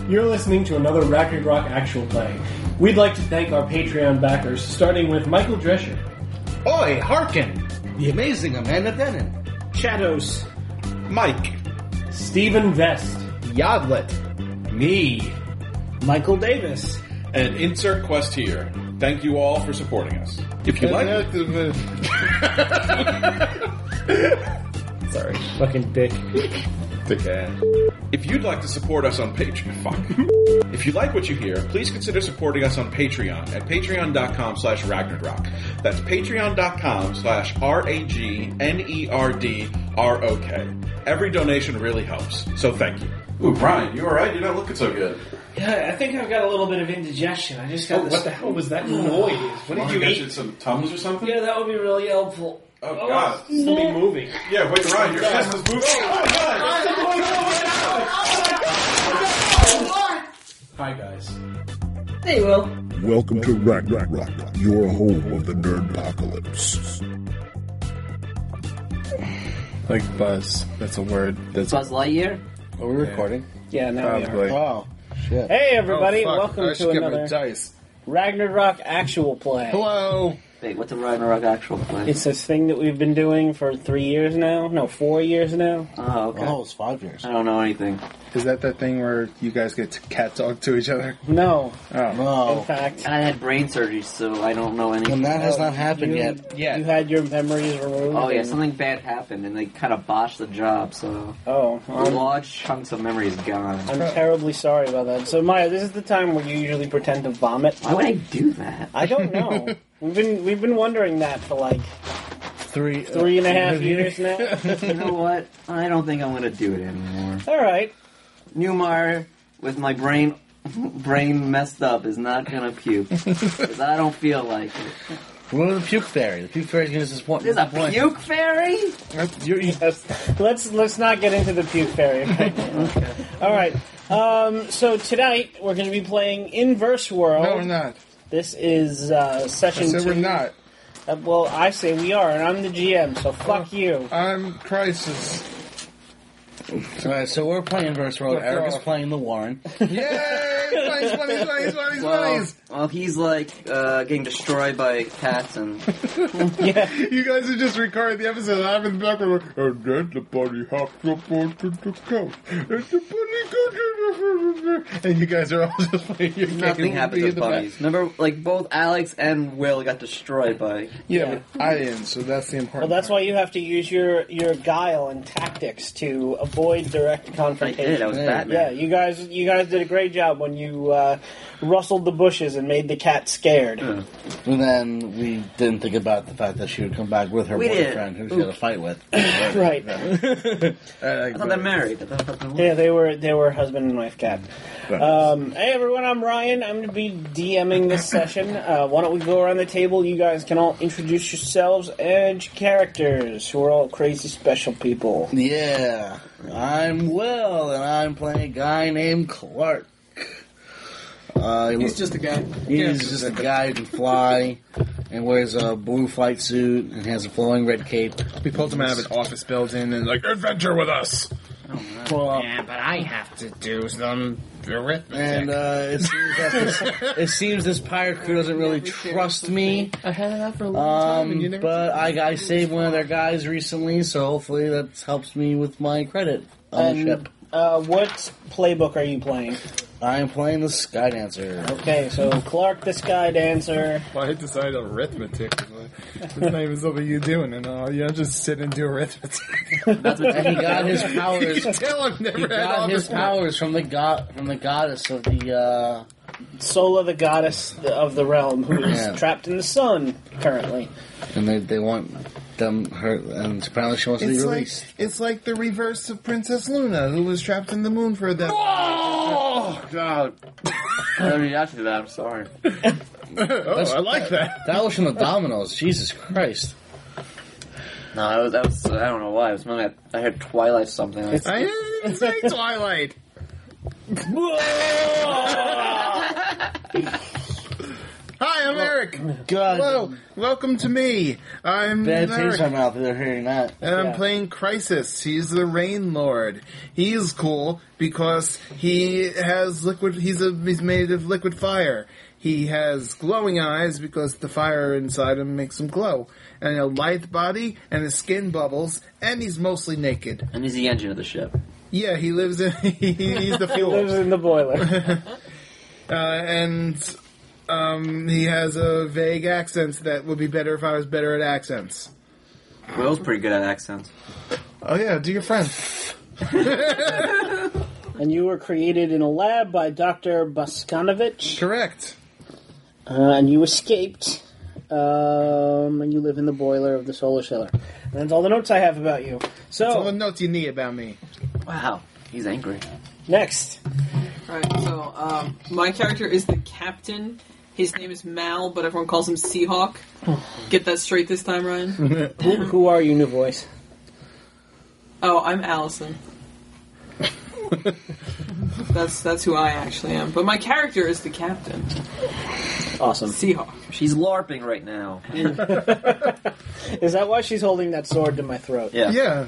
You're listening to another Ragnarok actual play. We'd like to thank our Patreon backers, starting with Michael Drescher, Oi, Harkin! The amazing Amanda Denon. Shadows. Mike. Stephen Vest, Yodlet. Me. Michael Davis. And insert quest here. Thank you all for supporting us. If you like... sorry, fucking dick. If you'd like to support us on Patreon, If you like what you hear, please consider supporting us on Patreon at patreon.com/Ragnarok. That's patreon.com/RAGNERDROK. Every donation really helps, so thank you. Ooh, Brian, you alright? You're not looking so good. Yeah, I think I've got a little bit of indigestion. I just got this. What the hell was that noise? What did you eat? Some Tums or something? Yeah, that would be really helpful. Oh, God. It's gonna be moving. Yeah, wait, Ryan, your chest is moving. Oh, God! Hi, guys. Hey, Will. Welcome to Ragnarok, your home of the Nerdpocalypse. Like Buzz. That's a word. That's Buzz Lightyear? Are we recording? Yeah, now we are. probably. Oh, shit. Hey, everybody! Oh, fuck. I Welcome should to get my another dice. Ragnarok actual play. Hello. Wait, what's a Ragnarok actual play? It's this thing that we've been doing for 3 years now. No, 4 years now. Oh, okay. Oh, it's 5 years. I don't know anything. Is that thing where you guys get to cat talk to each other? No, Oh. No. in fact, I had brain surgery, so I don't know anything. And that has not happened yet. Yeah. you had your memories removed. Oh, yeah, and- something bad happened, and they kind of botched the job, so Oh, large chunks of memory is gone. I'm terribly sorry about that. So, Maya, this is the time where you usually pretend to vomit. Why would I do that? I don't know. we've been wondering that for like 3.5 years now. You know what? I don't think I'm going to do it anymore. All right. Newmar, with my brain messed up, is not going to puke. Because I don't feel like it. What about the puke fairy? The puke fairy's going to disappoint. There's a puke fairy? Yes. Let's not get into the puke fairy right now. Okay. All right. So tonight we're going to be playing Inverse World. No, we're not. This is session I said 2. we're not. Well, I say we are, and I'm the GM, so fuck you. I'm Crisis. Alright, so we're playing Verse World. Fuck Eric is off. playing the Warren. Yay! Bunnies! Well, he's like getting destroyed by cats and Yeah. You guys are just recording the episode. I'm in the background. And then the bunny hopped up onto the couch. And the bunny goes. And you guys are all just playing your game. nothing happens Me with in the back. bunnies. Remember, like both Alex and Will got destroyed by. Yeah, but I didn't, so that's the important Well, that's part. why you have to use your guile and tactics to avoid direct I confrontation. did. I was Yeah. Batman. Yeah, you guys did a great job when you rustled the bushes and made the cat scared. And then we didn't think about the fact that she would come back with her We did. boyfriend who she had a fight with. Right. I thought they're married. I thought they were- Yeah, they were husband and wife cat. Hey everyone, I'm Ryan. I'm going to be DMing this session. Why don't we go around the table? You guys can all introduce yourselves and your characters, who are all crazy special people. Yeah, I'm Will, and I'm playing a guy named Clark. He's just a guy. He's just a guy who can fly and wears a blue flight suit and has a flowing red cape. We pulled him out of an office building and like, adventure with us! Yeah, but I have to do some arithmetic. And it seems this pirate crew doesn't really trust me. I had it out for a long time and you never... But I saved one of their guys recently, so hopefully that helps me with my credit on the ship. What playbook are you playing? I'm playing the Sky Dancer. Okay, so Clark the Sky Dancer. Well, I decided arithmetic. It's not even something you do, and you just sit and do arithmetic. And he got his powers. Tell him never He had got office his powers from the goddess of the. Sola, the goddess of the realm, who is Yeah. trapped in the sun currently. And they want her, and apparently she wants to be released. It's like the reverse of Princess Luna, who was trapped in the moon for that. Oh God! I don't need to do that. I'm sorry. I like that. That was from the Dominoes. Jesus Christ! No, that was I don't know why. It was something I heard Twilight something. Like, I didn't say Twilight. Hi, I'm Eric. God. Hello, welcome to me. I'm Bad Eric, taste in my mouth. They're hearing that. and I'm Yeah. playing Crisis. He's the Rain Lord. He's cool because he has liquid. He's made of liquid fire. He has glowing eyes because the fire inside him makes him glow, and a lithe body, and his skin bubbles, and he's mostly naked. And he's the engine of the ship. Yeah, he lives in. He's the He lives fuel, in the boiler. and he has a vague accent that would be better if I was better at accents. Will's pretty good at accents. Oh yeah, do your friend. And you were created in a lab by Dr. Boskanovich, Correct. and you escaped, and you live in the boiler of the solar sailor. And that's all the notes I have about you. That's all the So, notes you need about me. Wow, he's angry. next. Alright, so my character is the captain. His name is Mal, but everyone calls him Seahawk. Get that straight this time, Ryan? Who are you, new voice? Oh, I'm Allison. That's who I actually am. But my character is the captain, Awesome. Seahawk. She's LARPing right now. Is that why she's holding that sword to my throat? Yeah. Yeah.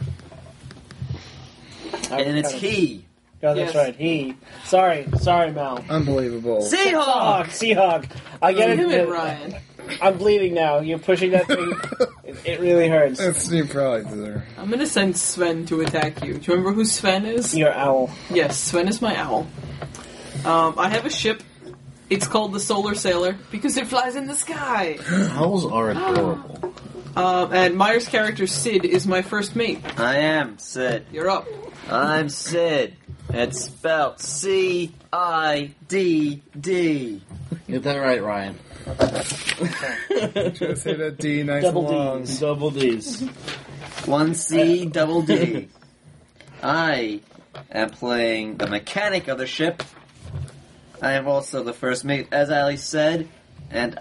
And it's he. Oh, that's Yes. right. He. Sorry, Mal. Unbelievable. Seahawk! Seahawk. I get Damn it. it, Ryan. I'm bleeding now. You're pushing that thing. It really hurts. That's you probably deserve. I'm gonna send Sven to attack you. Do you remember who Sven is? Your owl. Yes, Sven is my owl. I have a ship. It's called the Solar Sailor because it flies in the sky. Owls are adorable. And Meyer's character Sid is my first mate. I am Sid. You're up. I'm Sid. It's spelled C-I-D-D. Get that right, Ryan. Just say that D nice Double and long. Ds. Double D's. 1C double D. I am playing the mechanic of the ship. I am also the first mate, as Ali said, and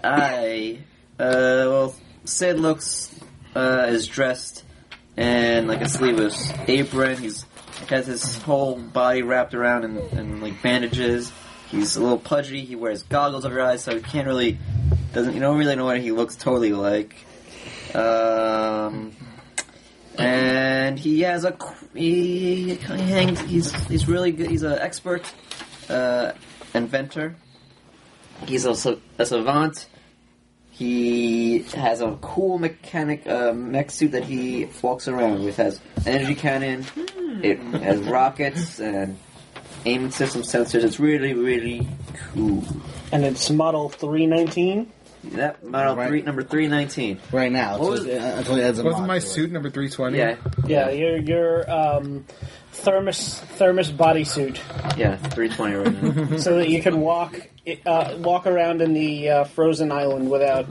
Sid is dressed in like a sleeveless apron. He has his whole body wrapped around in like bandages. He's a little pudgy. He wears goggles over his eyes, so you don't really know what he looks totally like. And he has he's really good. He's an expert inventor. He's also a savant. He has a cool mech suit that he walks around with. It has an energy cannon. It has rockets and aiming system sensors. It's really, really cool. And it's model 319. That model Right. number 319. Right now. What was Until it adds a Wasn't mod my to it. suit number 320? Yeah, Yeah, your thermos bodysuit, yeah, 320 right now. so that you can walk around in the frozen island without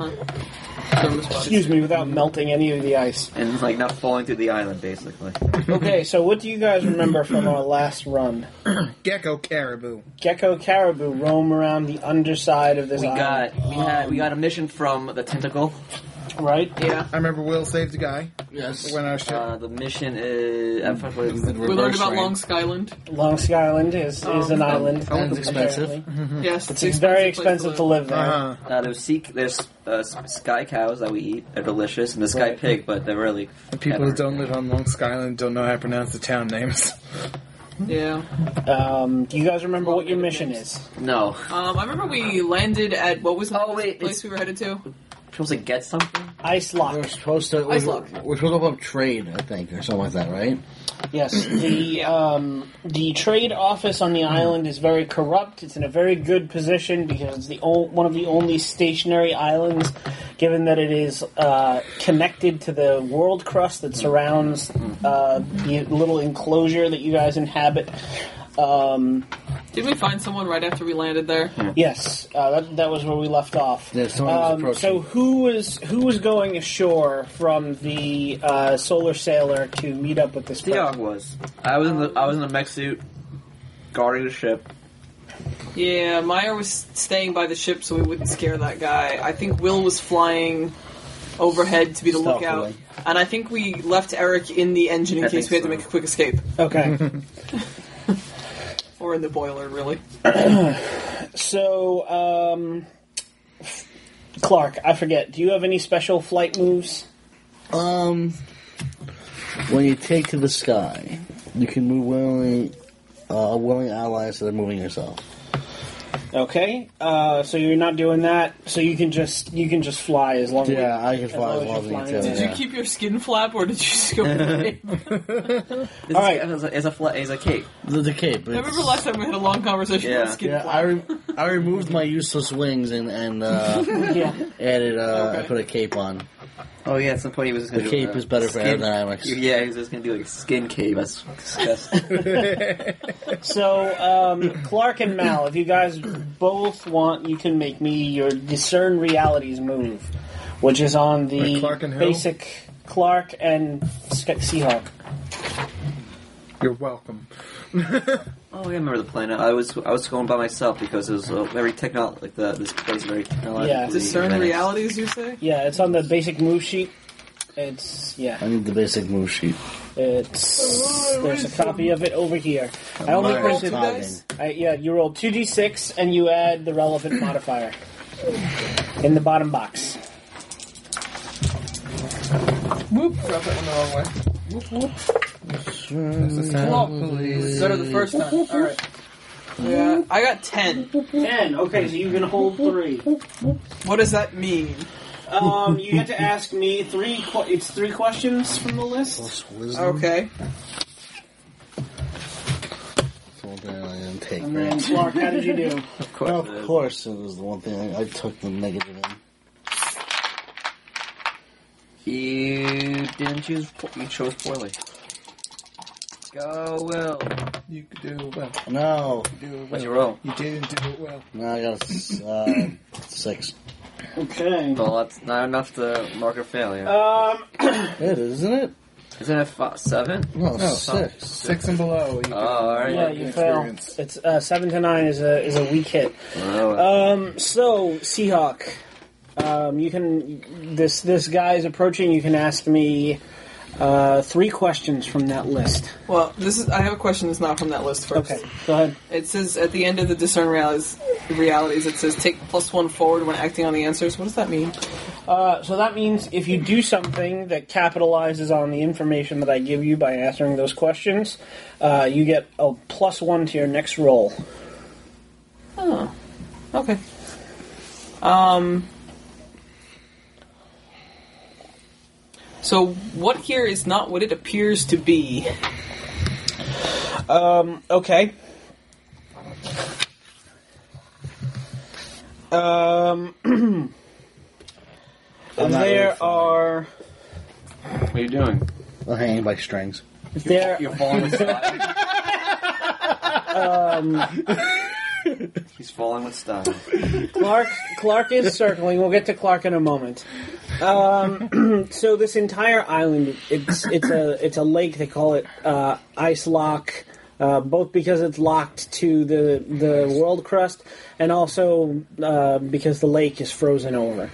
without melting any of the ice. And like not falling through the island, basically. Okay, so what do you guys remember from our last run? Gecko Caribou. Gecko Caribou roam around the underside of this island. We got a mission from the Tentacle. Right? Yeah. I remember Will saved a guy Yes. when I was shit. The mission is We learned about Long Skyland. Long Skyland is an island. And it's expensive. apparently. Yes, It's very expensive to live there. Uh-huh. There's sky cows that we eat. They're delicious, and the sky Right. pig, but they're really And people who don't live on Long Skyland don't know how to pronounce the town names. Yeah. Do you guys remember what your mission is? no. I remember we landed at what was the Oh, wait, place it's- we were headed to? Supposed to get something. Ice Lock. We're supposed to. Ice Lock. We're supposed to open up trade, I think, or something like that, right? Yes, the trade office on the island is very corrupt. It's in a very good position because it's one of the only stationary islands, given that it is connected to the world crust that surrounds the little enclosure that you guys inhabit. Did we find someone right after we landed there? Yes, that was where we left off. Yeah, someone was approaching. So who was going ashore from the Solar Sailor to meet up with this Theog person? was. I was in the mech suit, guarding the ship. Yeah, Meyer was staying by the ship so we wouldn't scare that guy. I think Will was flying overhead to be the lookout. Stealthily. And I think we left Eric in the engine in I case think we had to so. make a quick escape. Okay. Or in the boiler, really. So, Clark, I forget. Do you have any special flight moves? When you take to the sky, you can move willing allies that are moving yourself. Okay, so you're not doing that. So you can just fly as long as Yeah, I can fly as long as you're you flying. can. Did you keep your skin flap, or did you just go with the cape? All right. As a cape. The cape. I remember last time we had a long conversation Yeah. about skin Yeah, flap. I removed my useless wings and Yeah. added. Okay. I put a cape on. Oh yeah, at some point he was just The going to do cape is better for aerodynamics. Yeah, he was just going to do like a skin cape. That's disgusting. So Clark and Mal, if you guys both want, you can make me your discern realities move, which is on the Wait, Clark and who? basic Clark and Seahawk. You're welcome. Oh, yeah, I remember the planet. I was going by myself because it was very this place is very technologically. Yeah. Discern advanced. realities, you say? Yeah, it's on the basic move sheet. It's I need the basic move sheet. there's a copy of it over here. I only Am I roll printed. two dice? You roll 2d6 and you add the relevant modifier in the bottom box. Whoop! Drop that one the wrong way. Whoop whoop. Better the first time. Alright. Yeah, I got 10. 10. Okay, so you can hold 3. What does that mean? You get to ask me 3. It's 3 questions from the list. Plus wisdom. Okay. Something I didn't take. And then Right? Clark, how did you do? Well, of course, it was the one thing I took the negative in. You didn't choose. You chose poorly. Go, Will. You could do well. No, You do it What'd you well. roll? You didn't do it well. no, I got a 6. Okay. Well, that's not enough to mark a failure. It is, isn't it? Isn't it 7? No, No, 6. 6 and below. You alright. Yeah, you fail. Experience. It's 7 to 9 is a weak hit. So Seahawk, you can this guy is approaching. You can ask me 3 questions from that list. Well, I have a question that's not from that list first. Okay, go ahead. It says at the end of the discern realities, it says take +1 forward when acting on the answers. What does that mean? So that means if you do something that capitalizes on the information that I give you by answering those questions, you get a +1 to your next roll. Oh, okay. So what here is not what it appears to be. Okay. There are. What are you doing? I'm hanging by strings. There. You're falling with style. He's falling with style. Clark is circling. We'll get to Clark in a moment. So this entire island, it's a lake. They call it Ice Lock, both because it's locked to the world crust, and also because the lake is frozen over.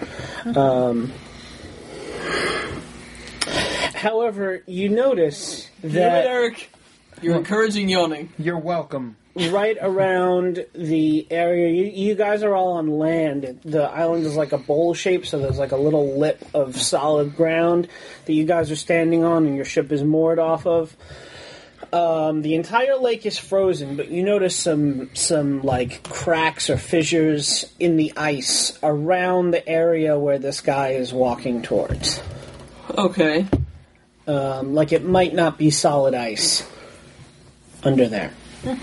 However, you notice Damn it, that Eric, you're encouraging yawning. You're welcome. right around the area, you guys are all on land. The island is like a bowl shape, so there's like a little lip of solid ground that you guys are standing on and your ship is moored off of. The entire lake is frozen, but you notice some like cracks or fissures in the ice around the area where this guy is walking towards. Okay. Like it might not be solid ice under there.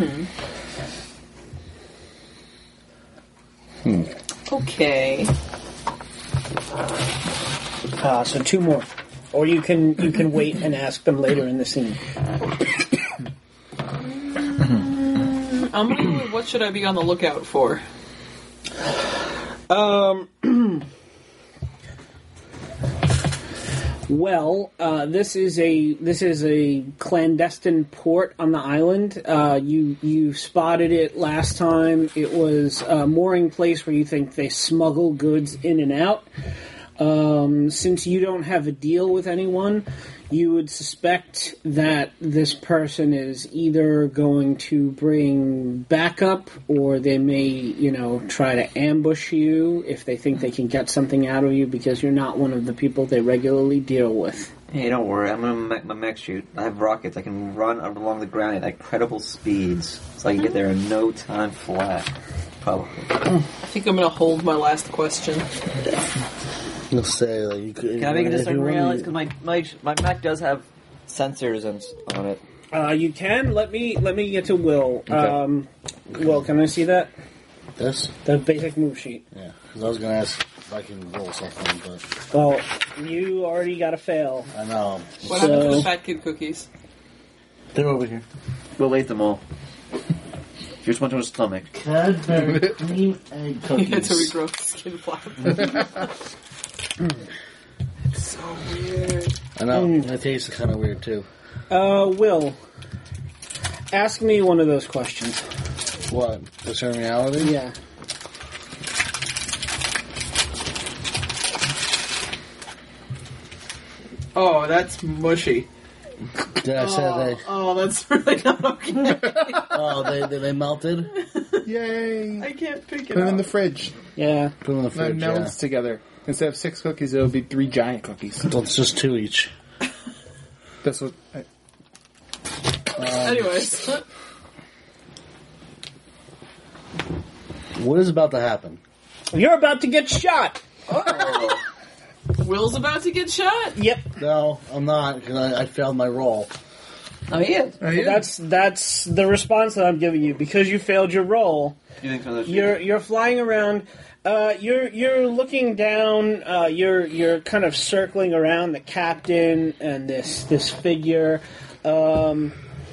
Okay. So 2 more, or you can wait and ask them later in the scene. What should I be on the lookout for? Well, this is a clandestine port on the island. You spotted it last time. It was a mooring place where you think they smuggle goods in and out. Since you don't have a deal with anyone, You would suspect that this person is either going to bring backup, or they may, try to ambush you if they think they can get something out of you because you're not one of the people they regularly deal with. Hey, don't worry. I'm gonna my mech shoot. I have rockets. I can run along the ground at incredible speeds, so I can get there in no time flat. Probably. I think I'm gonna hold my last question. You'll say like you could. Can I make a discern reality? Because my mech does have sensors on it. You can. Let me get to Will. Okay. Will, can I see that? This? The basic move sheet. Yeah, because I was going to ask if I can roll something, but... Well, you already got a fail. I know. What happened to the fat kid cookies? They're over here. We'll eat them all. Here's one to his stomach. Cadbury cream egg You cookies. had to regrow the skin flap. It's so weird. I know. It tastes kind of weird, too. Will, ask me one of those questions. What? Discern reality? Yeah. Oh, that's mushy. Did I say they... Oh, that's really not okay. Oh, they melted? Yay! I can't pick it Put them up. in the fridge. Yeah. Put them in the That fridge, yeah. melts together. Instead of 6 cookies, it'll be 3 giant cookies. Well, it's just 2 each. That's what. Anyways. What is about to happen? You're about to get shot! Will's about to get shot? Yep. No, I'm not, because I failed my roll. Oh, he is. Oh, yeah. That's the response that I'm giving you. Because you failed your roll, You think so? you're flying around. You're looking down. You're kind of circling around the captain and this figure, and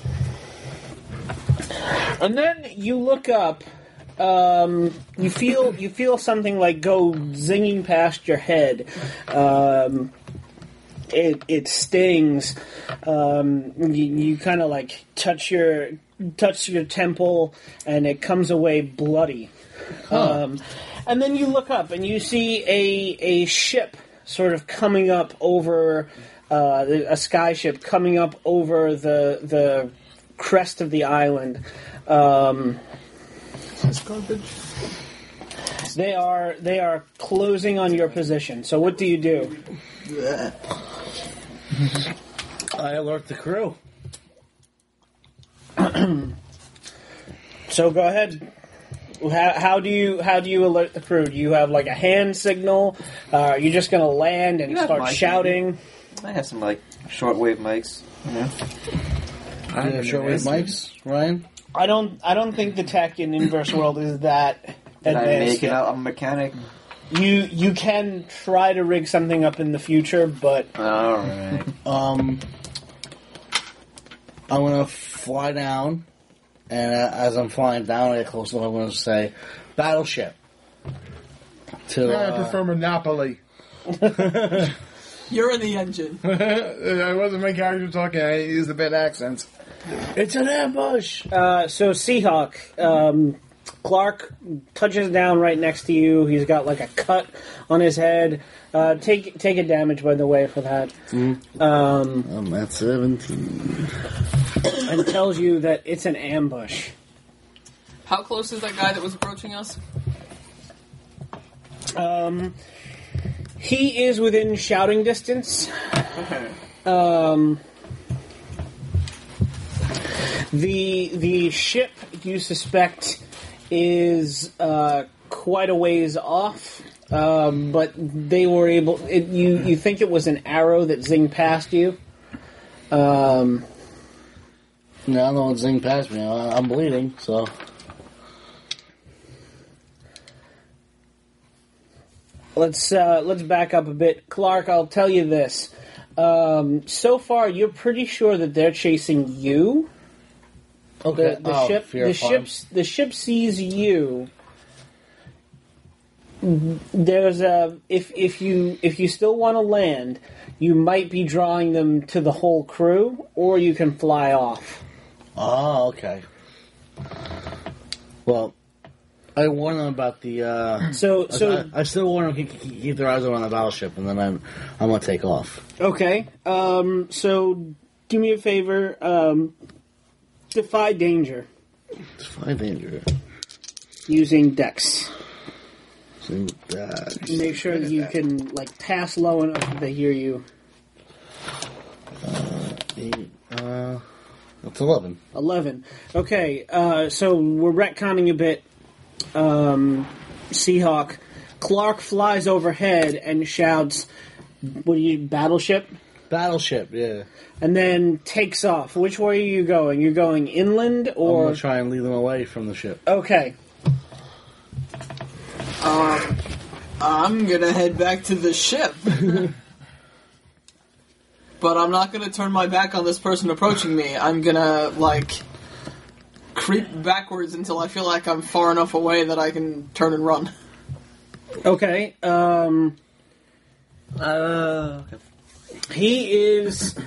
then you look up. You feel something like go zinging past your head. It stings. You kind of like touch your temple, and it comes away bloody. And then you look up and you see a ship sort of coming up over a sky ship coming up over the crest of the island. This garbage. They are closing on your position. So what do you do? I alert the crew. So go ahead. How do you alert the crew? Do you have like a hand signal? Are you just going to land and You have start mic, shouting? I have some shortwave mics. Do you have shortwave mics, Ryan? I don't think the tech in Inverse World is that Did I advanced make it yet. out? I'm a mechanic. You can try to rig something up in the future, but Alright. I'm gonna fly down, and as I'm flying down, I get close enough, I'm gonna say, "Battleship." I prefer Monopoly. You're in the engine. I wasn't my character talking. I used a bad accent. It's an ambush. so Seahawk, Clark touches down right next to you. He's got like a cut on his head. Take a damage, by the way, for that. I'm at 17. And tells you that it's an ambush. How close is that guy that was approaching us? He is within shouting distance. The ship you suspect is quite a ways off, but they were able. You think it was an arrow that zinged past you? No, no one's zinged past me. I'm bleeding, so. Let's back up a bit, Clark. I'll tell you this. So far, you're pretty sure that they're chasing you. Okay. The ship sees you. There's a if you still want to land, you might be drawing them to the whole crew, or you can fly off. Oh, okay. Well, I warn them about the. So I still warn them to keep their eyes on the battleship, and then I'm gonna take off. okay. So do me a favor. Defy danger Defy danger. using Dex. So that. Make sure that you can like pass low enough that they hear you. That's 11. 11. Okay, so we're retconning a bit. Seahawk. Clark flies overhead and shouts, what do you, battleship? Battleship, yeah. And then takes off. Which way are you going? You're going inland I'm or... gonna try and lead them away from the ship. Okay. I'm gonna head back to the ship. But I'm not gonna turn my back on this person approaching me. I'm gonna, creep backwards until I feel like I'm far enough away that I can turn and run. Okay, He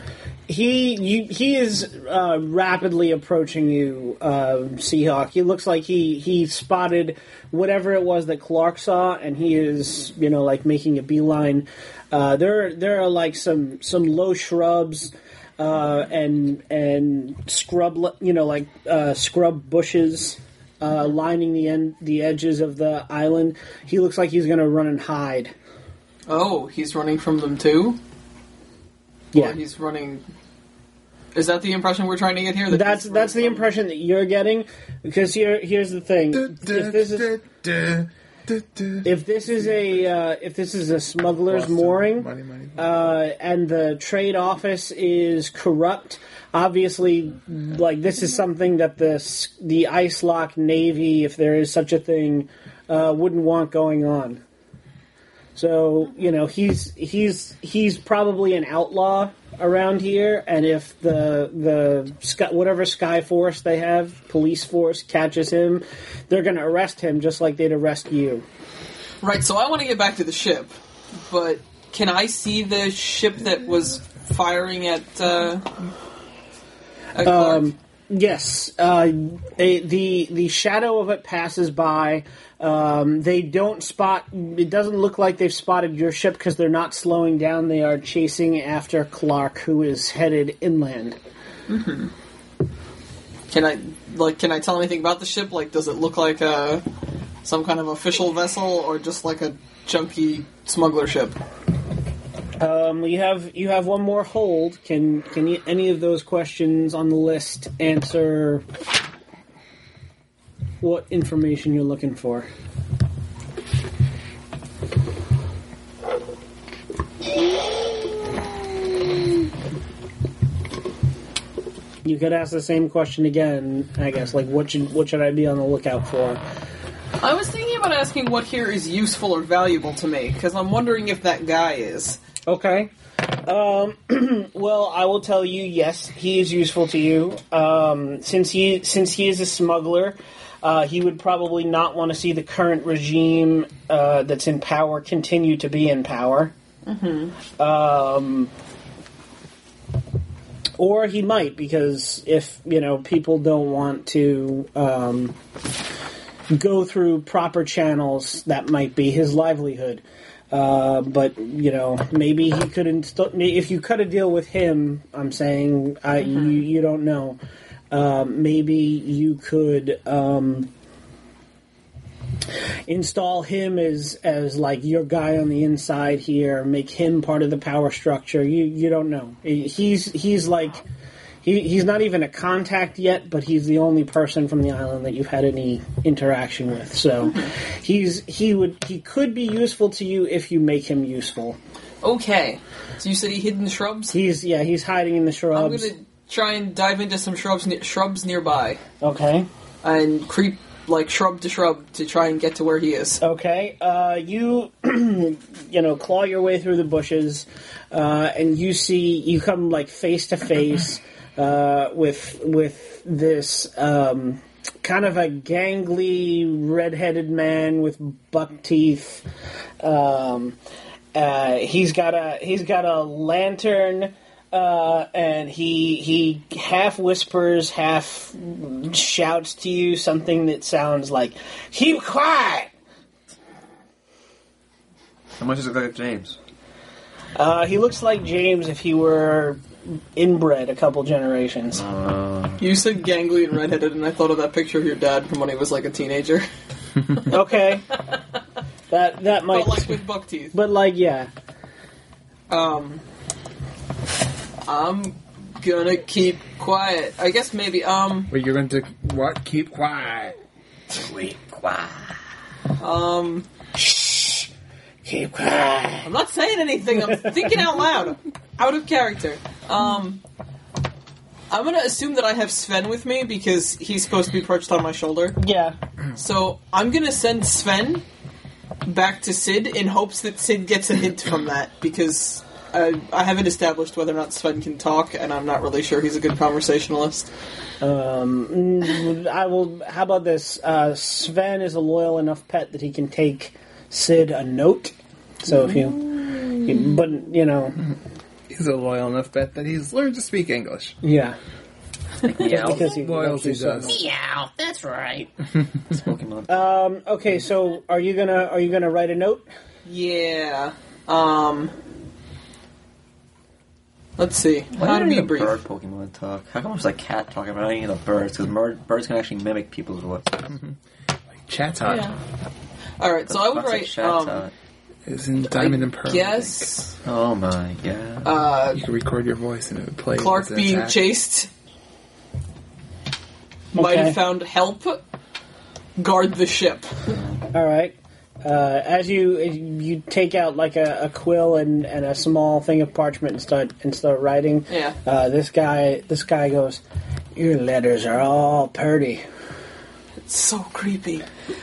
is rapidly approaching you, Seahawk. He looks like he spotted whatever it was that Clark saw, and he is, making a beeline. There are some low shrubs, and scrub, scrub bushes, lining the edges of the island. He looks like he's going to run and hide. Oh, he's running from them too? Yeah. Or he's running... Is that the impression we're trying to get here? That's the impression that you're getting, because here's the thing: if this is a smuggler's mooring, and the trade office is corrupt, obviously, this is something that the Ice Lock Navy, if there is such a thing, wouldn't want going on. So he's probably an outlaw around here, and if the whatever Sky Force they have, police force, catches him, they're going to arrest him just like they'd arrest you. Right, so I want to get back to the ship, but can I see the ship that was firing at Clark? Yes. The shadow of it passes by. They don't spot... It doesn't look like they've spotted your ship because they're not slowing down. They are chasing after Clark, who is headed inland. Mm-hmm. Can I tell anything about the ship? Does it look like some kind of official vessel, or just like a junky smuggler ship? You have one more hold. Can any of those questions on the list answer what information you're looking for? You could ask the same question again, I guess. What should I be on the lookout for? I was thinking about asking what here is useful or valuable to me, because I'm wondering if that guy is. Okay. Well, I will tell you, yes, he is useful to you. Since he is a smuggler, he would probably not want to see the current regime that's in power continue to be in power. Mm-hmm. Or he might, because if, people don't want to go through proper channels, that might be his livelihood. But, maybe he could if you cut a deal with him, I'm saying, you don't know. Maybe you could install him as your guy on the inside here, make him part of the power structure. You don't know. He's not even a contact yet, but he's the only person from the island that you've had any interaction with. So he could be useful to you if you make him useful. Okay. So you said he hid in the shrubs? He's hiding in the shrubs. I'm going to try and dive into some shrubs nearby. Okay. And creep shrub to shrub to try and get to where he is. Okay. You claw your way through the bushes, and you come face to face with this kind of a gangly redheaded man with buck teeth. He's got a lantern and he half whispers, half shouts to you something that sounds like, "Keep quiet!" How much does it look like James? He looks like James if he were inbred a couple generations. You said gangly and redheaded, and I thought of that picture of your dad from when he was like a teenager. Okay. That might... But like with buck teeth. But like, yeah. I'm gonna keep quiet. I guess maybe, But you're going to, what? Keep quiet. Keep quiet. Keep quiet. I'm not saying anything, I'm thinking out loud. Out of character. I'm gonna assume that I have Sven with me because he's supposed to be perched on my shoulder. Yeah. So I'm gonna send Sven back to Sid in hopes that Sid gets a hint from that because I haven't established whether or not Sven can talk, and I'm not really sure he's a good conversationalist. I will... How about this? Sven is a loyal enough pet that he can take Sid a note. So if you... But, you know... He's a loyal enough pet that he's learned to speak English. Yeah. Yeah, Because he Loyalty loves you so does. much. Meow, that's right. Pokemon. Okay, so are you gonna write a note? Yeah. Let's see. Why How to do be the brief. bird Pokemon talk? How come it's like cat talking about any of the birds? Because birds can actually mimic people's voices. Chatot Yeah. Alright, so I would write, is in Diamond and Pearl. guess, Oh my god. You can record your voice and it would play. Clark as an being attack. chased. Might have found help. Guard the ship. All right. As you take out like a quill and a small thing of parchment and start writing. Yeah. This guy goes, "Your letters are all pretty." It's so creepy.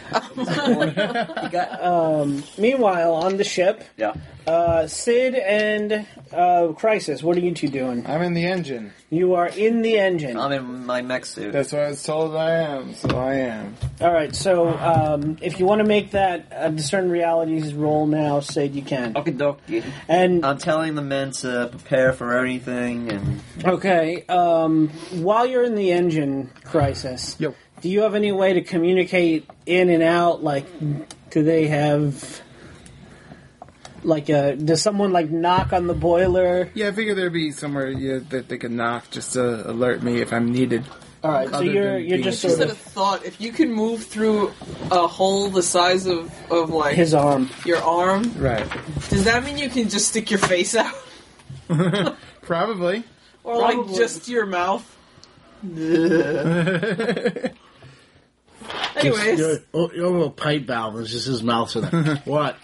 Meanwhile, on the ship, Yeah. Sid and Crisis, what are you two doing? I'm in the engine. You are in the engine. I'm in my mech suit. That's what I was told I am, so I am. All right. So if you want to make that discern realities roll now, Sid, you can. Okie dokie. And I'm telling the men to prepare for anything and... okay, while you're in the engine, Crisis, Yo. do you have any way to communicate in and out? Like, do they have, like, does someone, like, knock on the boiler? Yeah, I figure there'd be somewhere that they could knock just to alert me if I'm needed. All right, so Other you're than just being- Just sort had a of thought. If you can move through a hole the size of like his arm. your arm, Right. does that mean you can just stick your face out? Probably. Or like Probably. just your mouth? Anyways, Your little pipe valve is just his mouth. In there. What?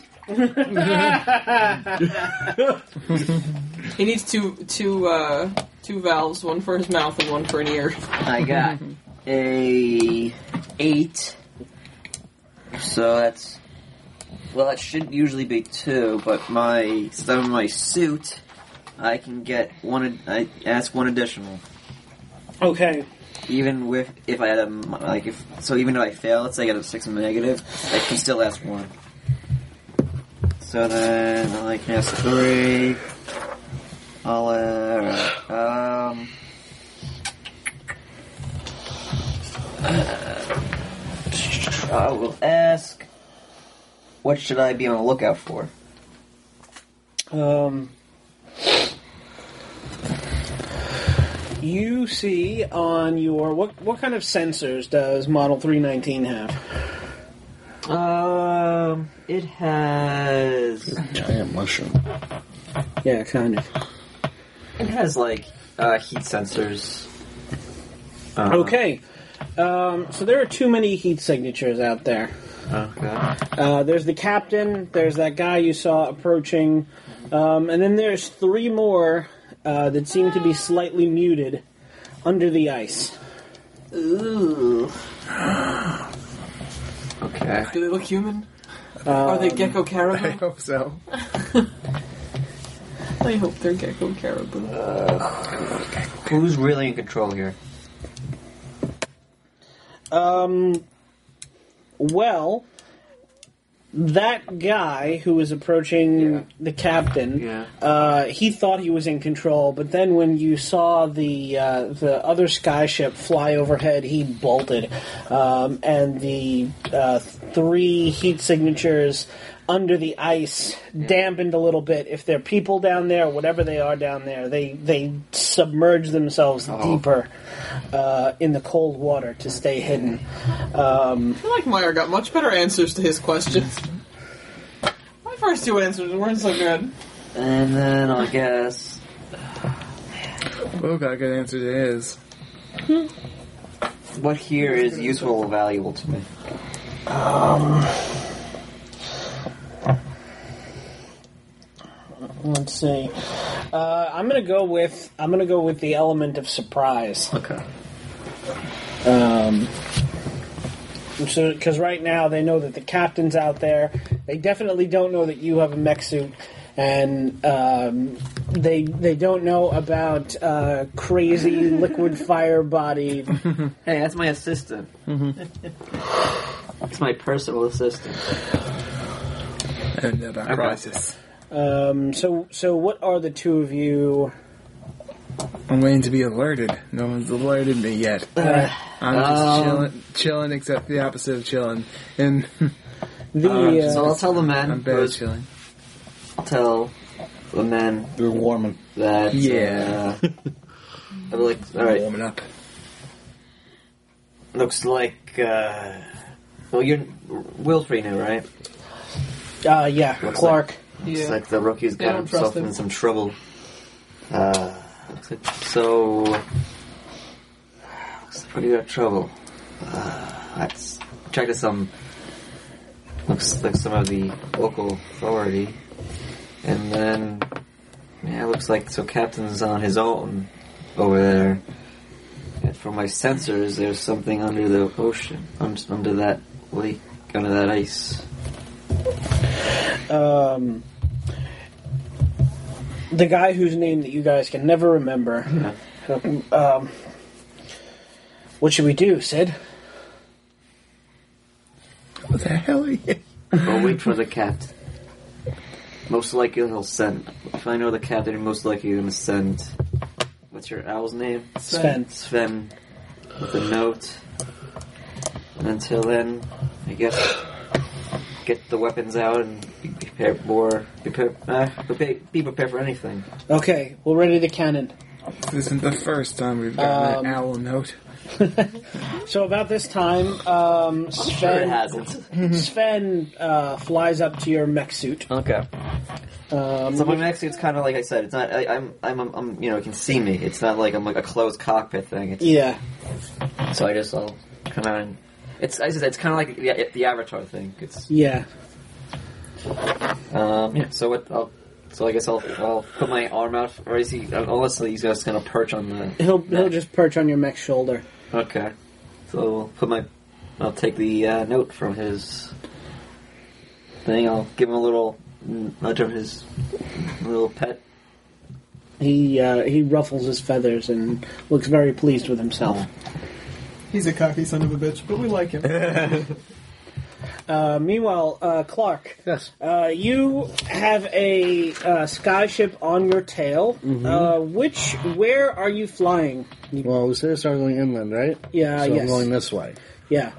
he needs two valves, one for his mouth and one for an ear. I got a 8. So that's... Well, that should usually be 2, but since I'm in my suit, I can get one... I ask one additional. Okay. Even if I had even if I fail, let's say I get a 6 and a negative, I can still ask 1. So then I can ask 3. I will ask, what should I be on the lookout for? You see on your what kind of sensors does Model 319 have? It has... Giant mushroom. Yeah, kind of. It has, like, heat sensors. Okay. So there are too many heat signatures out there. Okay. There's the captain, there's that guy you saw approaching, and then there's 3 more that seem to be slightly muted under the ice. Ooh. Okay. Do they look human? Are they gecko I caribou? hope so. I hope they're gecko caribou. Who's really in control here? Well, that guy who was approaching the captain, he thought he was in control, but then when you saw the other skyship fly overhead, he bolted. And the 3 heat signatures under the ice dampened a little bit. If there are people down there, whatever they are down there, they submerge themselves deeper in the cold water to stay hidden. I feel like Meyer got much better answers to his questions. My first 2 answers weren't so good. And then I guess Will got a good answer to his. what here is useful or valuable to me? Let's see. I'm gonna go with the element of surprise. Okay. So, because right now they know that the captain's out there. They definitely don't know that you have a mech suit, and they don't know about crazy liquid fire body. Hey, that's my assistant. That's my personal assistant. And about Crisis. So what are the 2 of you? I'm waiting to be alerted. No one's alerted me yet. I'm just chilling, except the opposite of chilling. And So I'll tell the man. I'm bad at chilling. I'll tell the man You're warming. that. Yeah. I'll be like, all right. Warming up. Looks like. Well, you're Will's free now, right? Yeah, Looks Clark. Looks like the rookie's They got don't himself trust him. in some trouble. Looks like, so. Looks like we got trouble. Let's check to some. Looks like some of the local authority. And then. Yeah, looks like so Captain's on his own over there. And from my sensors, there's something under the ocean, under that lake, under that ice. The guy whose name that you guys can never remember. What should we do, Sid? What the hell are you? I'll wait for the captain. Most likely he'll send. If I know the captain, most likely he's going to send. What's your owl's name? Sven. Sven. With a note. And until then, I guess get the weapons out and be prepared for anything. Okay, we'll ready the cannon. This isn't the first time we've gotten an owl note. So about this time, Sure it hasn't. Sven flies up to your mech suit. Okay. So my mech suit's kind of like I said. It's not. I'm. You can see me. It's not like I'm like a closed cockpit thing. It's, Yeah. So I'll come out and it's kind of like the Avatar thing. It's Yeah. yeah. So I guess I'll put my arm out, or is he? Unless he's just gonna perch on the. He'll just perch on your mech shoulder. Okay. So I'll take the note from his thing. I'll give him a little nudge of his little pet. He ruffles his feathers and looks very pleased with himself. He's a cocky son of a bitch, but we like him. Meanwhile, Clark. Yes. You have a skyship on your tail. Where are you flying? Well, we said started going inland, right? Yeah, So yes. I'm going this way. Yeah.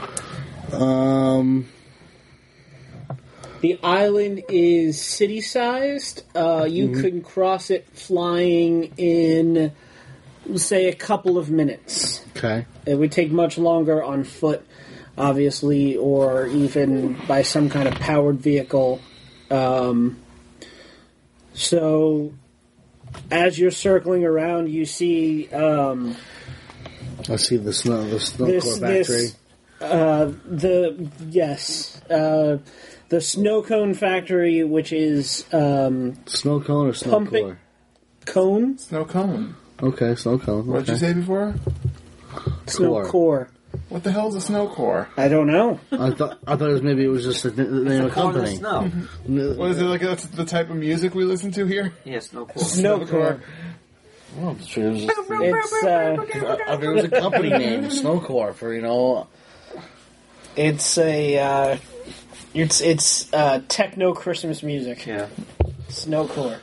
The island is city-sized. You can cross it flying in, say, a couple of minutes. Okay. It would take much longer on foot, obviously, or even by some kind of powered vehicle. So, as you're circling around, you see I see the snow core factory. The snow cone factory, which is Snow cone or snow pumping- core? cone Snow cone. Okay, snow cone. What did you okay. say before? snow core. What the hell is a snow core? I don't know. I thought it was just the name of a company. Snow. What is it like? That's the type of music we listen to here? Yes, no cool. Snow core. Well, I'm sure it was just It's it was a company name, Snowcore, for it's a It's techno Christmas music. Yeah. Snowcore.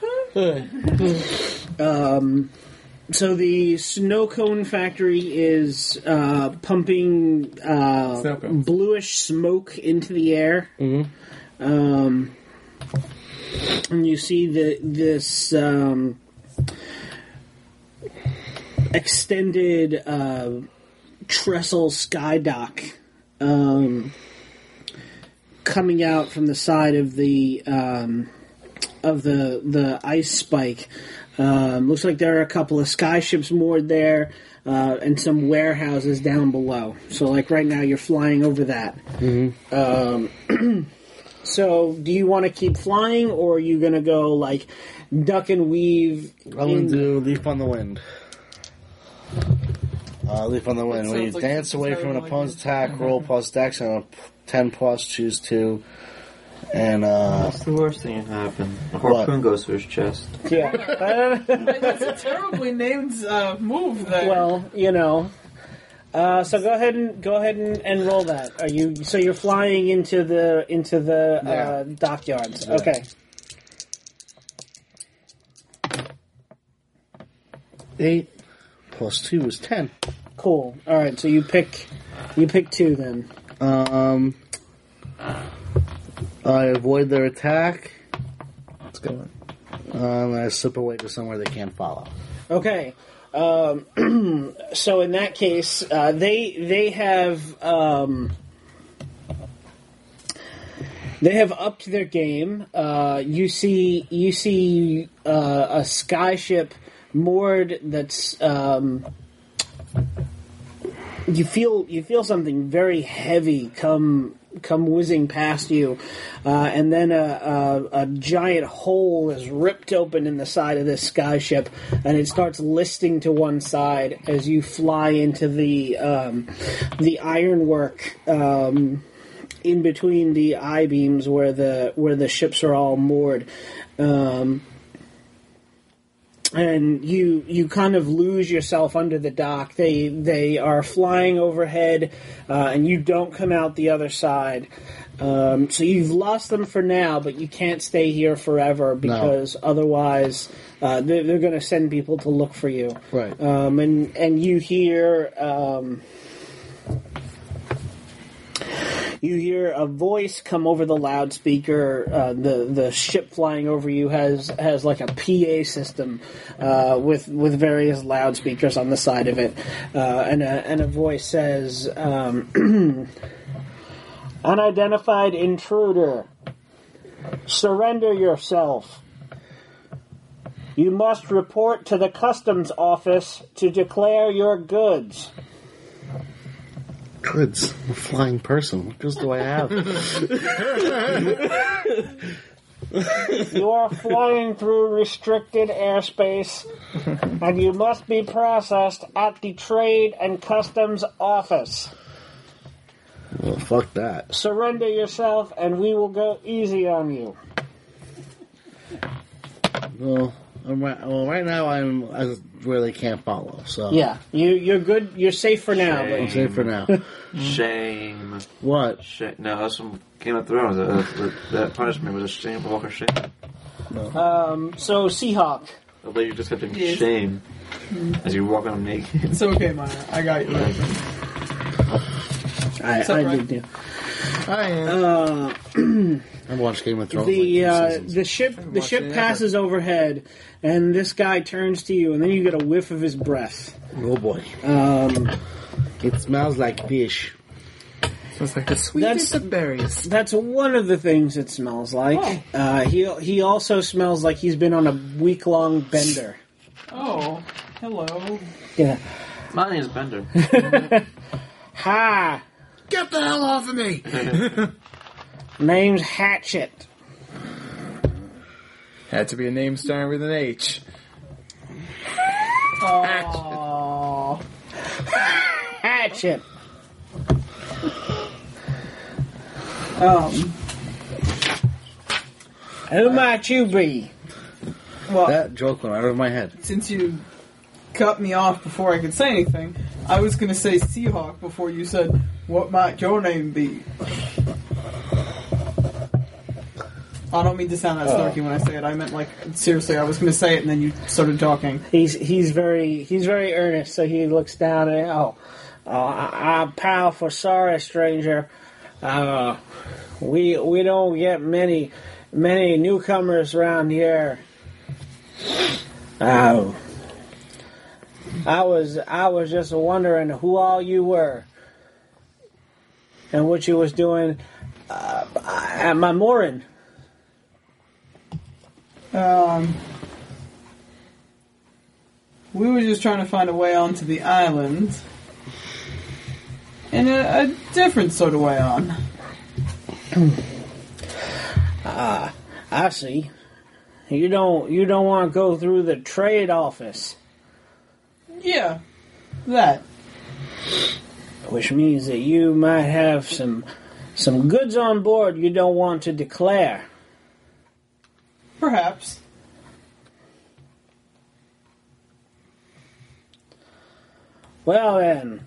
So the snow cone factory is pumping bluish smoke into the air. And you see this extended trestle sky dock coming out from the side of the ice spike. Looks like there are a couple of skyships moored there, and some warehouses down below. So, like right now, you're flying over that. So, do you want to keep flying, or are you going to go like duck and weave? I'm going to do Leaf on the Wind. Leaf on the Wind. When you dance away from an opponent's attack, roll plus dex, and a 10 plus, choose 2. And what's the worst thing that happened? A harpoon goes to his chest. Yeah. That's a terribly named move there. Well, you know. So go ahead and roll that. Are you? So you're flying into the dockyards. Yeah. Okay. 8 plus 2 is 10. Cool. All right. So you pick 2 then. I avoid their attack. Let's go. I slip away to somewhere they can't follow. Okay. So in that case, they have upped their game. You see a skyship moored that's you feel something very heavy come whizzing past you, and then a giant hole is ripped open in the side of this skyship, and it starts listing to one side as you fly into the ironwork in between the I-beams where the ships are all moored. And you kind of lose yourself under the dock. They are flying overhead, and you don't come out the other side. So you've lost them for now, but you can't stay here forever because otherwise they're going to send people to look for you. Right. And you hear a voice come over the loudspeaker. The ship flying over you has like a PA system with various loudspeakers on the side of it, and a voice says, "Unidentified intruder, surrender yourself. You must report to the customs office to declare your goods." Goods. I'm a flying person. What goods do I have? You are flying through restricted airspace, and you must be processed at the Trade and Customs Office. Well, fuck that. Surrender yourself, and we will go easy on you. Well, right now I'm where they can't follow. So Yeah, you're good. You're safe for now. I'm But safe for now. Shame. What? No, that's from Game of Thrones. That punishment was a shame, walk of shame. so Seahawk. The lady just kept saying Yes. shame as you walk on naked. It's okay, Maya. I got you. I alright. did. I am. I watched Game of Thrones. The ship passes overhead, and this guy turns to you, and then you get a whiff of his breath. Oh boy. It smells like fish. It's like the sweetest of berries. That's one of the things it smells like. He also smells like he's been on a week-long bender. Oh, hello. Yeah. My name's Bender. Hi, Get the hell off of me! name's Hatchet. Had to be a name starting with an H. Oh, Hatchet. Who might you be? well, That joke went out of my head. since you cut me off before I could say anything, I was going to say Seahawk before you said, "What might your name be?" I don't mean to sound that snarky when I say it. I meant like seriously. I was going to say it, and then you started talking. He's very earnest. So he looks down and I'm powerful sorry, stranger. We don't get many newcomers around here. I was just wondering who all you were and what you was doing at my mooring. We were just trying to find a way onto the island, and a different sort of way on. I see. You don't want to go through the trade office. Yeah, that. Which means that you might have some goods on board you don't want to declare. Perhaps. Well then.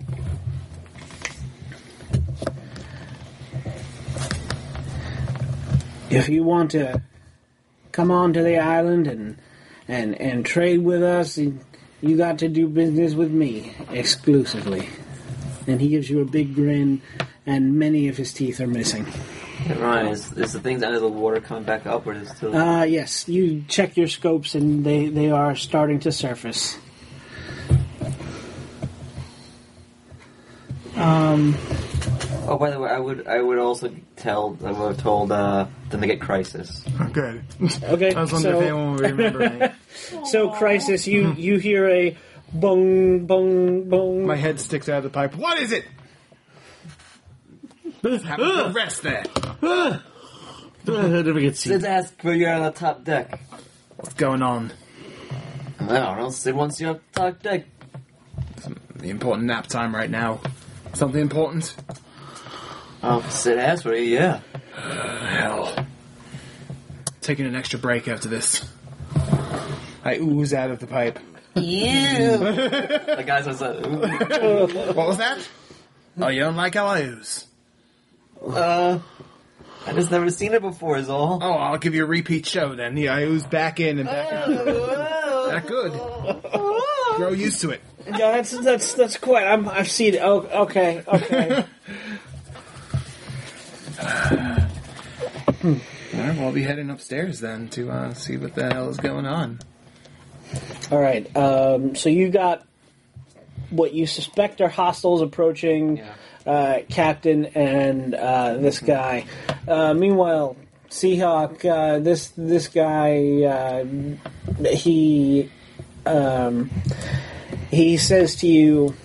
If you want to come onto the island and trade with us, you got to do business with me exclusively. And he gives you a big grin, and many of his teeth are missing. Hey, Ryan, is the things under the water coming back up, or is it still... Yes, you check your scopes, and they are starting to surface. Oh, by the way, I would also told them to get Crisis. Oh, good. Okay, I was wondering if anyone would remember me. So, Crisis, you hear a bong, bong, bong. My head sticks out of the pipe. What is it? Have a good rest there. Never gets seen. Sid asked for you on the top deck. What's going on? I don't know. Sid wants you on the top deck. The important nap time right now. Something important? Oh, Sid asked for you, yeah. Hell. Taking an extra break after this. I ooze out of the pipe. Yeah. The guy says, What was that? Oh, you don't like how I ooze? I just never seen it before, is all. Oh, I'll give you a repeat show then. Yeah, I ooze back in and back out. That good. Grow used to it. Yeah, that's quite. I've seen it. Oh, okay. Alright, well, I'll be heading upstairs then to see what the hell is going on. All right. So you got what you suspect are hostiles approaching Captain and this guy. Meanwhile, Seahawk, this guy, he says to you,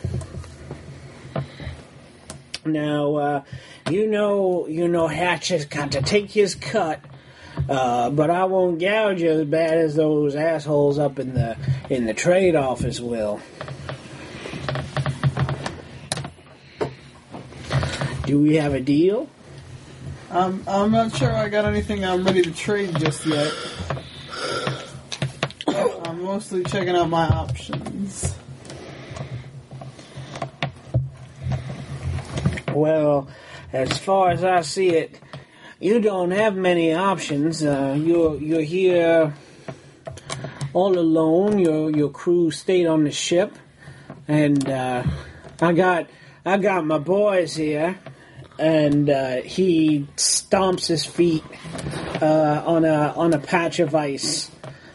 now, you know Hatch has got to take his cut, but I won't gouge you as bad as those assholes up in the trade office will. Do we have a deal? I'm not sure I got anything I'm ready to trade just yet. I'm mostly checking out my options. Well, as far as I see it, you don't have many options. You're here all alone. Your crew stayed on the ship, and I got my boys here, and he stomps his feet on a patch of ice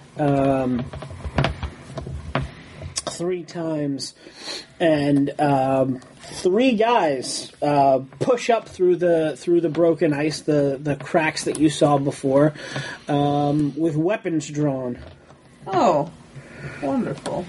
3 times, and 3 guys push up through the broken ice, the cracks that you saw before, with weapons drawn. Oh, wonderful.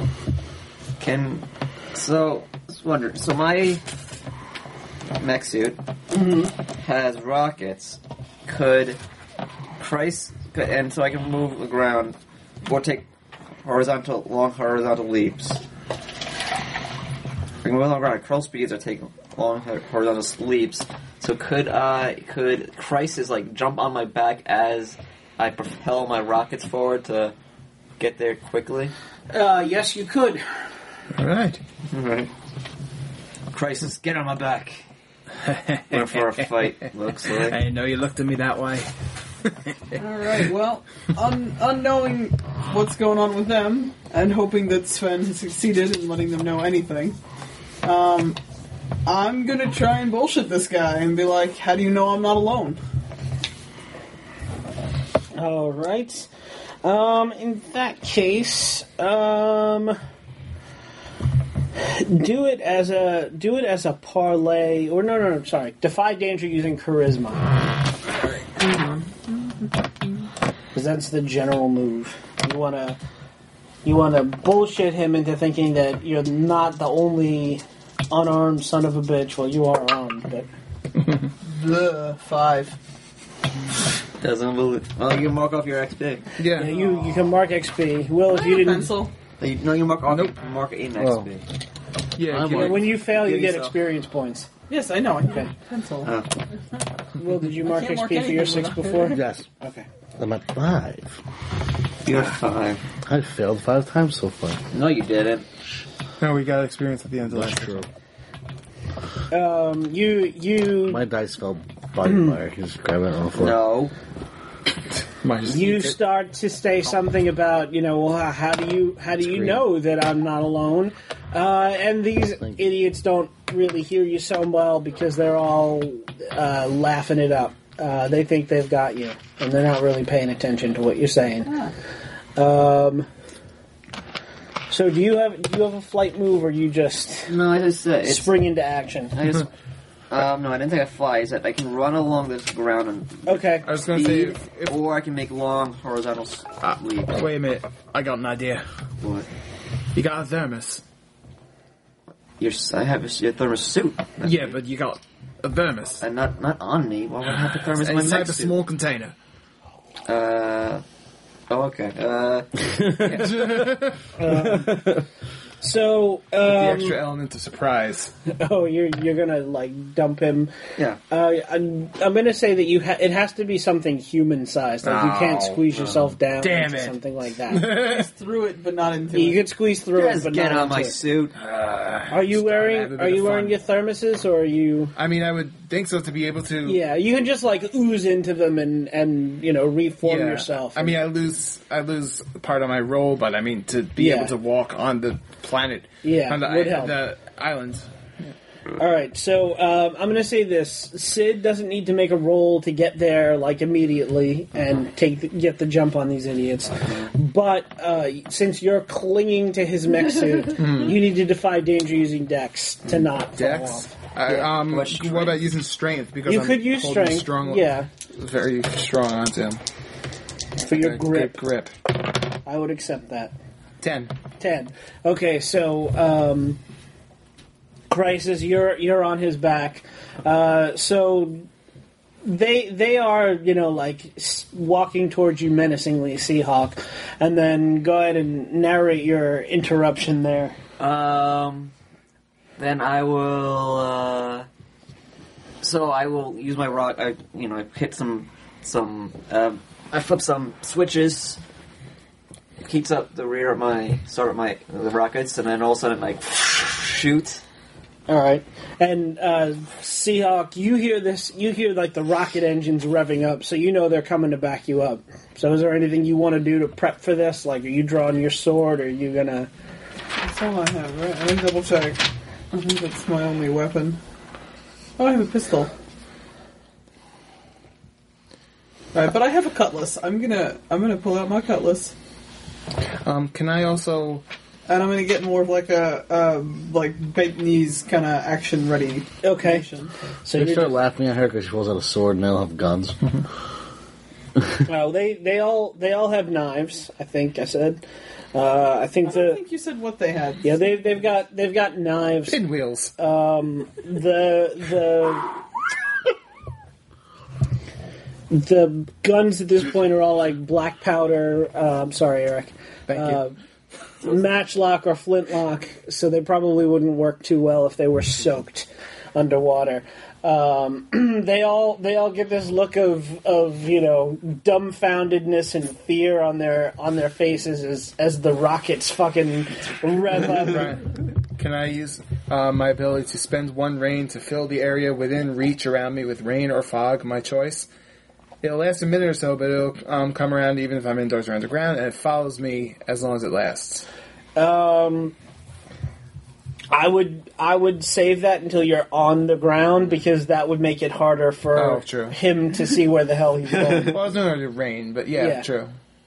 So my mech suit has rockets. Could Christ, and so I can move the ground or take long horizontal leaps. I can move on the ground at crawl speeds or take long horizontal leaps. So could Crisis jump on my back as I propel my rockets forward to get there quickly? Yes, you could. Alright. Crisis, get on my back. Went for a fight, looks like. I didn't know you looked at me that way. Alright, well, unknowing what's going on with them, and hoping that Sven has succeeded in letting them know anything, I'm gonna try and bullshit this guy and be like, how do you know I'm not alone? Alright. In that case, do it as a parlay, or no, sorry. Defy danger using charisma. Because that's the general move. You wanna bullshit him into thinking that you're not the only unarmed son of a bitch. Well, you are armed, but Blah, 5. Doesn't believe. Well, you can mark off your XP. yeah, you can mark XP. Will, if you didn't, Pencil. You mark off. Mark it in XP. Yeah, I'm when you fail, you Give get yourself. experience points. Yes, I know. I Okay. need pencil. Will, did you mark can't mark XP for your anything 6 without- before? Yes. Okay. I'm at 5. You're 5. I failed 5 times so far. No, you didn't. No, we got experience at the end of That's last true. You My dice fell by fire. Just grab it on the floor. No. you start to say something about, well, how do you know that I'm not alone? And these idiots don't really hear you so well because they're all laughing it up. They think they've got you, and they're not really paying attention to what you're saying. So do you have a flight move, or you just No, I just it's. spring into action? I just. No, I didn't think I fly. Is that I can run along this ground and Okay. I was going to say, speed, or I can make long horizontal leaps. wait a minute, I got an idea. What? You got a thermos. I have your thermos suit. Yeah, but you got a thermos. And not on me. Why would I have the thermos in my Inside mech a suit? small container. Oh, okay. So, The extra element of surprise. you're gonna dump him. Yeah. I'm gonna say that it has to be something human sized. Like you can't Oh, squeeze yourself down damn into it. something like that. Through it, but not into You it. could squeeze through it, Just but get not on my into it. suit. Are you Have a wearing bit Are you of wearing fun. your thermoses, or are you? I mean, I would think so to be able to. Yeah, you can just ooze into them and reform Yeah. yourself. I mean, I lose part of my roll, but I mean to be Yeah. able to walk on the planet. Yeah, on the, would help. the island. All right, so I'm going to say this: Sid doesn't need to make a roll to get there immediately and get the jump on these idiots. But since you're clinging to his mech suit, you need to defy danger using Dex to not fall Dex. off. What about using strength? Because You I'm could use holding strength, strong, yeah, very strong onto him. for your Good grip. grip. I would accept that. 10. 10. Okay, so Crisis, you're on his back. So they are walking towards you menacingly, Seahawk, and then go ahead and narrate your interruption there. Then I will. So I will use my rock. I hit some. I flip some switches. Heats up the rear of the rockets, and then all of a sudden shoot. All right, and Seahawk, you hear this? You hear the rocket engines revving up, so you know they're coming to back you up. So, is there anything you want to do to prep for this? Are you drawing your sword, or are you gonna? That's all I have, right? Let me double check. I think that's my only weapon. Oh, I have a pistol. Alright, but I have a cutlass. I'm gonna pull out my cutlass. Can I also... And I'm gonna get more of a bent knees kind of action ready. Okay. Motion. So They you're start laughing at her because she pulls out a sword and they all have guns. well, they all have knives. I think I said. I think I don't think you said what they had. yeah they've got knives. Pinwheels. The guns at this point are all black powder. I'm sorry, Eric. Thank you. Matchlock or flintlock, so they probably wouldn't work too well if they were soaked underwater. They all get this look of dumbfoundedness and fear on their faces as the rockets fucking rev up. Right. Can I use my ability to spend one rain to fill the area within reach around me with rain or fog, my choice? It'll last a minute or so, but it'll come around even if I'm indoors or underground, and it follows me as long as it lasts. I would save that until you're on the ground because that would make it harder for true. him to see where the hell he's going. Well, it's not going to rain, but yeah, true.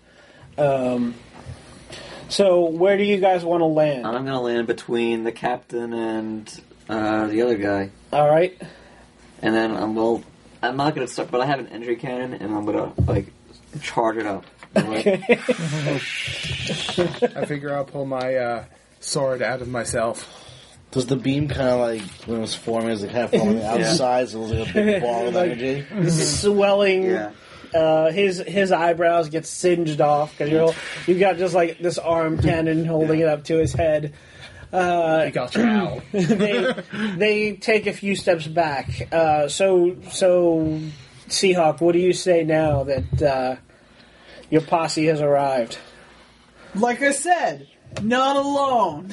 So where do you guys want to land? I'm going to land between the captain and the other guy. All right. And then I'm not going to start, but I have an energy cannon, and I'm going to charge it up. Right? I figure I'll pull my sword out of myself. Does the beam kind of when it was forming, is it kind of forming outside, so it was like a big ball of energy? Swelling. Yeah. His eyebrows get singed off because you got just like this arm cannon holding it up to his head. You got your owl. They take a few steps back. So Seahawk, what do you say now that your posse has arrived? Like I said, not alone.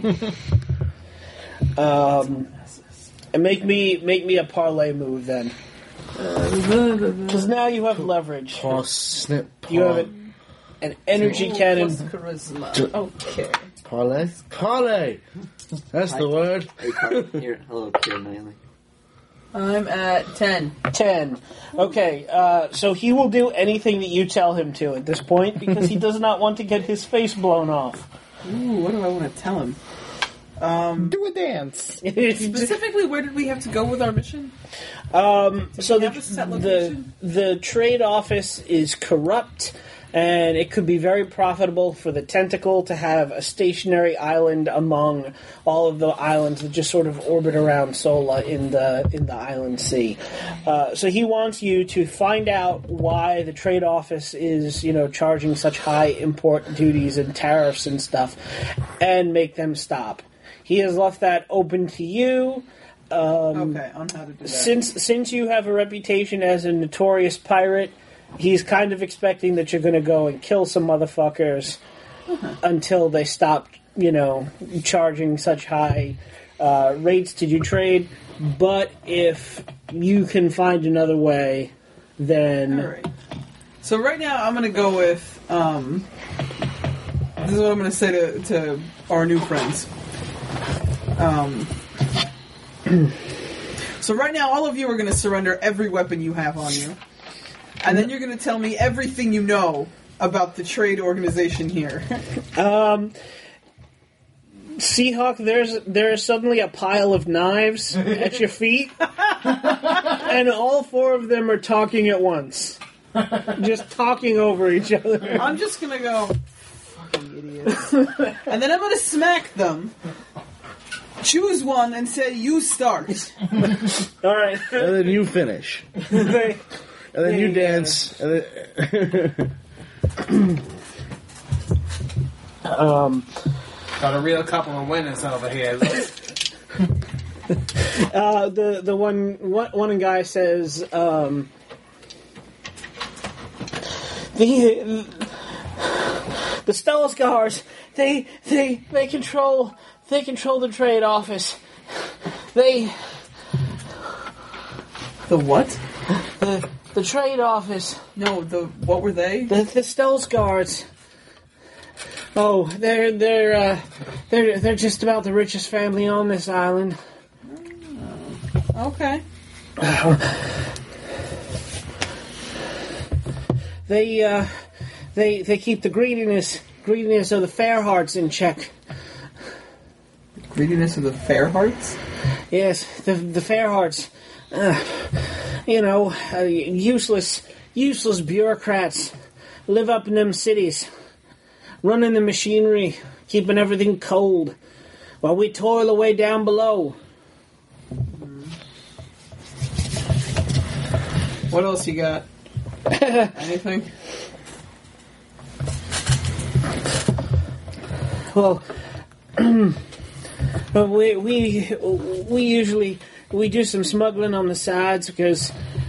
And make me a parlay move then, because now you have leverage. You have an energy cannon. Charisma. Okay. Parlay. That's the word. Here, hello, Kieran Knightley. I'm at 10. 10. Okay, so he will do anything that you tell him to at this point because he does not want to get his face blown off. Ooh, what do I want to tell him? Do a dance. Specifically, where did we have to go with our mission? So have a set the location? trade office is corrupt, and it could be very profitable for the Tentacle to have a stationary island among all of the islands that just sort of orbit around Sola in the island sea. So he wants you to find out why the trade office is, charging such high import duties and tariffs and stuff, and make them stop. He has left that open to you. Okay, on how to do that. Since you have a reputation as a notorious pirate, he's kind of expecting that you're going to go and kill some motherfuckers until they stop, charging such high rates to do trade. But if you can find another way, then... All right. So right now, I'm going to go with... this is what I'm going to say to our new friends. So right now, all of you are going to surrender every weapon you have on you. And then you're going to tell me everything you know about the trade organization here. Seahawk, there's suddenly a pile of knives at your feet, and all four of them are talking at once. Just talking over each other. I'm just going to go, fucking idiots. And then I'm going to smack them. Choose one and say, you start. All right. And then you finish. And then you dance. And then Got a real couple of winners over here. The one guy says, the Stellascars, they control the trade office. The what? The trade office. No, what were they? The Stellascars. Oh, they're just about the richest family on this island. Okay. They keep the greediness of the Fairhearts in check. Greediness of the Fairhearts? Yes, the Fairhearts. Useless bureaucrats live up in them cities, running the machinery, keeping everything cold, while we toil away down below. What else you got? Anything? Well, we usually do some smuggling on the sides because,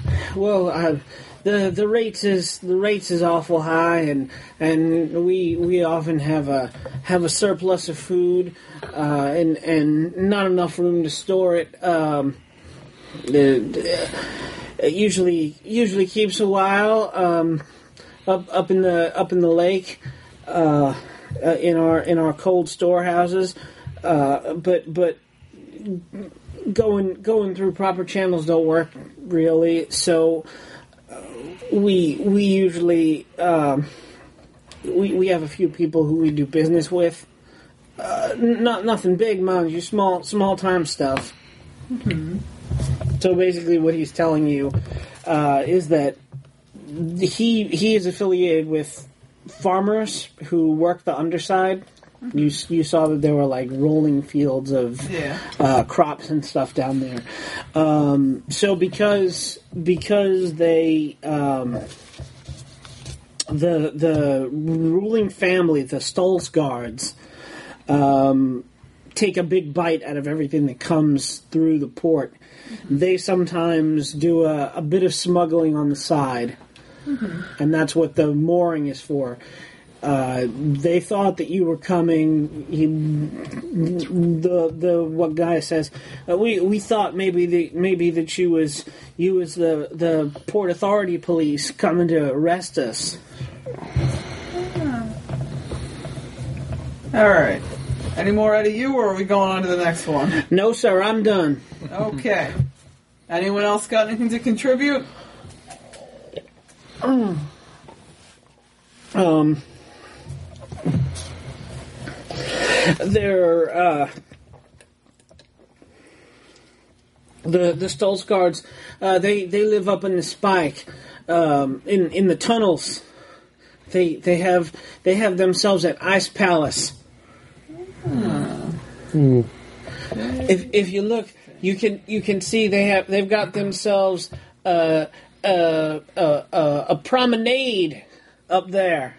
the rates is awful high, and we often have a surplus of food, and not enough room to store it. it usually keeps a while up in the lake in our cold storehouses, but going through proper channels don't work really. So we usually we have a few people who we do business with. Nothing big, mind you, small time stuff. Mm-hmm. So basically, what he's telling you is that he is affiliated with farmers who work the underside. Mm-hmm. You saw that there were like rolling fields of crops and stuff down there. So because they the ruling family, the Stolzgards, take a big bite out of everything that comes through the port. They sometimes do a bit of smuggling on the side, and that's what the mooring is for. They thought that you were coming. What guy says? We thought maybe that you was the Port Authority police coming to arrest us. All right. Any more out of you, or are we going on to the next one? No, sir. I'm done. Okay. Anyone else got anything to contribute? They're the Stolzgards. They live up in the spike, in the tunnels. They have themselves an ice palace. If you look, you can see they've got themselves a promenade up there.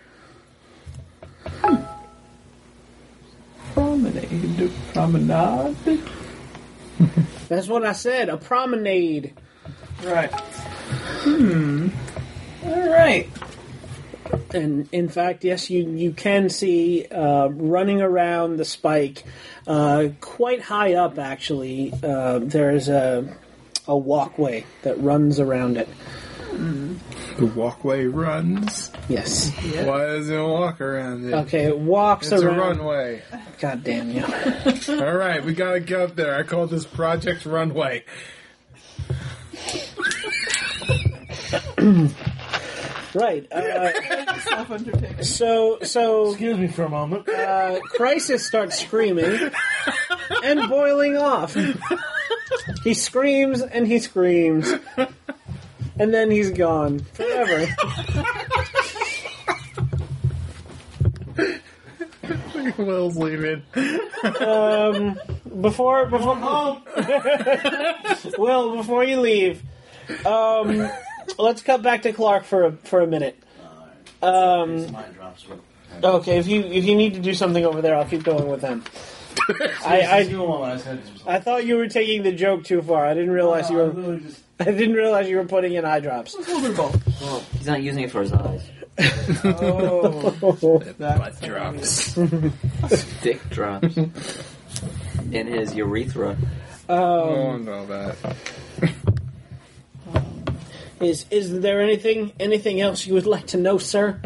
Promenade. That's what I said. A promenade. Right. All right. And in fact, yes, you can see running around the spike, quite high up. Actually, there's a walkway that runs around it. The walkway runs? Yes. Yeah. Why does it walk around it? Okay, it walks it's around. It's a runway. God damn you. Alright, we gotta get up there. I call this Project Runway. Right. So excuse me for a moment. Crisis starts screaming and boiling off. He screams and he screams. And then he's gone forever. Will's leaving. Before Will, before you leave, let's cut back to Clark for a minute. Okay, if you need to do something over there, I'll keep going with them. I thought you were taking the joke too far. I didn't realize you were. I didn't realize you were putting in eye drops. Well, he's not using it for his eyes. Butt drops. Dick drops. In his urethra. Oh, no, that. Is there anything else you would like to know, sir?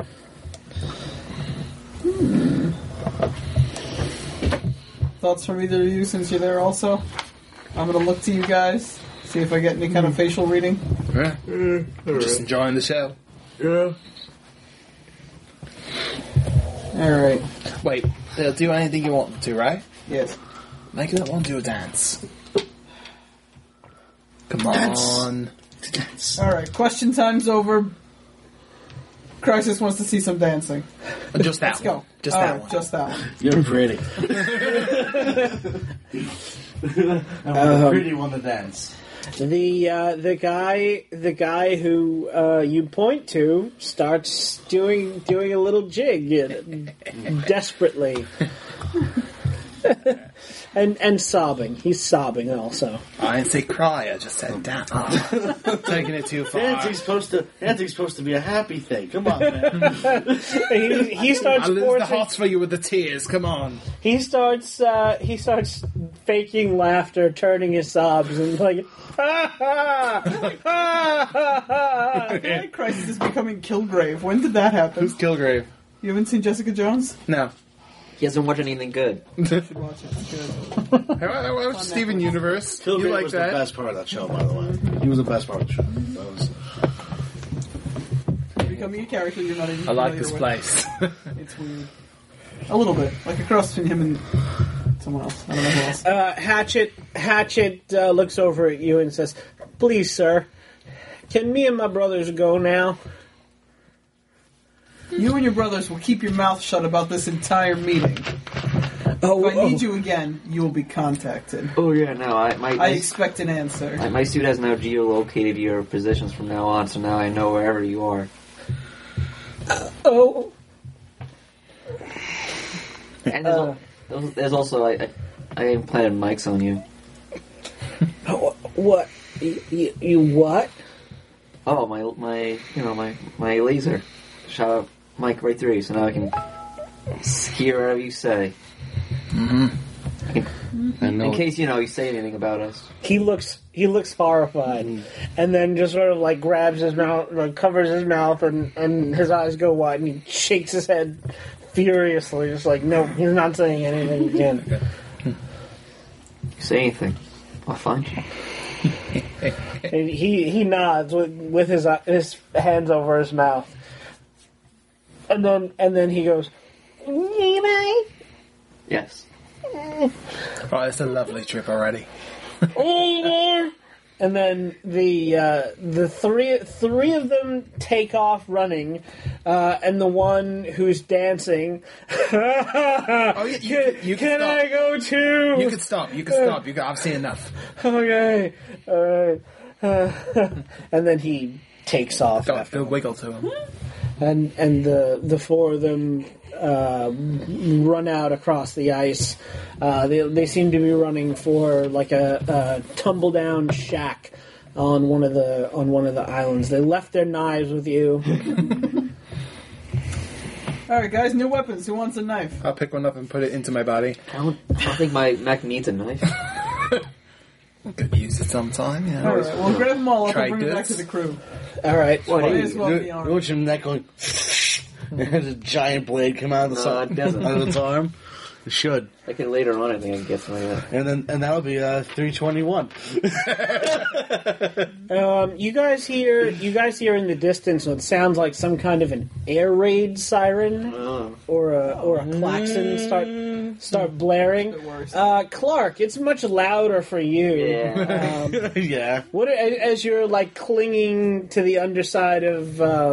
Thoughts from either of you since you're there also? I'm going to look to you guys, see if I get any kind of facial reading. Yeah. Just enjoying the show. Yeah. Alright. Wait, they'll do anything you want them to, right? Yes. Make that one do a dance. Come on. Dance. Alright, question time's over. Crisis wants to see some dancing. Just that Let's go. one. Just All that right, one. just that one. You're pretty. I want a pretty one to dance. The guy who you point to starts doing a little jig desperately. And sobbing. He's sobbing also. I didn't say cry, I just said dance. Taking it too far. Dancing's supposed to be a happy thing. Come on, man. he starts I lose forcing, the hearts for you with the tears, come on. he starts faking laughter, turning his sobs, and like, ha ha, ha ha ha. I feel like Crisis is becoming Kilgrave. When did that happen? Who's Kilgrave? You haven't seen Jessica Jones? No. He hasn't watched anything good. You should watch it. It's good. I watched Steven Universe. Phil You Green like was that? the best part of that show, by the way. He was the best part of the show. That was... You're becoming a character you're not even I like familiar this with. place. It's weird. A little bit. Like a cross between him and someone else. I don't know who else. Hatchet looks over at you and says, "Please, sir, can me and my brothers go now?" You and your brothers will keep your mouth shut about this entire meeting. Oh, If I need you again, you will be contacted. Oh yeah, no, I expect an answer. my suit has now geolocated your positions from now on, so now I know wherever you are. Oh, And there's also I implanted mics on you. what? You what? Oh, my laser shot a mic right through you, so now I can hear whatever you say. I know. In case you say anything about us. He looks horrified, and then just sort of like grabs his mouth, like covers his mouth, and his eyes go wide, and he shakes his head furiously, just like, no, he's not saying anything again. You say anything, I'll find you. And he nods with his hands over his mouth, and then he goes, Yes. Oh, it's a lovely trip already. and then the three of them take off running, and the one who's dancing. Oh, yeah, you can Can stop. I go too? You can stop. I've seen enough. Okay, all right. And then he takes off, Don't wiggle to him. and the four of them run out across the ice. They seem to be running for like a tumble down shack on one of the islands. They left their knives with you. Alright, guys, new weapons. Who wants a knife? I'll pick one up and put it into my body. I don't think my mech needs a knife. Could use it sometime. Yeah. Alright, we'll grab them all up Try and bring them back to this. the crew. All right. May as well be You armed. watch your neck going. There's a giant blade come out of the No, it doesn't. out of its arm. It should, I can later on. I think I can get something like that. and that'll be 321. You guys hear in the distance what sounds like some kind of an air raid siren Oh. or a klaxon start blaring. Bit worse. Clark, it's much louder for you. Yeah. Yeah. What as you're like clinging to the underside of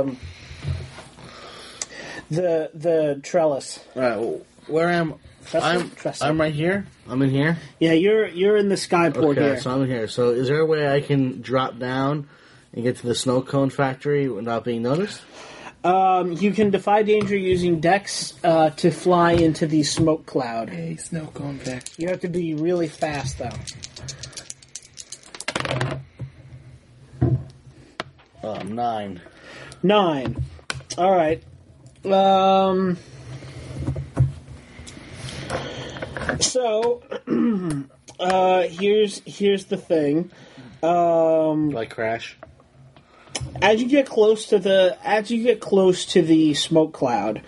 the trellis? All right. Well, where am Trestle. I'm right here. I'm in here. Yeah, you're in the skyport Okay, here. so I'm in here. So is there a way I can drop down and get to the snow cone factory without being noticed? You can defy danger using Dex to fly into the smoke cloud. Hey, snow cone back. You have to be really fast though. 9. 9. All right. So here's the thing. Do I crash? As you get close to the smoke cloud,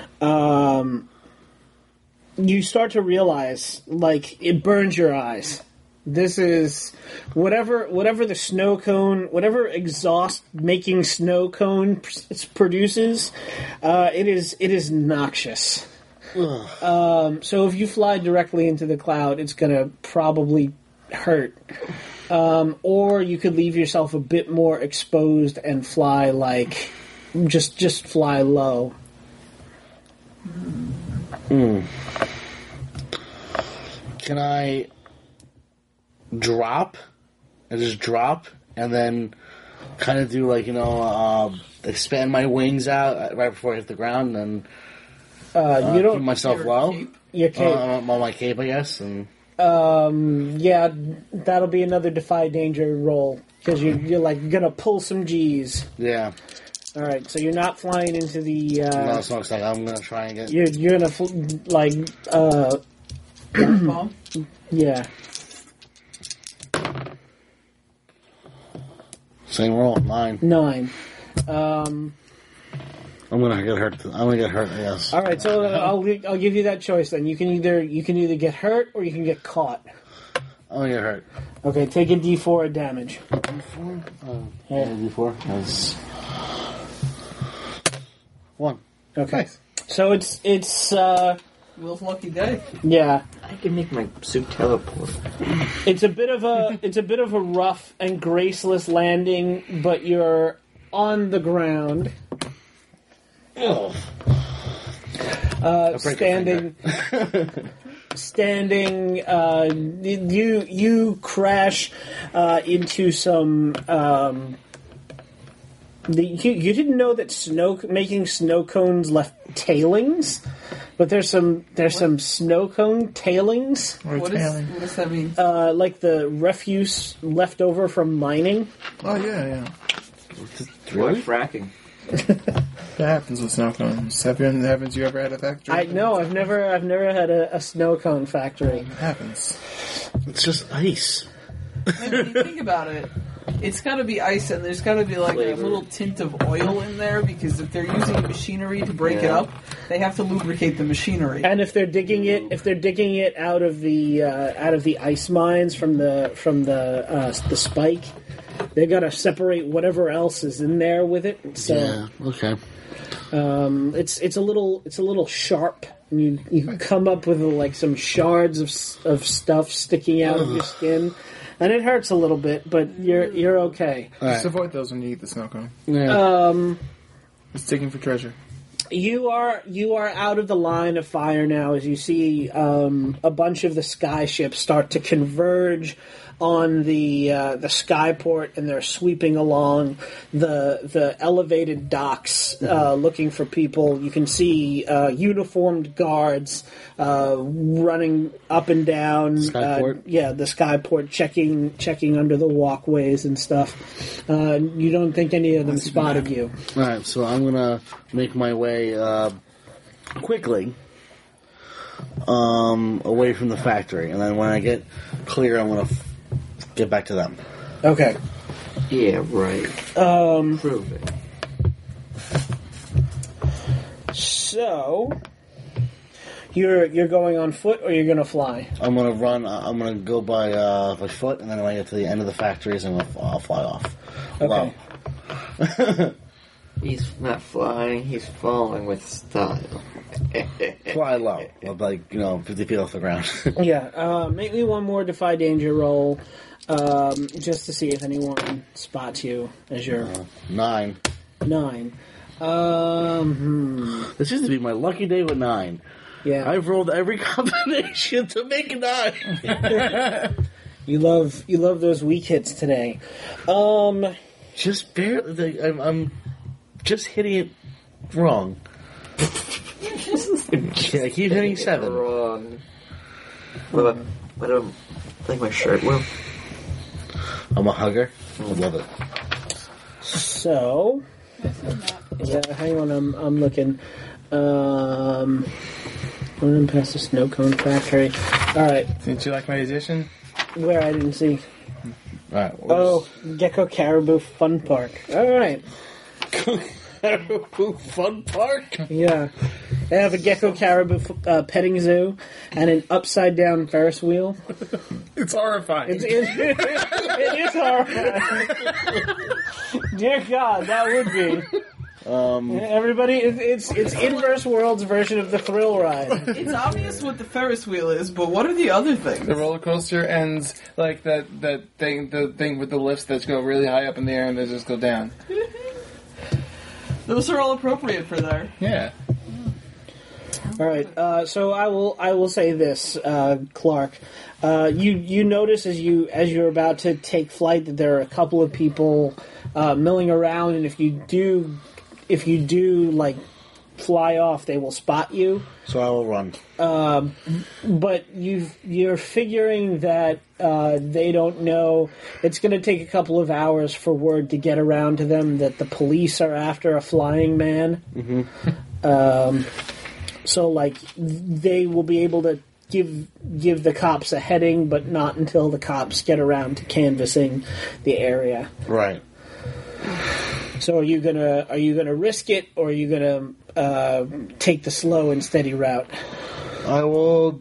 you start to realize like it burns your eyes. This is whatever the snow cone, whatever exhaust making snow cone produces. It is noxious. So if you fly directly into the cloud, it's gonna probably hurt. Or you could leave yourself a bit more exposed and fly like just fly low. Can I drop and then kind of do like expand my wings out right before I hit the ground and You keep don't. myself low Your cape. on my cape, I guess. And Yeah, that'll be another defy danger roll because you're like gonna pull some G's. yeah, All right, so you're not flying into the. no, it's not like I'm gonna try and get. You're gonna Bomb? Yeah. Same roll, 9. 9. I'm gonna get hurt. I'm gonna get hurt. Yes. All right, so I'll give you that choice. Then you can either get hurt or you can get caught. I'm gonna get hurt. Okay, take a D4 of damage. D4. Yeah. D4. That's 1. Okay. Nice. So it's Will's lucky day. yeah. I can make my suit teleport. It's a bit of a rough and graceless landing, but you're on the ground. Oh. break Standing, you crash into some. You didn't know that making snow cones left tailings, but there's some snow cone tailings, What does that mean? like the refuse left over from mining. Oh, yeah. What fracking? That happens with snow cones. Haven't you ever had a factory? I've never had a snow cone factory. It happens. It's just ice. And when you think about it, it's got to be ice, and there's got to be like Flavor. a little tint of oil in there, because if they're using machinery to break it up, they have to lubricate the machinery. And if they're digging it out of the ice mines from the spike, they got to separate whatever else is in there with it. So Yeah. Okay. it's a little sharp. And you come up with like some shards of stuff sticking out of your skin, and it hurts a little bit, but you're okay. Just avoid those when you eat the snow cone. Yeah. It's digging for treasure. You are out of the line of fire now as you see a bunch of the sky ships start to converge on the skyport, and they're sweeping along the elevated docks looking for people. You can see uniformed guards running up and down. Skyport? The skyport checking under the walkways and stuff. You don't think any of them spotted you. All right. So I'm gonna make my way quickly away from the factory, and then when I get clear, I'm gonna get back to them. Okay. Yeah, right. Prove it. So, you're going on foot, or you're going to fly? I'm gonna run. I'm gonna go by foot, and then when I get to the end of the factories, I'll fly off. Okay. Wow. He's not flying, he's falling with style. Fly low, like 50 feet off the ground. Yeah. Make me one more defy danger roll, just to see if anyone spots you as you're 9. 9. This used to be my lucky day with 9. Yeah. I've rolled every combination to make a 9. You love those weak hits today. Just barely. I'm just hitting it wrong. I keep hitting 7. Wrong. What about like my shirt? Well, I'm a hugger. I love it. So, hang on, I'm looking. I'm running past the snow cone factory. All right, Didn't you like my addition? where I didn't see. All right. Oh, Gecko Caribou Fun Park. All right. Fun park. Yeah. They have a Gecko Caribou petting zoo and an upside down Ferris wheel. It's horrifying. It is horrifying. Dear God, that would be. Everybody, it's Inverse World's version of the thrill ride. It's obvious what the Ferris wheel is, but what are the other things? The roller coaster ends like the thing with the lifts that go really high up in the air and they just go down. Those are all appropriate for there. Yeah. All right, so I will say this, Clark. You notice as you're about to take flight that there are a couple of people milling around, and if you do like fly off, they will spot you. So I will run. But you're figuring that they don't know. It's going to take a couple of hours for word to get around to them that the police are after a flying man. Mm-hmm. So, like, they will be able to give the cops a heading, but not until the cops get around to canvassing the area. Right. So are you gonna risk it, or are you gonna take the slow and steady route? I will.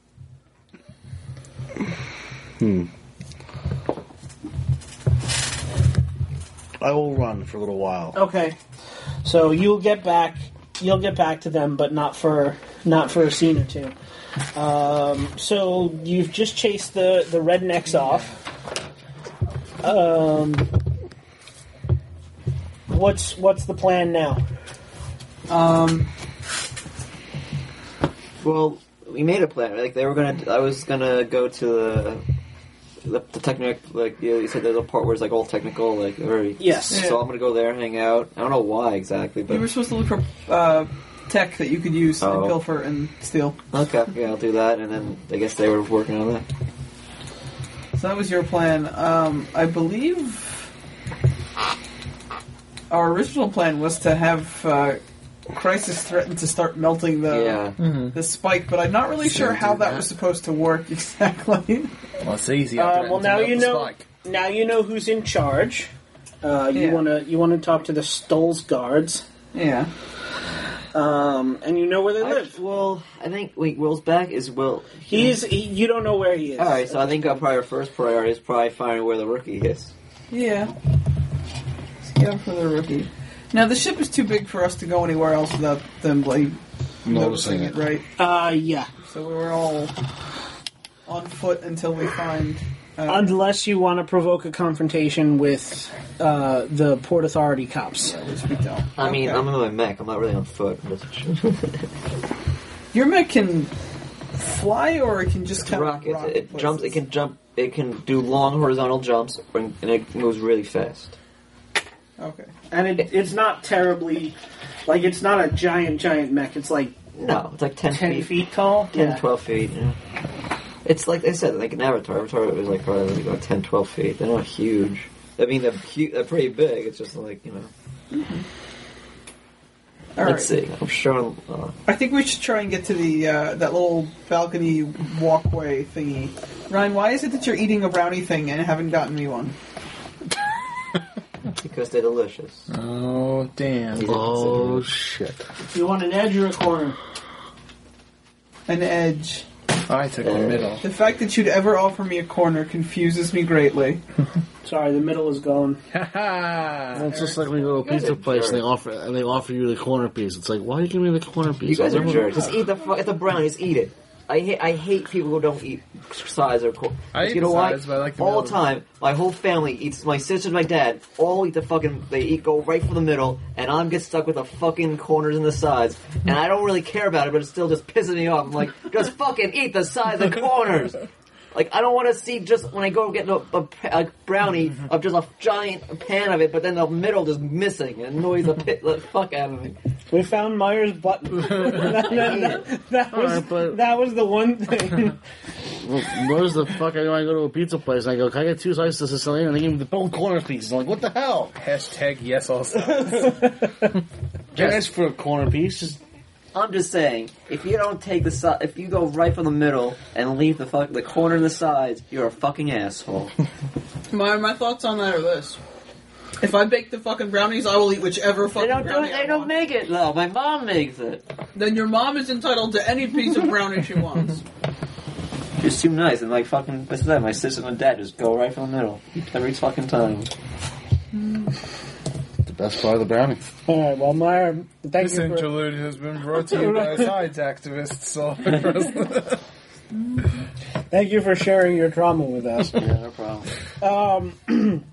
I will run for a little while. Okay. So you'll get back to them, but not for a scene or two. So you've just chased the rednecks off. What's the plan now? Well, we made a plan. Like I was gonna go to the technical. Like you said, there's a part where it's like all technical, like very. Yes. So I'm gonna go there, hang out. I don't know why exactly, but You were supposed to look for tech that you could use and pilfer and steal. okay, yeah, I'll do that. And then I guess they were working on that. So that was your plan. I believe our original plan was to have Crisis threaten to start melting the spike, but I'm not really sure how that was supposed to work exactly. Well, it's easy. Well, now you know. Now you know who's in charge. You wanna talk to the Stoll's guards. Yeah. And you know where they live. Well, I think Will's back. Is Will? You don't know where he is. All right, so I think probably our first priority is probably finding where the rookie is. Yeah. Let's get him for the rookie. Now, the ship is too big for us to go anywhere else without them, like, noticing it, right? Yeah. So we were all on foot until we find... Unless you want to provoke a confrontation with the Port Authority cops. Yeah, which we don't. I mean, I'm in my mech. I'm not really on foot. Your mech can fly, or it can just kind of rock it jumps. It can jump. It can do long horizontal jumps, and it moves really fast. Okay. And it's not terribly... Like, it's not a giant mech. It's like... No, it's like 10 feet tall? 10, 12 feet, yeah. It's like I said, like an Avatar. Avatar was like probably about 10, 12 feet. They're not huge. I mean, they're pretty big. It's just like, you know... Mm-hmm. Let's see. I'm sure... I think we should try and get to the that little balcony walkway thingy. Ryan, why is it that you're eating a brownie thing and haven't gotten me one? Because they're delicious. Oh, damn. Oh, shit. You want an edge or a corner? An edge. I took the middle. The fact that you'd ever offer me a corner confuses me greatly. Sorry, the middle is gone. It's just like when you go to a pizza place and they offer you the corner piece. It's like, why are you giving me the corner piece? You guys are jerks. Just eat the brownie. Just eat it. I hate people who don't eat sides or corn. I eat you know sides, why? but I like the all the middle. time. My whole family eats. My sister and my dad all eat the fucking. Go right for the middle, and I'm get stuck with the fucking corners and the sides. And I don't really care about it, but it's still just pissing me off. I'm like, just fucking eat the sides and corners. Like, I don't want to see just when I go get a brownie of just a giant pan of it, but then the middle just missing. It annoys the fuck out of me. We found Meyer's button. that was the one thing. Where's the fuck I want to go to a pizza place and I go, can I get 2 slices of Sicilian? And they give me the whole corner piece. I'm like, what the hell? Hashtag yes also. Ask for a corner piece. Just I'm just saying, if you don't take if you go right from the middle and leave the corner and the sides, you're a fucking asshole. My thoughts on that are this. If I bake the fucking brownies, I will eat whichever fucking brownie They don't make it, though. My mom makes it. Then your mom is entitled to any piece of brownie she wants. She's too nice, and like fucking, what's that? My sister and dad just go right from the middle every fucking time. the best part of the brownie. All right, well, Meyer, thank This you for... interlude has been brought to you by sides activists all across Thank you for sharing your trauma with us. Yeah, no problem.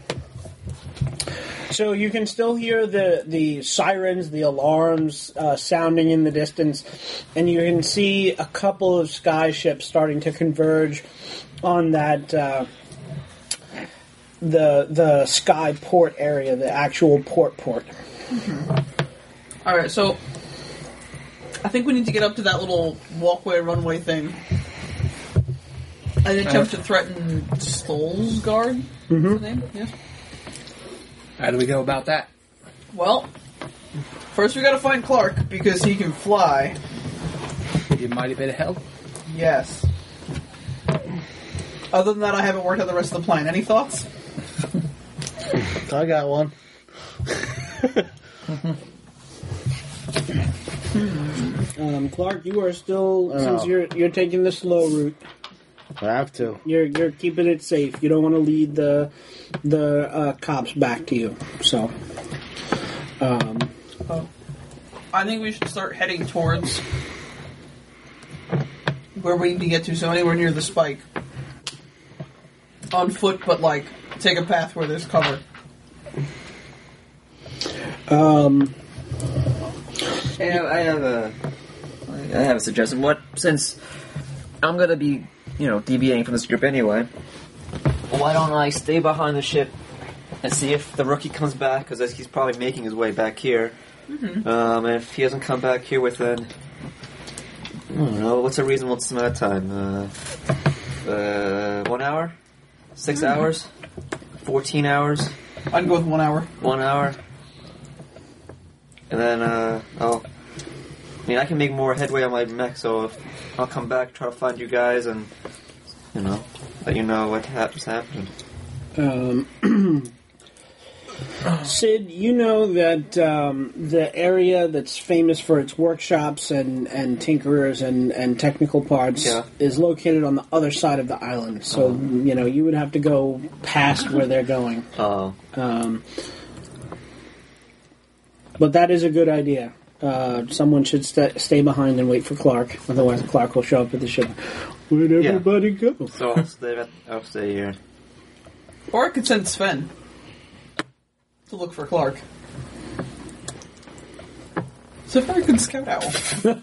So you can still hear the sirens, the alarms sounding in the distance, and you can see a couple of sky ships starting to converge on that the sky port area, the actual port. All right, so I think we need to get up to that little walkway, runway thing, and attempt to threaten Stoll's guard. Is the name? Yes. How do we go about that? Well, first we gotta find Clark because he can fly. You mighty bit of help. Yes. Other than that, I haven't worked out the rest of the plan. Any thoughts? I got one. Clark, you are still, Oh. since you're taking the slow route, I have to. you're keeping it safe. You don't want to lead the cops back to you. So, I think we should start heading towards where we need to get to, so anywhere near the spike. On foot, but like, take a path where there's cover. I have a suggestion. Since I'm gonna be, deviating from this group anyway, why don't I stay behind the ship and see if the rookie comes back? Because he's probably making his way back here. Mm-hmm. And if he doesn't come back here within, I don't know, what's a reasonable amount of time? 1 hour, 6 hours, 14 hours. I'd go with 1 hour. 1 hour. And then, I can make more headway on my mech, so if I'll come back, try to find you guys, and, let you know what just happened. Sid, you know that the area that's famous for its workshops and tinkerers and technical parts is located on the other side of the island. So, you would have to go past where they're going. Oh. But that is a good idea. Someone should stay behind and wait for Clark. Otherwise, Clark will show up at the ship. Where'd everybody go? So I'll stay here. Or I could send Sven to look for Clark. It's a very good scout owl. Smug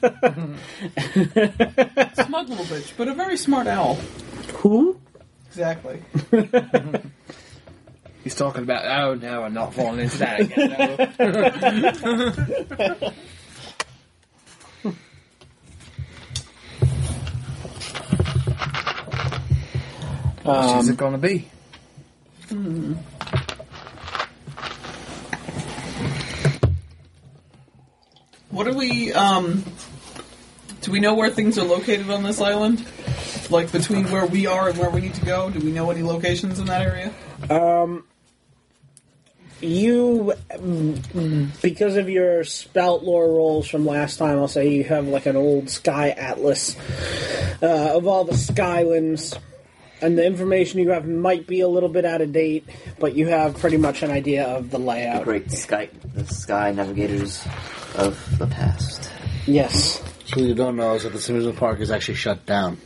little bitch, but a very smart owl. Who? Exactly. He's talking about, oh no, I'm not falling into that again, Which is it going to be? What do we know where things are located on this island? Like, between where we are and where we need to go? Do we know any locations in that area? You, because of your spout lore rolls from last time, I'll say you have like an old sky atlas of all the skylands, and the information you have might be a little bit out of date, but you have pretty much an idea of the layout. The great sky navigators of the past. Yes. So what you don't know is that the amusement park is actually shut down.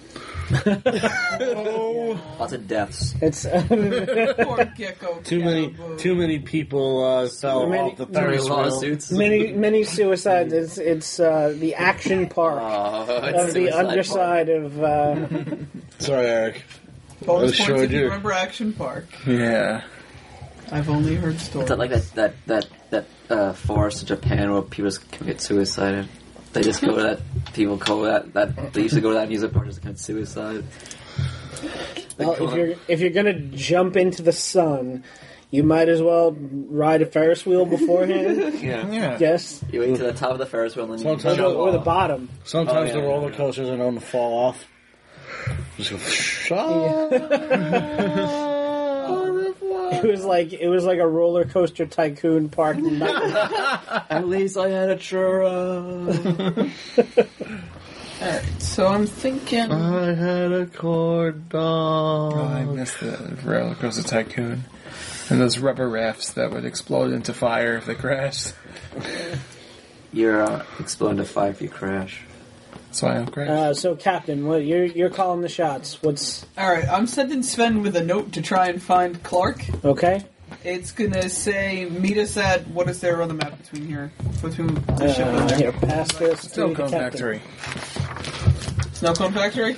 Lots of deaths. It's Poor gecko. Too many people fell off the Ferris wheel. Lawsuits. many suicides. It's the action park of the underside of. Sorry, Eric. Bonus sure points if do. you remember Action Park. Yeah. I've only heard stories. Is that like that forest in Japan where people just commit suicide? They just go to that. People call that. They used to go to that amusement park just to commit suicide. Well, if you're gonna jump into the sun, you might as well ride a Ferris wheel beforehand. Yeah. Yes, You wait to the top of the Ferris wheel and then you Sometimes- jump or the off. bottom. Sometimes Oh, yeah, the roller coasters are known to fall off. Just go. It was like a roller coaster tycoon park. At least I had a churro. Alright, so I'm thinking... I had a corn dog. Oh, I missed the roller coaster tycoon. And those rubber rafts that would explode into fire if they crashed. You're exploding to fire if you crash. That's why I don't crash. So, Captain, what you're calling the shots? What's Alright, I'm sending Sven with a note to try and find Clark. okay? It's gonna say, meet us at... What is there on the map between here? Between the ship and there? Here, pass this to Snow the Cone captain. Factory. Snow Cone Factory?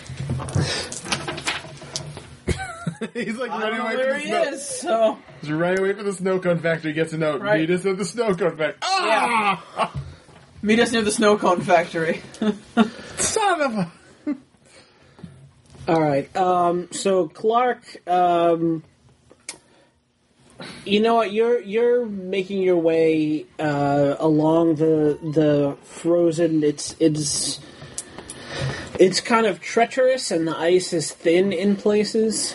He's like I running don't know away where from he the snow. is, so... He's running away from the Snow Cone Factory. Gets a note. Right. Meet us at the Snow Cone Factory. Yeah. Meet us near the Snow Cone Factory. Son of a... All right. So Clark, you know what? You're making your way along the frozen. It's It's kind of treacherous, and the ice is thin in places.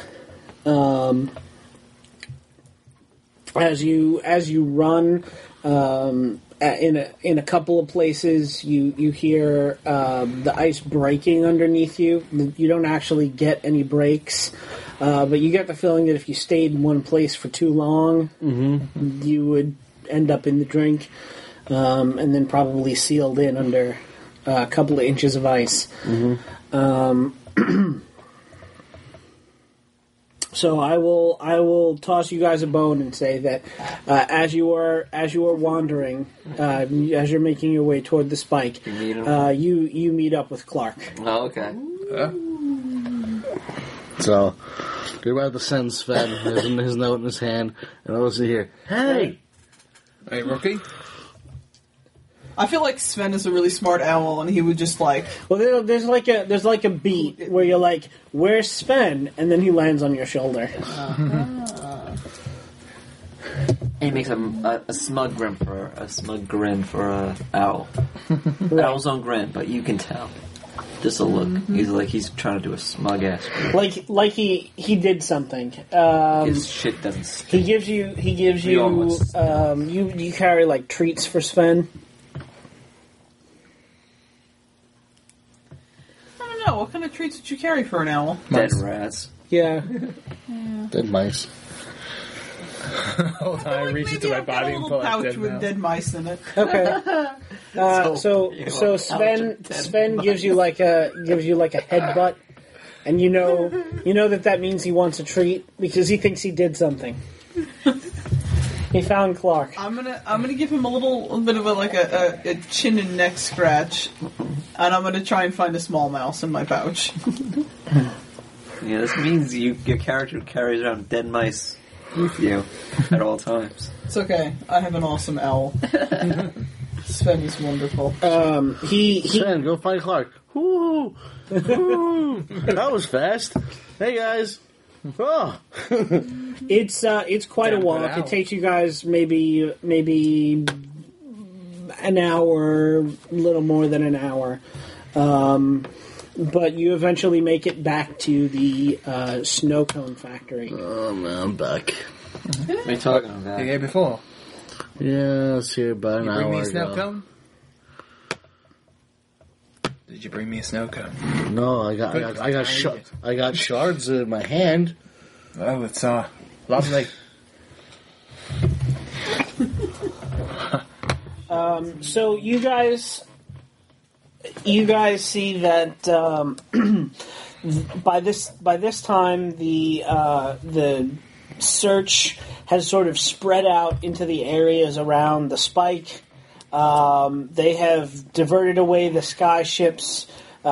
As you run, in a couple of places, you hear the ice breaking underneath you. You don't actually get any breaks, but you get the feeling that if you stayed in one place for too long, you would end up in the drink, and then probably sealed in under a couple of inches of ice. So I will toss you guys a bone and say that as you are wandering, as you're making your way toward the spike, you meet up with Clark. Oh, okay. So you're about to send Sven his note in his hand, and I was here. Hey, rookie. I feel like Sven is a really smart owl, and he would just like. Well, there's like a beat where you're like, "Where's Sven?" and then he lands on your shoulder. And he makes a smug grin for owl. Owl's own grin, but you can tell. Just a look. He's trying to do a smug ass grin. Like he did something. His shit doesn't stink. He gives you you carry like treats for Sven. No, what kind of treats did you carry for an owl? Dead rats. Yeah. dead mice. Hold on, I reach into my body and pull out pouch dead with mouse. dead mice in it. Okay. So Sven gives you like a headbutt, and you know that means he wants a treat because he thinks he did something. He found Clark. I'm gonna give him a little bit of a chin and neck scratch, and I'm gonna try and find a small mouse in my pouch. Yeah, this means your character carries around dead mice with you at all times. It's okay. I have an awesome owl. Sven is wonderful. Sven, go find Clark. Woo! Woo! That was fast. Hey guys. Oh. It's quite a walk. It takes you guys maybe an hour, a little more than an hour. But you eventually make it back to the snow cone factory. Oh man, I'm back. What are you talking about? You here before? Yeah, it's here about an You hour bring me a snow ago. cone? Did you bring me a snow cone? No, I got shards in my hand. Oh, it's lovely. So you guys see that by this time the search has sort of spread out into the areas around the spike. They have diverted away the sky ships.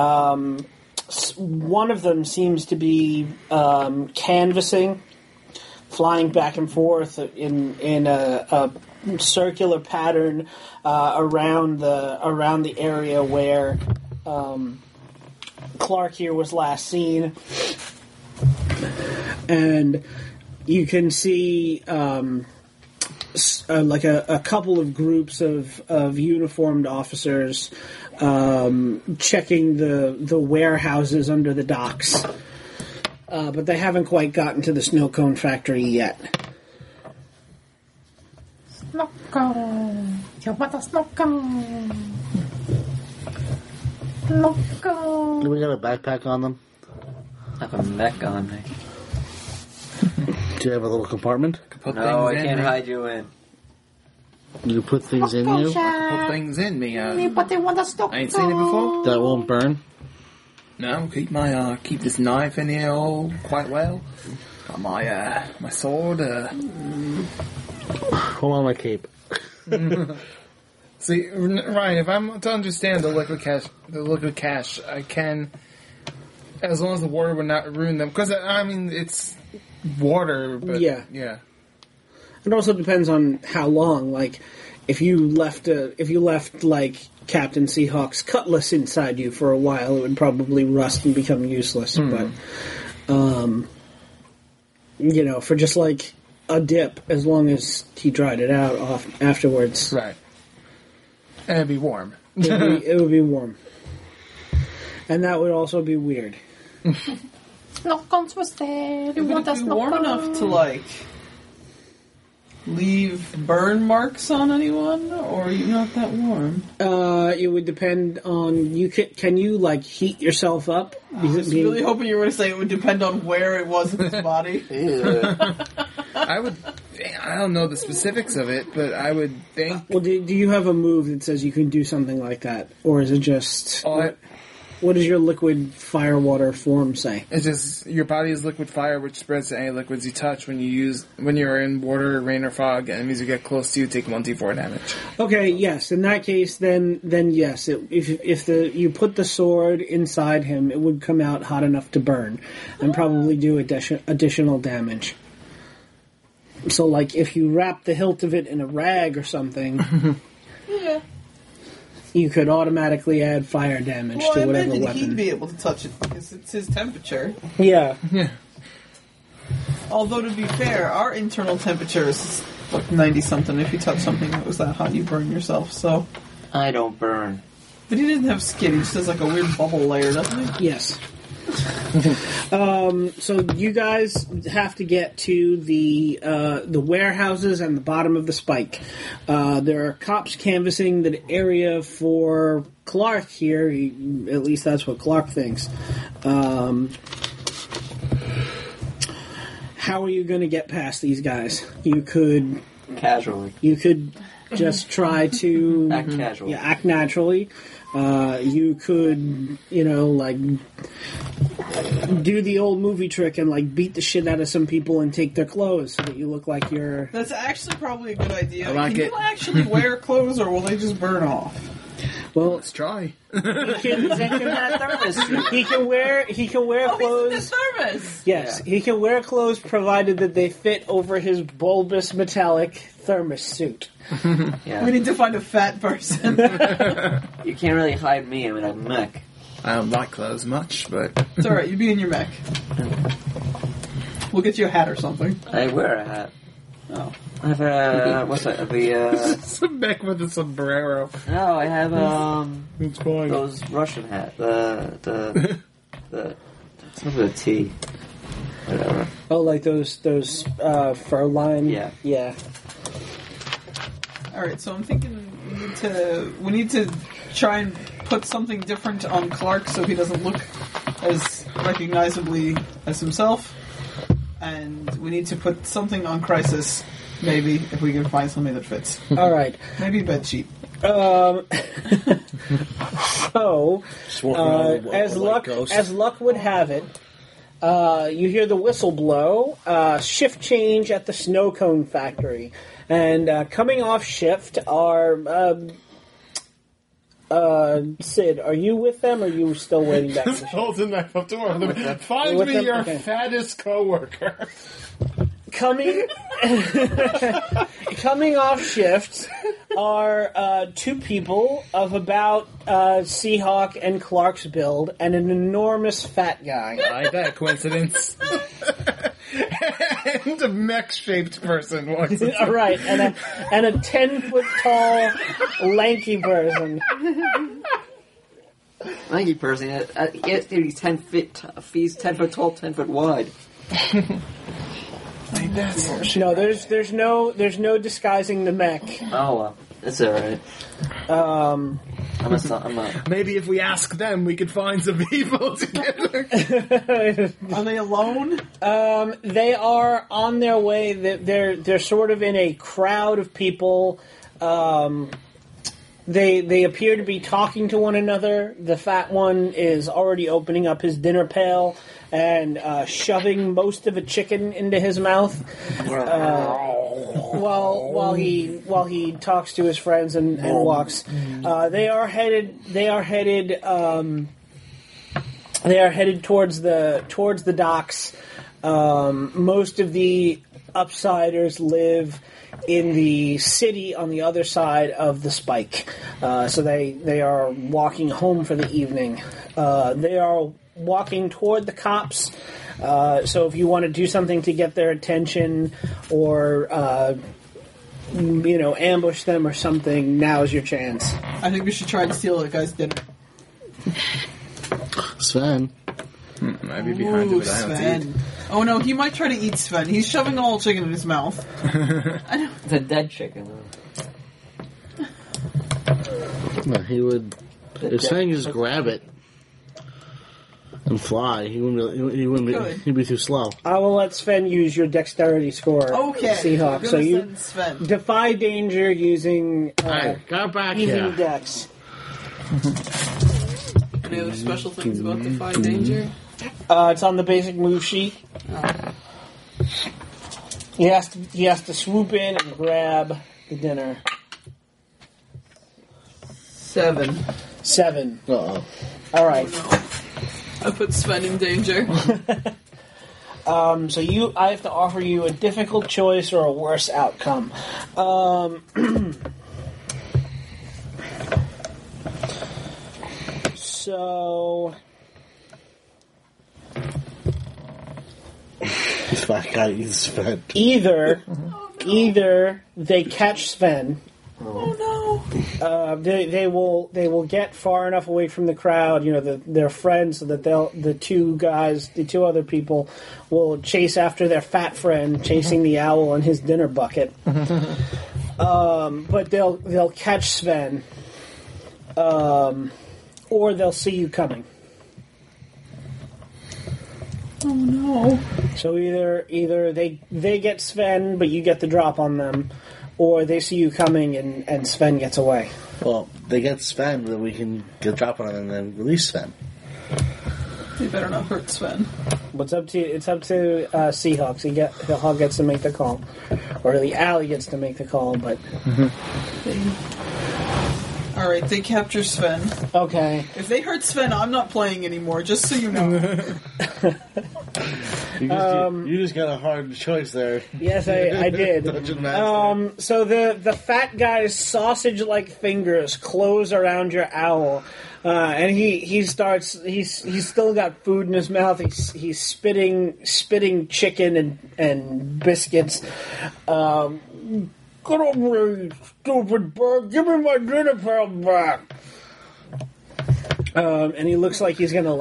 One of them seems to be canvassing, flying back and forth in a circular pattern around the area where Clark here was last seen, and you can see like a couple of groups of uniformed officers checking the warehouses under the docks, but they haven't quite gotten to the snow cone factory yet. Do we got a backpack on them? I have a mech on me. Do you have a little compartment? No, I can't hide you in. You put things in you? Put things in me. I ain't seen it before. That won't burn? No, keep this knife in here all quite well. Got my sword. Hold on my cape. See, Ryan, if I'm to understand the liquid cash, I can, as long as the water would not ruin them. Because I mean, it's water, but Yeah. It also depends on how long. Like, if you left like Captain Seahawk's cutlass inside you for a while, it would probably rust and become useless. But, for just like a dip, as long as he dried it out off afterwards, right, and it'd be warm. it would be warm. And that would also be weird. Noccons was there. Would it be warm enough to, like, leave burn marks on anyone, or are you not that warm? It would depend on can you like heat yourself up? I was really hoping you were going to say it would depend on where it was in his body. I don't know the specifics of it, but I would think. Well, do you have a move that says you can do something like that, or is it just? What does your liquid fire water form say? It's just your body is liquid fire, which spreads to any liquids you touch. When you're in water, rain, or fog, enemies who get close to you take 1d4 damage. Okay, yes. In that case, then yes. If you put the sword inside him, it would come out hot enough to burn, and probably do additional damage. So, like, if you wrap the hilt of it in a rag or something, Yeah. you could automatically add fire damage to whatever I imagine weapon. he'd be able to touch it because it's his temperature. Yeah. Although, to be fair, our internal temperature is like 90-something. If you touch something that was that hot, you burn yourself, so... I don't burn. But he doesn't have skin, he just has like a weird bubble layer, doesn't he? Yes. So you guys have to get to the warehouses and the bottom of the spike. There are cops canvassing the area for Clark here. At least that's what Clark thinks. How are you going to get past these guys? You could Casually. You could just try to Act casually. Yeah, act naturally. You could, like, do the old movie trick and, like, beat the shit out of some people and take their clothes so that you look like you're... That's actually probably a good idea. I like Can it. you actually wear clothes, or will they just burn off? Well, Let's try. he can wear clothes... thermos! Yes, he can wear clothes provided that they fit over his bulbous metallic thermos suit. Yeah. We need to find a fat person. You can't really hide me. I'm in a mech. I don't like clothes much, but It's alright, you be in your mech. We'll get you a hat or something. I wear a hat. Oh. I have a... What's that? it's a mech with a sombrero. No, I have, It's fine. those Russian hat. The something with a T. Whatever. Oh, like those fur line? Yeah. Yeah. Alright, so I'm thinking we need to try and put something different on Clark so he doesn't look as recognizably as himself. And we need to put something on Crisis, maybe, if we can find something that fits. All right. Maybe a bed sheet. So, as ghost. luck would have it, you hear the whistle blow. Shift change at the snow cone factory, and coming off shift are Sid. Are you with them, or are you still waiting back? Just holds a knife up to one of them. Find With me them? your Okay. fattest coworker. Coming off shift are two people of about Seahawk and Clark's build, and an enormous fat guy. I bet coincidence. And a mech-shaped person walks in. All right, and a 10-foot tall, lanky person. Lanky person. He's 10 feet. He's 10 foot tall, 10 foot wide. No, there's no disguising the mech. Oh well, that's alright. I'm a. Maybe if we ask them, we could find some people together. Are they alone? They are on their way. They're sort of in a crowd of people. They appear to be talking to one another. The fat one is already opening up his dinner pail and shoving most of a chicken into his mouth, while he talks to his friends and walks. They are headed towards the docks. Most of the Upsiders live in the city on the other side of the spike. So they are walking home for the evening. They are walking toward the cops. So if you want to do something to get their attention or ambush them or something, now's your chance. I think we should try to steal that guy's dinner. Sven. Might be behind it, Ooh, but I don't Sven. Oh no, he might try to eat Sven. He's shoving a whole chicken in his mouth. It's a dead chicken. No, he would. If Sven could just grab it and fly, he wouldn't Good. he'd be too slow. I will let Sven use your dexterity score. Okay. Seahawk. I'm So gonna you send Sven. defy danger using Alright, got back using here. dex. Any other special things about Defy Danger? It's on the basic move sheet. He has to swoop in and grab the dinner. 7. 7. Uh-oh. All right. I put Sven in danger. So I have to offer you a difficult choice or a worse outcome. So This fat guy eats Sven. either they catch Sven. Oh no. They will get far enough away from the crowd, their friends, so that the two other people will chase after their fat friend, chasing the owl and his dinner bucket. But they'll catch Sven, or they'll see you coming. Oh no. So either they get Sven, but you get the drop on them, or they see you coming and Sven gets away. Well, they get Sven, then we can get a drop on him and then release Sven. They better not hurt Sven. It's up to Seahawks. Hawk gets to make the call, or the alley gets to make the call. But All right, they capture Sven. okay, If they hurt Sven, I'm not playing anymore. Just so you know. You just got a hard choice there. yes, I did. Dungeon Master. So the fat guy's sausage-like fingers close around your owl, and he's still got food in his mouth. He's spitting chicken and biscuits. Get over here, you stupid bird! Give me my dinner pail back. And he looks like he's gonna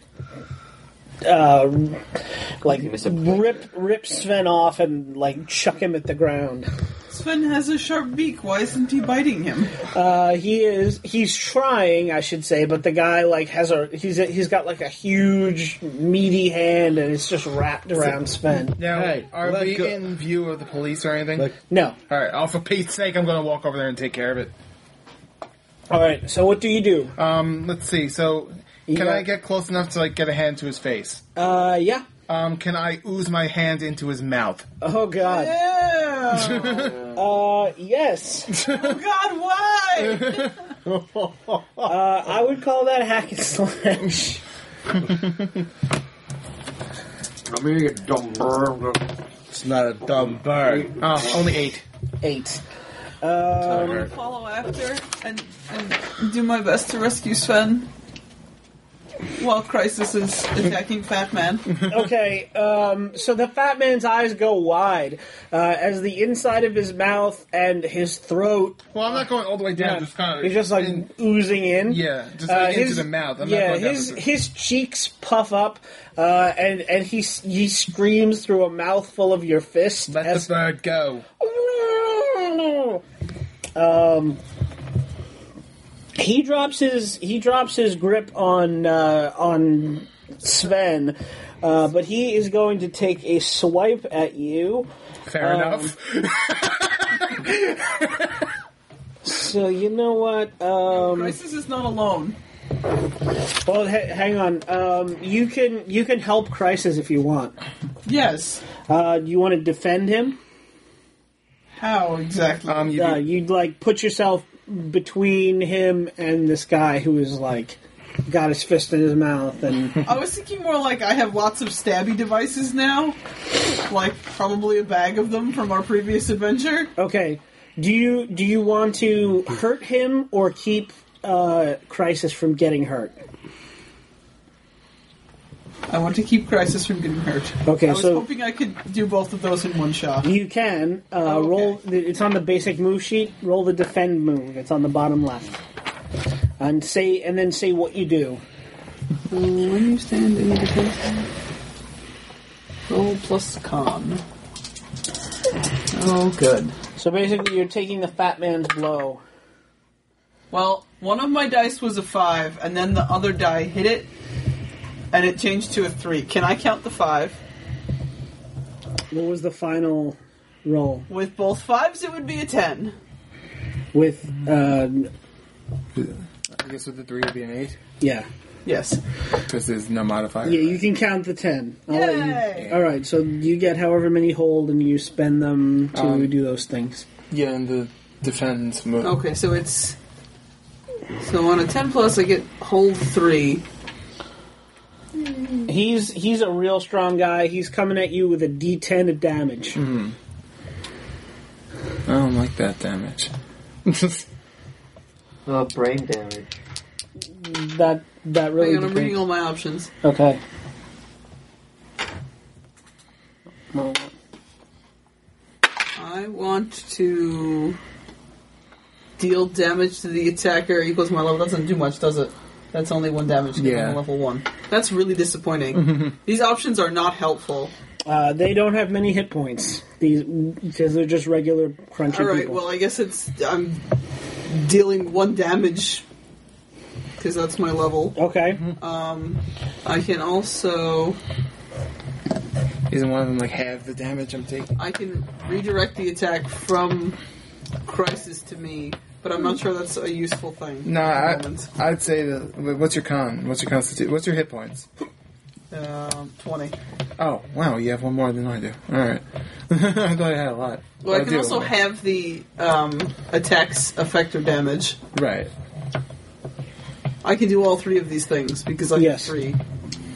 rip Sven off and chuck him at the ground. Sven has a sharp beak. Why isn't he biting him? He's trying, I should say, but the guy he's got a huge meaty hand and it's just wrapped around Sven. Now, Hey, are let we go. in view of the police or anything? No. Alright, oh, for Pete's sake, I'm going to walk over there and take care of it. All right. So what do you do? Let's see, so, can I get close enough to, get a hand to his face? Yeah. Can I ooze my hand into his mouth? Oh God. Yeah. Yes. Oh God, why? I would call that hack and slash. It's not a dumb bird. Oh, only 8. 8. I'm gonna follow after and do my best to rescue Sven while Crisis is attacking Fat Man. Okay, so the fat man's eyes go wide as the inside of his mouth and his throat. Well, I'm not going all the way down, just kind of... He's just oozing in. Yeah, just into the mouth. I'm not going down his cheeks puff up, and he screams through a mouthful of your fist. Let the bird go. He drops his grip on Sven, but he is going to take a swipe at you. Fair enough. So you know what? Crisis is not alone. Well, hang on. You can help Crisis if you want. Yes. You want to defend him? How exactly? You'd put yourself between him and this guy who is got his fist in his mouth, and I was thinking more I have lots of stabby devices now, probably a bag of them from our previous adventure. okay. Do you want to hurt him or keep Crisis from getting hurt? I want to keep Crisis from getting hurt. Okay, I was so hoping I could do both of those in one shot. you can okay. roll. It's on the basic move sheet. Roll the defend move. It's on the bottom left, and then say what you do. When you stand in the defense, roll plus con. Oh, good. So basically, you're taking the fat man's blow. Well, one of my dice was a 5, and then the other die hit it, and it changed to a 3. Can I count the 5? What was the final roll? With both 5s, it would be a 10. With, I guess with the 3 would be an 8, yeah. Yes. because there's no modifier. Yeah, you can count the 10. I'll let you- Yay! Alright, so you get however many hold and you spend them to do those things. Yeah, and the defense move. Okay, so it's... So on a 10 plus, I get hold 3. He's a real strong guy. He's coming at you with a D10 of damage. I don't like that damage. Brain damage. That really Hang on, I'm reading all my options. Okay. I want to deal damage to the attacker equals my level. That doesn't do much, does it? That's only 1 damage given Yeah. on level 1. That's really disappointing. These options are not helpful. They don't have many hit points. These because they're just regular crunchy Alright, people. well, I guess I'm dealing 1 damage because that's my level. Okay. I can also... Isn't one of them like half the damage I'm taking? I can redirect the attack from Crisis to me, but I'm not sure that's a useful thing. No, at the moment. I'd say that. What's your con? What's your constitution? What's your hit points? 20. Oh, wow, you have 1 more than I do. Alright. I thought I had a lot. Well, I I'll can do also it. have the attacks effective damage. Right. I can do all 3 of these things because I Yes. have 3.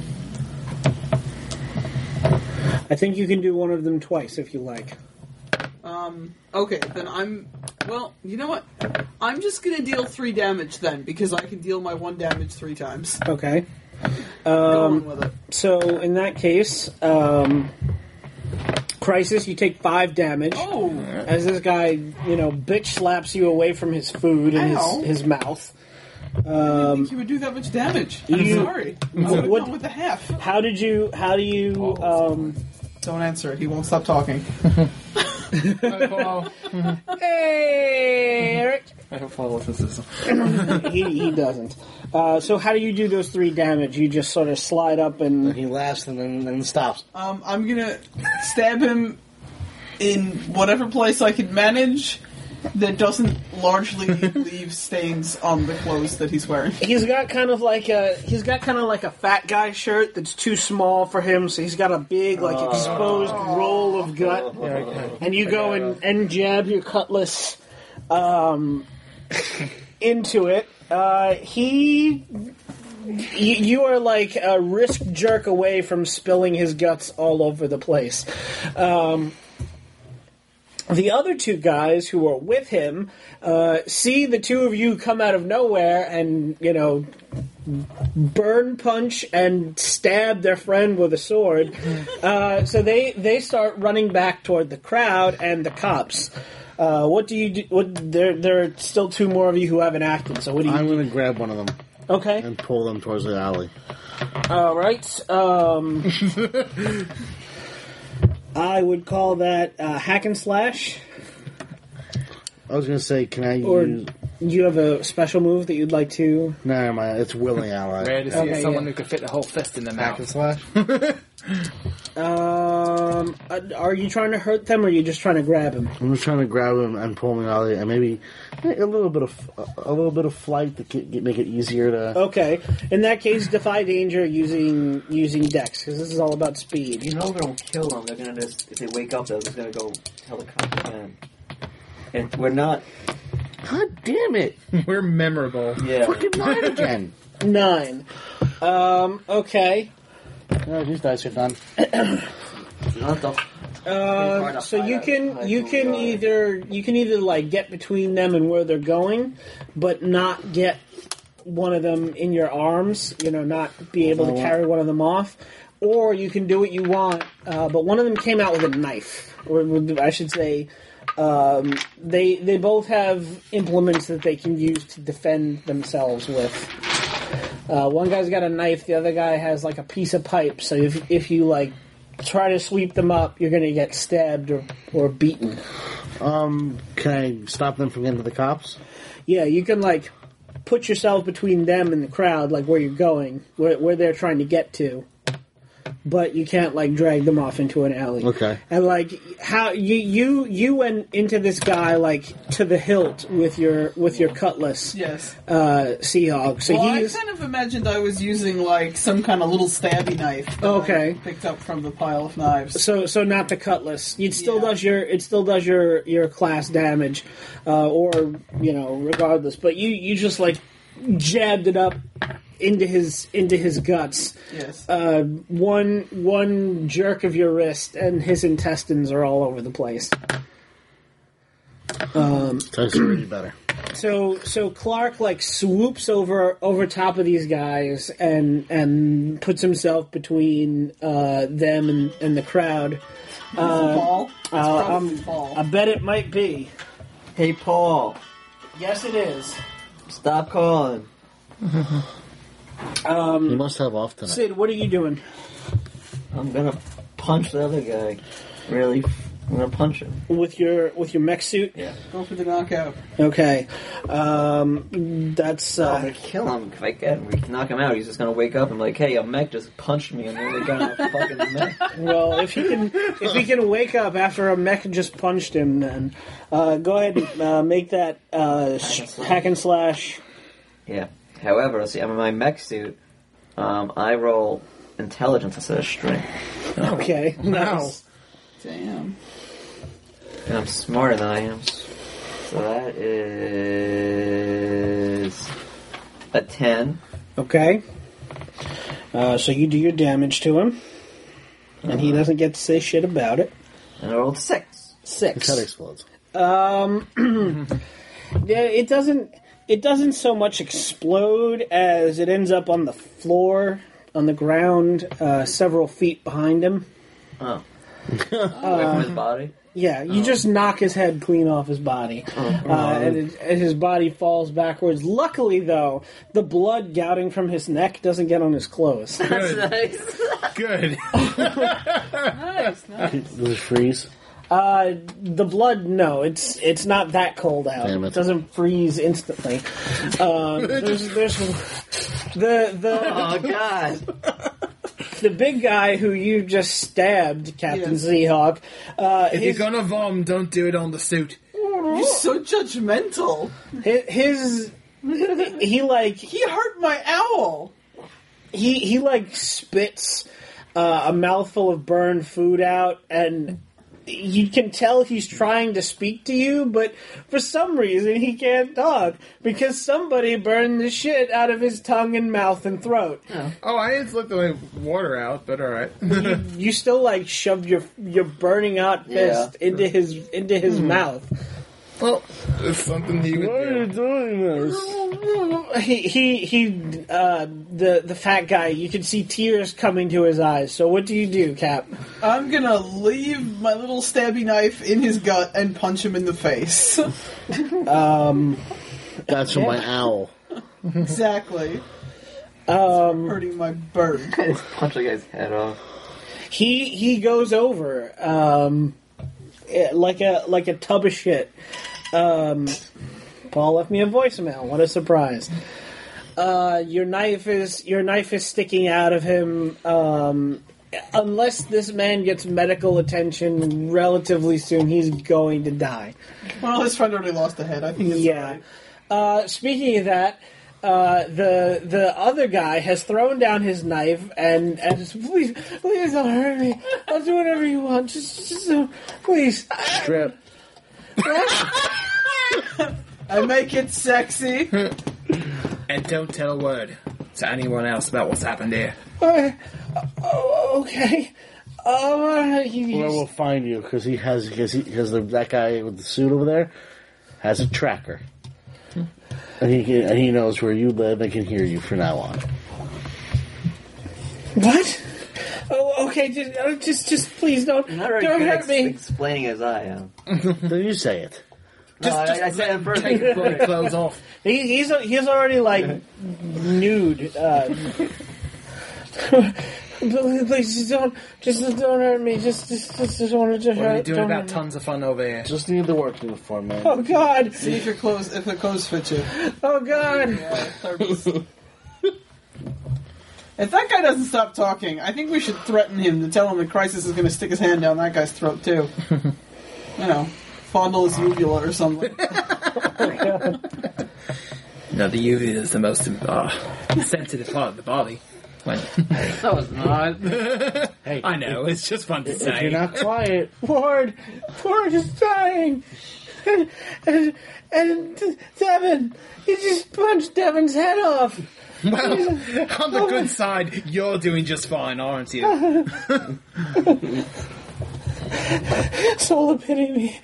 I think you can do one of them twice if you like. Okay, then I'm... Well, you know what? I'm just going to deal 3 damage then, because I can deal my 1 damage 3 times. Okay. Go on with it. So in that case, Crisis, you take 5 damage. Oh! As this guy, bitch slaps you away from his food and Ow. his mouth. I didn't think you would do that much damage. I'm you- sorry. I would have what- gone with the half. How do you, Don't answer it. He won't stop talking. hey, Eric! I don't follow the system. he doesn't. So how do you do those 3 damage? You just sort of slide up and... He laughs and then stops. I'm gonna stab him in whatever place I can manage that doesn't largely leave stains on the clothes that he's wearing. He's got kind of like a fat guy shirt that's too small for him, so he's got a big exposed roll of gut, and you go and jab your cutlass into it. You are like a wrist jerk away from spilling his guts all over the place. The other 2 guys who are with him see the 2 of you come out of nowhere and, burn punch and stab their friend with a sword. So they start running back toward the crowd and the cops. What do you do? There are still 2 more of you who haven't acted, so what do you I'm do? going to grab one of them Okay. and pull them towards the alley. All right. I would call that hack and slash. I was going to say, can I Or use... you have a special move that you'd like to... No, never mind. It's willing ally. Rare to see Okay, someone yeah. who could fit a whole fist in the Hack and mouth. slash? Are you trying to hurt them, or are you just trying to grab him? I'm just trying to grab him and pull him out, and maybe a little bit of flight to make it easier to. Okay. In that case, defy danger using Dex, because this is all about speed. You know, if they don't kill them, they're gonna just, if they wake up, they're just gonna go tell the cops again. And we're not. God damn it! We're memorable. Yeah. Fucking 9 again. 9. Okay. Oh, these dice are done. Not the. So you can either like get between them and where they're going, but not get one of them in your arms. Not be able to carry one of them off, or you can do what you want. But one of them came out with a knife, or I should say, they both have implements that they can use to defend themselves with. One guy's got a knife, the other guy has like a piece of pipe. So if you like try to sweep them up, you're going to get stabbed or beaten. Can I stop them from getting to the cops? Yeah, you can like put yourself between them and the crowd, like where you're going, where they're trying to get to. But you can't like drag them off into an alley. Okay. And like how you went into this guy like to the hilt with your cutlass. Yes. Seahawk. So Well, he's I kind of imagined I was using like some kind of little stabby knife. That Okay. I picked up from the pile of knives. so not the cutlass. It still Yeah. does your class damage, or regardless. But you just like jabbed it up into his guts. Yes. One jerk of your wrist, and his intestines are all over the place. That's really better. So Clark like swoops over top of these guys and puts himself between them and the crowd. Paul? It's probably I Paul. bet it might be. Hey, Paul, Yes, it is. stop calling. You must have off tonight. Sid, what are you doing? I'm gonna punch the other guy. Really, I'm gonna punch him. With your mech suit? Yeah. Go for the knockout. Okay. That's I'm gonna kill him if I can. We can knock him out. He's just gonna wake up and be like, "Hey, a mech just punched me," and then they got a fucking mech. well. If he can wake up after a mech just punched him, then go ahead and make that hack and slash. Yeah. However, see, I'm in my mech suit. I roll intelligence instead of strength. Okay. Nice. Damn. And I'm smarter than I am. So that is a 10. Okay. So you do your damage to him, and he doesn't get to say shit about it. And I rolled 6. His head 6. explodes. Yeah, it doesn't so much explode as it ends up on the floor, on the ground, several feet behind him. Oh. Away from his body? Yeah, you just knock his head clean off his body, and his body falls backwards. Luckily, though, the blood gouting from his neck doesn't get on his clothes. Nice. Good. Nice. Does it freeze? The blood, no, it's not that cold out. Damn it. It doesn't freeze instantly. There's the Oh, God. the big guy who you just stabbed, Captain Yes. Seahawk. If you're gonna vom, don't do it on the suit. You're so judgmental. He like He hurt my owl. he like spits a mouthful of burned food out, and you can tell he's trying to speak to you, but for some reason he can't talk because somebody burned the shit out of his tongue and mouth and throat. Oh, I didn't flip the water out, but alright. You still like shoved your burning out fist into his mouth. Well, it's something he would do. doing this? The fat guy, you can see tears coming to his eyes. So what do you do, Cap? I'm gonna leave my little stabby knife in his gut and punch him in the face. That's from my owl. Exactly. Hurting my bird. I just punched the guy's head off. He goes over like a tub of shit. Paul left me a voicemail. What a surprise! Your knife is sticking out of him. Unless this man gets medical attention relatively soon, he's going to die. Well, his friend already lost a head. I think it's Yeah. alright. Speaking of that, the other guy has thrown down his knife and please don't hurt me. I'll do whatever you want. Just please. Strip. I make it sexy. And don't tell a word to anyone else about what's happened here. Okay. Where we'll find you because that guy with the suit over there has a tracker, and he knows where you live and can hear you from now on. What? Oh, okay. Just please don't Not very don't good hurt me. explaining as I am. Then you say it. I said it first. Take the clothes off. He's already like nude. Please don't hurt me. Just want to What are you doing about tons of fun over here? Just need the work uniform, man. Oh God! See if the clothes fit you. Oh God! If that guy doesn't stop talking, I think we should threaten him to tell him that Crisis is going to stick his hand down that guy's throat too. Fondle his uvula or something. No, the uvula is the most sensitive part of the body. No, it's not. Hey, I know, it's just fun to if say. you're not quiet, Ward is dying, and Devin, he just punched Devin's head off. Well, on the good side, you're doing just fine, aren't you? Solar pity me.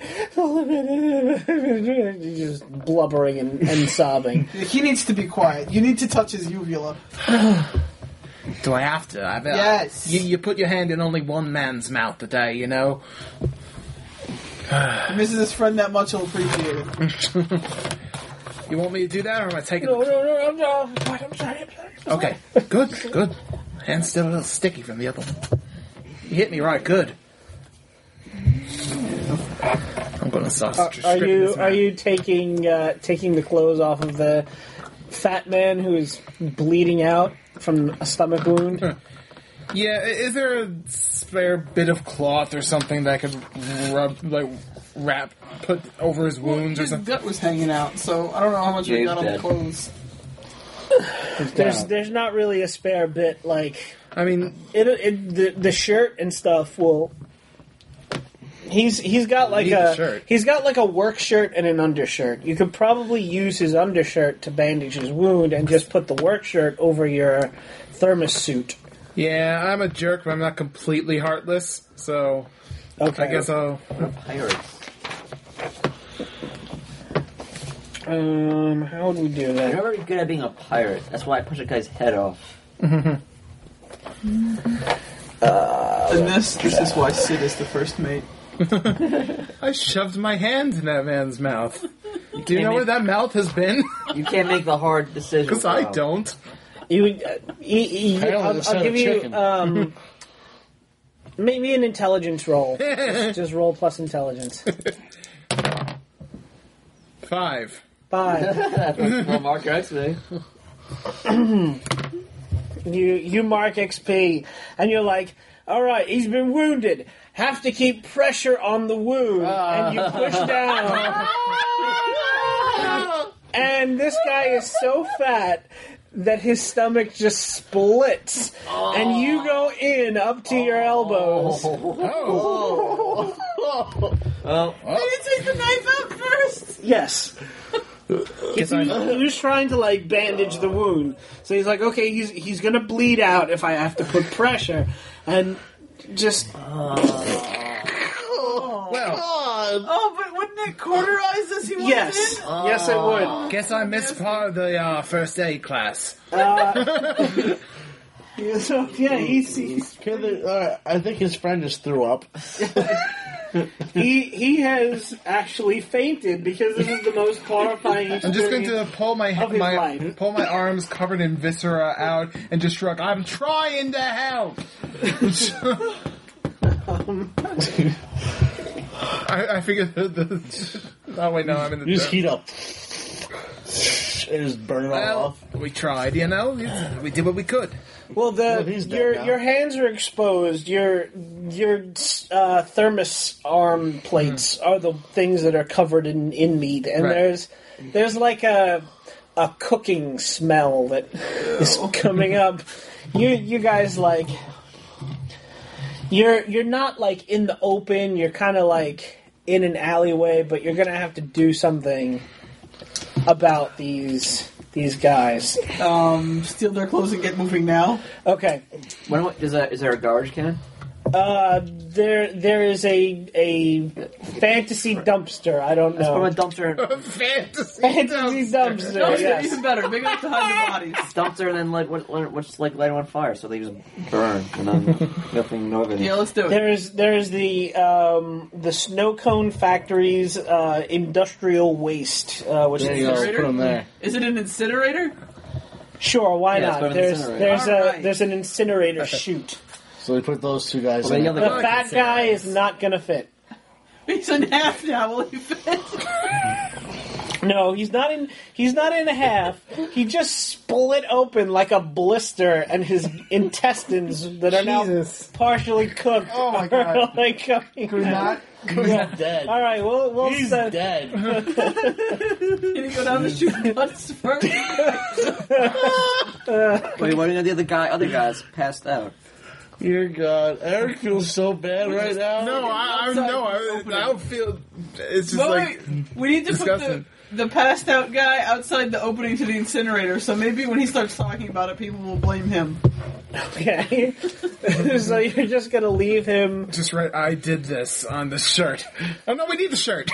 Just blubbering and sobbing. He needs to be quiet. You need to touch his uvula. Do I have to? Yes. You put your hand in only one man's mouth a day, you know? If he misses his friend that much, he'll appreciate it. You want me to do that, or am I taking No, I'm sorry. Okay, good. Hand's still a little sticky from the other one. You hit me right good. I'm gonna start stripping this man. Are you taking the clothes off of the fat man who is bleeding out from a stomach wound? Yeah, is there a spare bit of cloth or something that I could put over his wounds or His something? gut was hanging out, so I don't know how much we got on the clothes. There's not really a spare bit. Like, I mean, the shirt and stuff will. He's got like a work shirt and an undershirt. You could probably use his undershirt to bandage his wound and just put the work shirt over your thermos suit. yeah, I'm a jerk, but I'm not completely heartless, so Okay. I guess I'll... Pirates. How would we do You're that? not very good at being a pirate. That's why I push a guy's head off. And this is why Sid is the first mate. I shoved my hand in that man's mouth. Do you know where that mouth has been? You can't make the hard decision. Because I don't. I'll give you maybe an intelligence roll. Just roll plus intelligence. 5. 5. Well, Mark, actually. You mark XP, and you're like, all right, he's been wounded. Have to keep pressure on the wound, and you push down. And this guy is so fat that his stomach just splits, and you go in up to your elbows. Well, Did you take the knife out first? Yes. He was trying to like bandage the wound, so he's like, okay, he's gonna bleed out if I have to put pressure, and just. Oh, but wouldn't it cauterize as he walked Yes, in? yes, it would. Guess I missed part of the first aid class. So yeah, he's I think his friend just threw up. he has actually fainted because this is the most horrifying experience. I'm just going to pull my of his life. pull my arms covered in viscera out and just shrug. I'm trying to help. I figured oh wait, no, I'm in the. You just heat up. And just burn it all off. We tried, you know. We did what we could. Well, he's dead now. your hands are exposed. Your thermos arm plates are the things that are covered in meat, and Right. there's like a cooking smell that is coming up. You guys like you're not like in the open. You're kind of like in an alleyway, but you're gonna have to do something about these guys. Steal their clothes and get moving now. Okay. is there a garbage can? There is a Fantasy dumpster. I don't Let's put know. a dumpster. Fantasy dumpster. Dumpster, Yes. even better. Big enough to hide the bodies. Dumpster and then just light them on fire so they just burn and then nothing northern. Yeah, let's do it. There's the snow cone factory's industrial waste, which There you is go. Put them there. Is it an incinerator? sure. Why Yeah, not? let's put an incinerator. There's an incinerator chute. So we put those two guys Well, in. the there. other The fat guy is not gonna fit. He's in half now. Will he fit? No, he's not in. He's not in half. He just split open like a blister, and his intestines that are Jesus. now partially cooked. Oh my are, God. like coming Could out. not. Yeah. Dead. All right, we'll He's send. dead. Can he go down the shoot guns first? Wait, what are the other guys passed out? Dear God, Eric feels so bad right now. No, I don't feel. It's just But like. wait, we need to disgusting. put the passed out guy outside the opening to the incinerator, so maybe when he starts talking about it, people will blame him. Okay, so you're just gonna leave him. Just right, I did this on the shirt. Oh no, we need the shirt.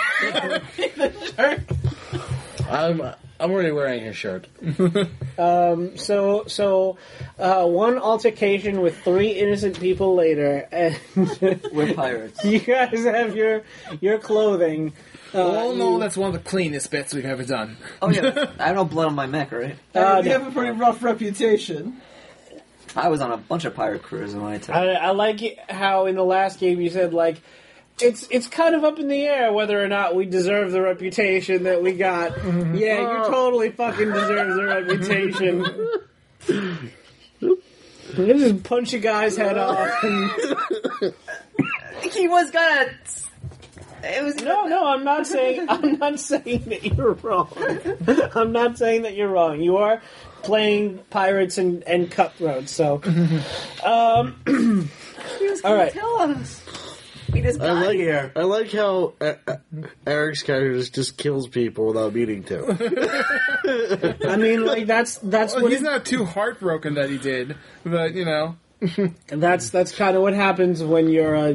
I'm already wearing his shirt. So one altercation with 3 innocent people later, and We're pirates. you guys have your clothing. Oh no, that's one of the cleanest bits we've ever done. Oh yeah, I have no blood on my neck, right? We no. have a pretty rough reputation. I was on a bunch of pirate cruises in my time. I like it how in the last game you said like it's kind of up in the air whether or not we deserve the reputation that we got. Yeah, you totally fucking deserve the reputation. You just punch a guy's head off. And... He was gonna. It was No, I'm not saying that you're wrong. I'm not saying that you're wrong. You are playing pirates and cutthroats, so all right. Tell us. We just got here. I like how Eric's character just kills people without meaning to. I mean, like that's Well, what he's not too heartbroken that he did, but you know. that's kind of what happens when you're a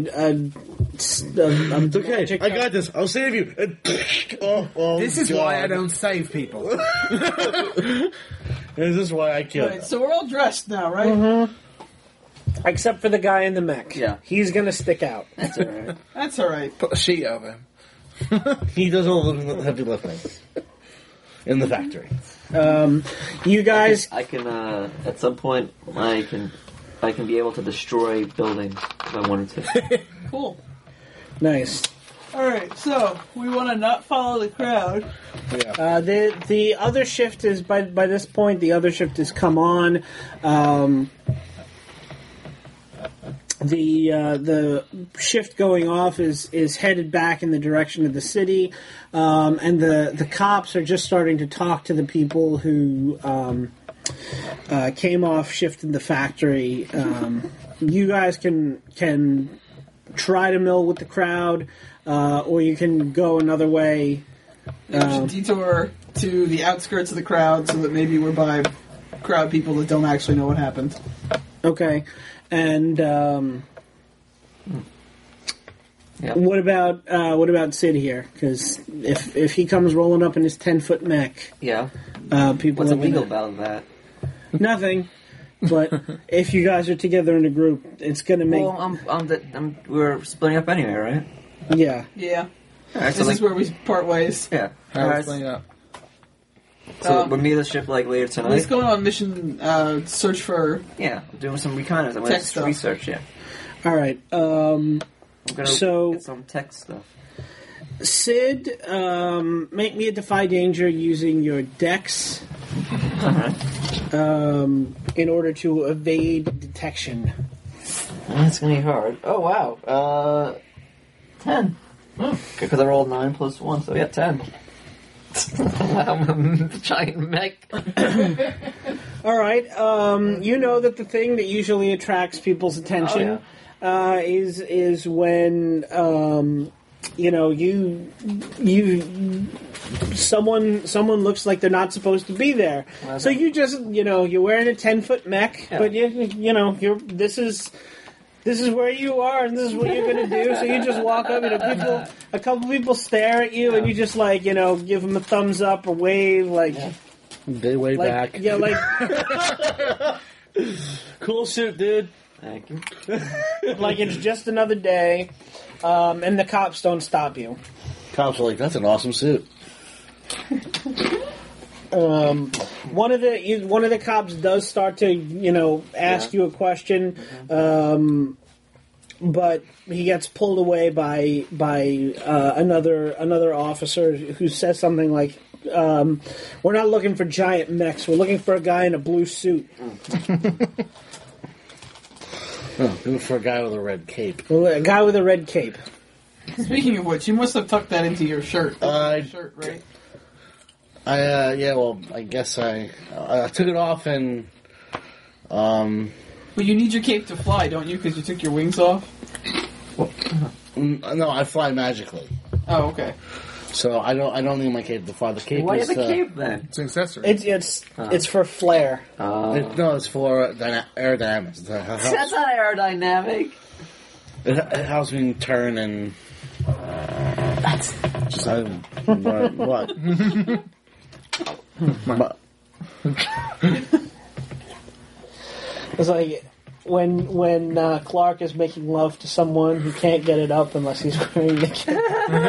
Okay, I got this. I'll save you. Oh, This is God. why I don't save people. This is why I kill. Right, so we're all dressed now, right? Mm-hmm. Except for the guy in the mech. Yeah. He's gonna stick out. That's alright. That's all right. Put a sheet over him. He does all the heavy lifting in the factory. You guys, I can at some point I can be able to destroy buildings if I wanted to. Cool. nice. All right, so we want to not follow the crowd. The other shift is by this point. The other shift has come on. The shift going off is headed back in the direction of the city, and the cops are just starting to talk to the people who came off shift in the factory. You guys can try to mill with the crowd, or you can go another way. We should detour to the outskirts of the crowd so that maybe we're by crowd people that don't actually know what happened. Okay, and Yep. what about Sid here? Because if he comes rolling up in his 10-foot mech, Yeah. people What's are illegal gonna- about that? nothing. But if you guys are together in a group, it's gonna make Well, we're splitting up anyway, right? yeah. Yeah. Alright, This is where we part ways. yeah. How Alright, explain that? so we'll meet the ship like later tonight. Let's go on mission search for... Yeah, doing some reconnaissance. I'm Tech gonna stuff. research. Yeah. All right. I'm gonna So- get some tech stuff. Sid, make me a defy danger using your dex in order to evade detection. That's gonna be hard. Oh wow. 10. Because I rolled 9 plus 1, so yeah, 10. I'm a giant mech. All right. You know that the thing that usually attracts people's attention is when someone looks like they're not supposed to be there. So you just you're wearing a 10-foot mech, Yeah. but this is this is where you are, and this is what you're going to do. So you just walk up, a couple people stare at you, and you just give them a thumbs up or wave, They wave back. Yeah, cool suit, dude. Thank you. like it's just another day, and the cops don't stop you. Cops are like, that's an awesome suit. One of the cops does start to ask you a question, but he gets pulled away by another officer who says something like, "We're not looking for giant mechs. We're looking for a guy in a blue suit." Looking for a guy with a red cape. A guy with a red cape. Speaking of which, you must have tucked that into your shirt. Shirt, right? I guess I took it off and, But you need your cape to fly, don't you? Because you took your wings off? no, I fly magically. Oh, okay. So I don't need my cape to fly. The cape Why is is the cape then? It's an accessory. It's for flair. No, it's for aerodynamics. That's not aerodynamic. It helps me turn and. What? It's like when Clark is making love to someone who can't get it up unless he's wearing the cape.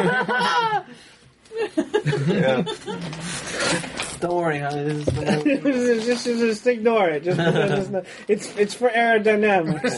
Don't worry, honey. just ignore it. It's for aerodynamics.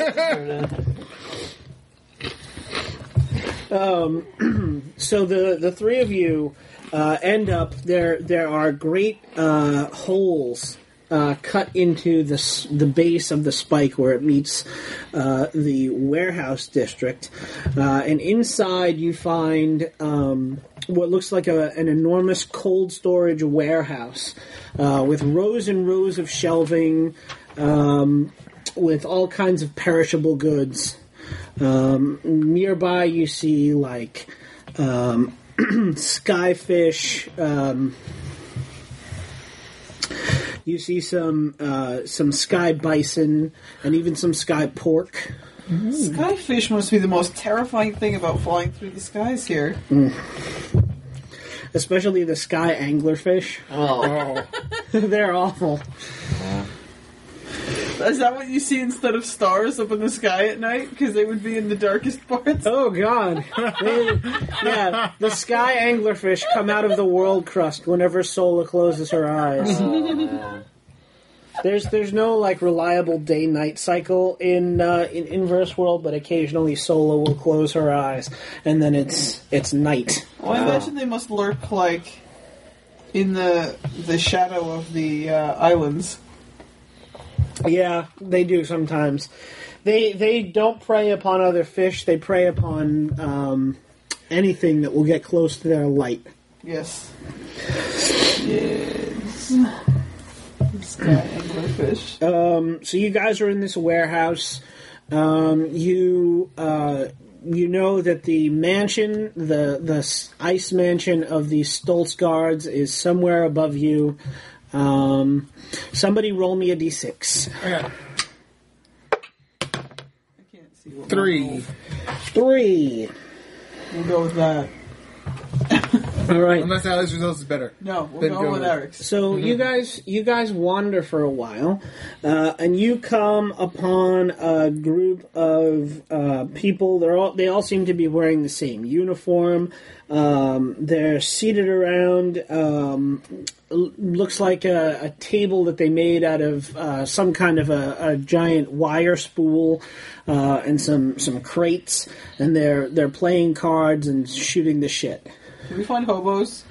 So the three of you end up there. There are great holes cut into the base of the spike where it meets the warehouse district, and inside you find what looks like an enormous cold storage warehouse with rows and rows of shelving with all kinds of perishable goods. Nearby you see skyfish. You see some sky bison and even some sky pork. Skyfish must be the most terrifying thing about flying through the skies here. Especially the sky anglerfish. Oh. They're awful. Is that what you see instead of stars up in the sky at night? Because they would be in the darkest parts? Oh, God. Yeah, the sky anglerfish come out of the world crust whenever Sola closes her eyes. There's no reliable day-night cycle in Inverse World, but occasionally Sola will close her eyes, and then it's night. Well, I imagine they must lurk in the shadow of the islands. Yeah, they do sometimes. They don't prey upon other fish. They prey upon anything that will get close to their light. Yes. Yes. Sky anglerfish. So you guys are in this warehouse. You know that the mansion, the ice mansion of the Stoltz guards, is somewhere above you. Somebody roll me a d6. I can't see what 3. 3. We'll go with that. All right. Unless Alex results is better. No, we'll go with Eric's. So you guys wander for a while, and you come upon a group of people. They all seem to be wearing the same uniform. They're seated around. Looks like a table that they made out of some kind of a giant wire spool and some crates, and they're playing cards and shooting the shit. Can we find hobos?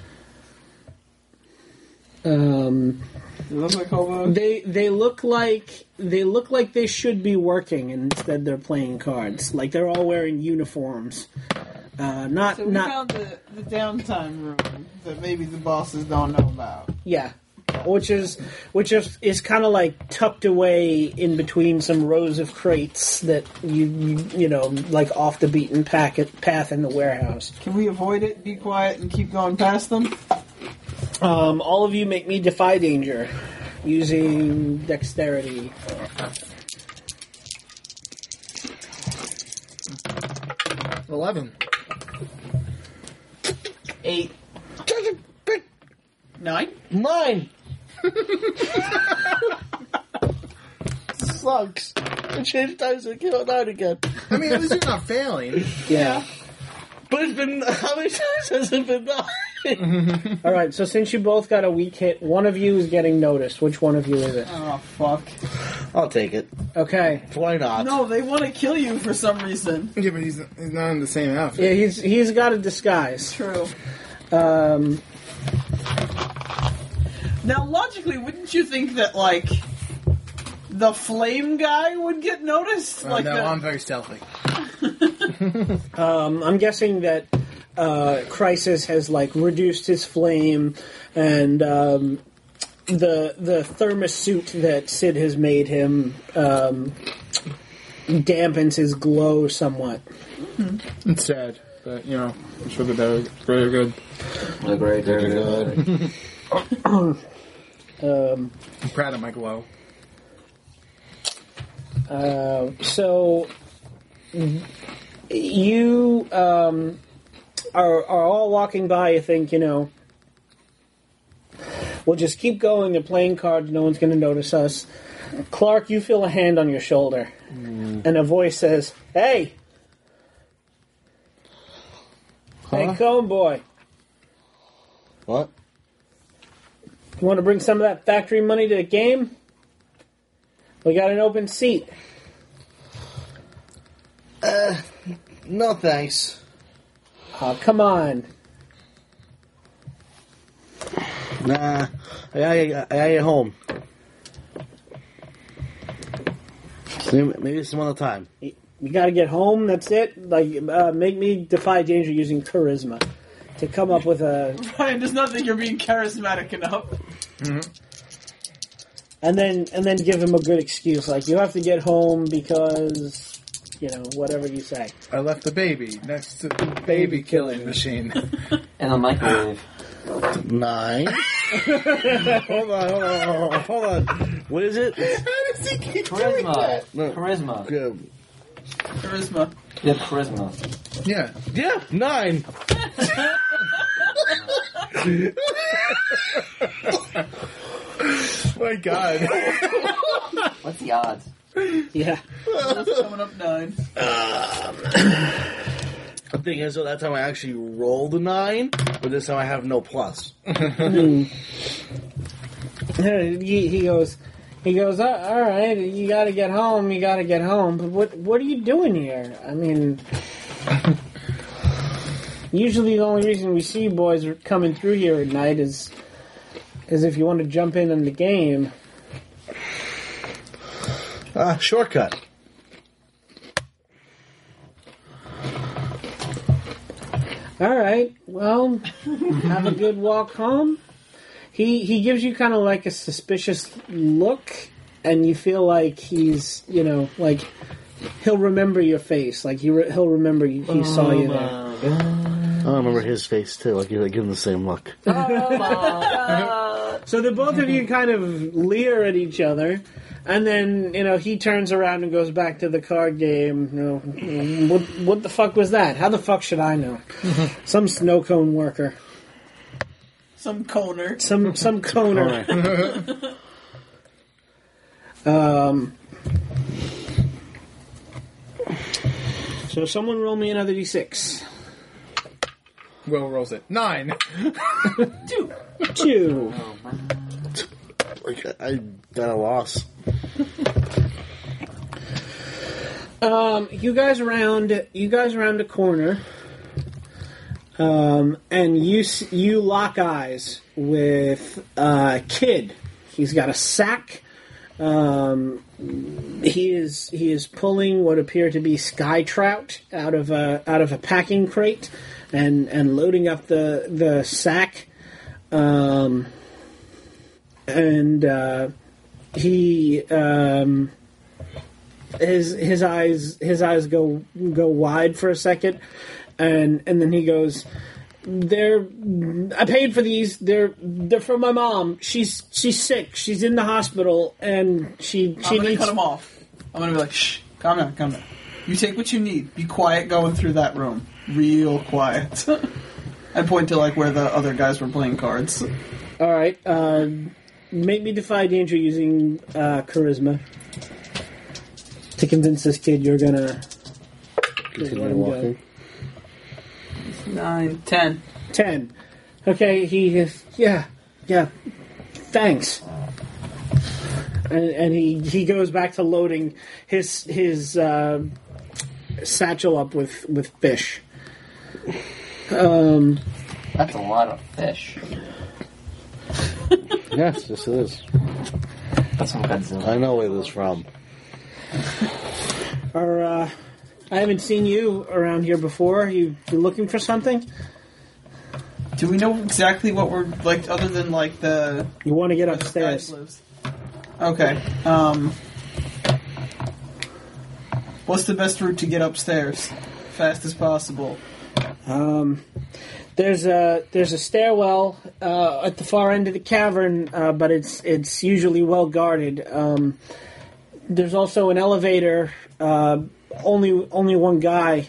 They look like hobos. They look like they should be working, and instead they're playing cards. Like they're all wearing uniforms. So we found the downtime room that maybe the bosses don't know about. Yeah, which is kind of like tucked away in between some rows of crates that you know like off the beaten path in the warehouse. Can we avoid it, be quiet, and keep going past them? All of you make me defy danger using dexterity. 11. 8. 9. 9. Sucks. I changed times and came out 9 again. I mean, at least you're not failing. Yeah. But it's been, how many times has it been 9? All right. So since you both got a weak hit, one of you is getting noticed. Which one of you is it? Oh, fuck. I'll take it. Okay. Why not? No, they want to kill you for some reason. Yeah, but he's not in the same outfit. Yeah, he's got a disguise. True. Now, logically, wouldn't you think that, like, the flame guy would get noticed? No, I'm very stealthy. I'm guessing that Crisis has like reduced his flame, and the thermos suit that Sid has made him dampens his glow somewhat. It's sad, but I'm sure that they're very good. They're very good. I'm proud of my glow. So you are all walking by. You think, we'll just keep going. They're playing cards. No one's going to notice us. Clark, you feel a hand on your shoulder, and a voice says, "Hey, hey, Cone Boy, What? you want to bring some of that factory money to the game? We got an open seat." No thanks. Oh, come on. Nah, I gotta get home. Maybe some other time. You got to get home. That's it. Like, make me defy danger using charisma to come up with a. Ryan does not think you're being charismatic enough. Mm-hmm. And then give him a good excuse, like you have to get home because whatever you say. I left the baby next to the baby killing machine. And a microwave. 9. Hold on. What is it? Charisma. No. Charisma. Good. Charisma. Yeah, charisma. Yeah. Yeah, 9. My God. What's the odds? Yeah. That's coming up 9. I'm thinking as though that time I actually rolled a 9, but this time I have no plus. He goes, all right, you got to get home. But what are you doing here? I mean, usually the only reason we see boys coming through here at night is if you want to jump in on the game. Shortcut. All right, well, have a good walk home. He gives you kind of like a suspicious look, and you feel like he's, like he'll remember your face, like he'll remember he saw you there. I remember his face too. Like you give him the same look. So the both of you kind of leer at each other, and then he turns around and goes back to the card game. What the fuck was that? How the fuck should I know? Some snow cone worker. Some coner. Some coner. So someone roll me another d6. Will rolls it. 9. 2. Like I got a loss. You guys around a corner, and you lock eyes with Kid. He's got a sack. He is pulling what appear to be sky trout out of a packing crate and loading up the sack. He his eyes go wide for a second, and then he goes, I paid for these. They're from my mom. She's sick. She's in the hospital, and she I'm gonna needs. cut him off. I'm gonna be like, shh, calm down. You take what you need. Be quiet going through that room. Real quiet. I point to like where the other guys were playing cards. All right. Make me defy danger using charisma to convince this kid you're gonna Continue walking. 9, 10. 10. Okay. He yeah. Thanks. And he goes back to loading his satchel up with fish. That's a lot of fish. Yes, it is. That's some Godzilla. I know where this is from. I haven't seen you around here before. You looking for something? Do we know exactly what we're like, other than like the? You want to get where this guy upstairs? lives? Okay. What's the best route to get upstairs? Fast as possible. There's a stairwell at the far end of the cavern, but it's usually well guarded. There's also an elevator. Only one guy.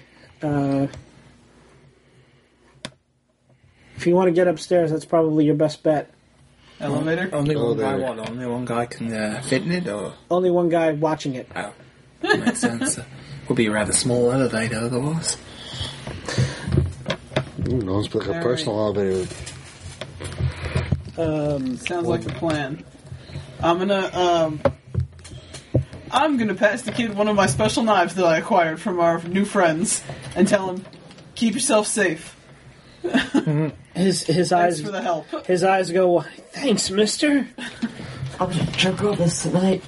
If you want to get upstairs, that's probably your best bet. Elevator? Only one guy. Elevator. What? Only one guy can fit in it, or Only one guy watching it. oh, that makes sense. Would be a rather small elevator otherwise. No, it's like a All personal elevator. Sounds like a plan. I'm gonna pass the kid one of my special knives that I acquired from our new friends and tell him, keep yourself safe. His Thanks eyes for the help. his eyes go. Thanks, Mister. I'm gonna drink all this tonight.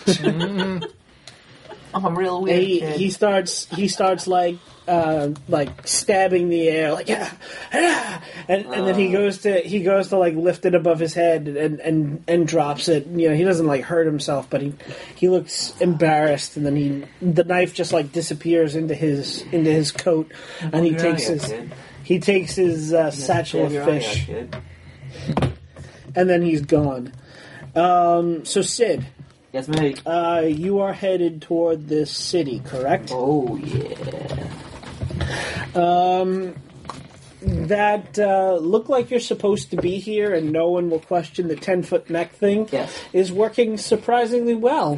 I'm a real weird kid. He starts like stabbing the air like and then he goes to like lift it above his head and drops it. You know, he doesn't like hurt himself, but he looks embarrassed, and then the knife just like disappears into his coat, and he takes his satchel of fish, and then he's gone. So Sid, Yes, mate. you are headed toward this city, correct? Oh, yeah. That look like you're supposed to be here, and no one will question the 10-foot neck thing. Yes. Is working surprisingly well.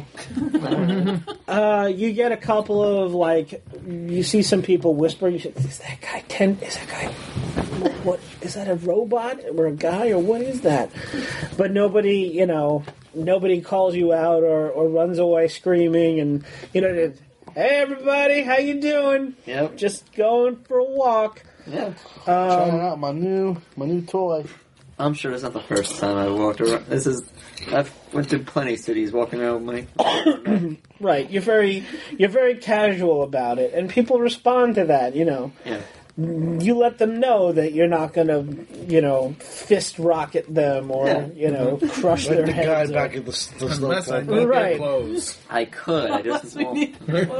You get a couple of you see some people whispering. You say, "Is that guy 10? Is that guy? What is that? A robot or a guy or what is that?" But nobody, nobody calls you out or runs away screaming, and hey everybody, how you doing? Yep. Just going for a walk. Yeah. Trying out my new toy. I'm sure it's not the first time I walked around. I've went to plenty of cities walking around with my... Right. You're very casual about it, and people respond to that. Yeah. You let them know that you're not gonna, fist rocket them or crush their Like the guy heads. back at the snow Unless I plant. need Right. their clothes. I could. I just won't.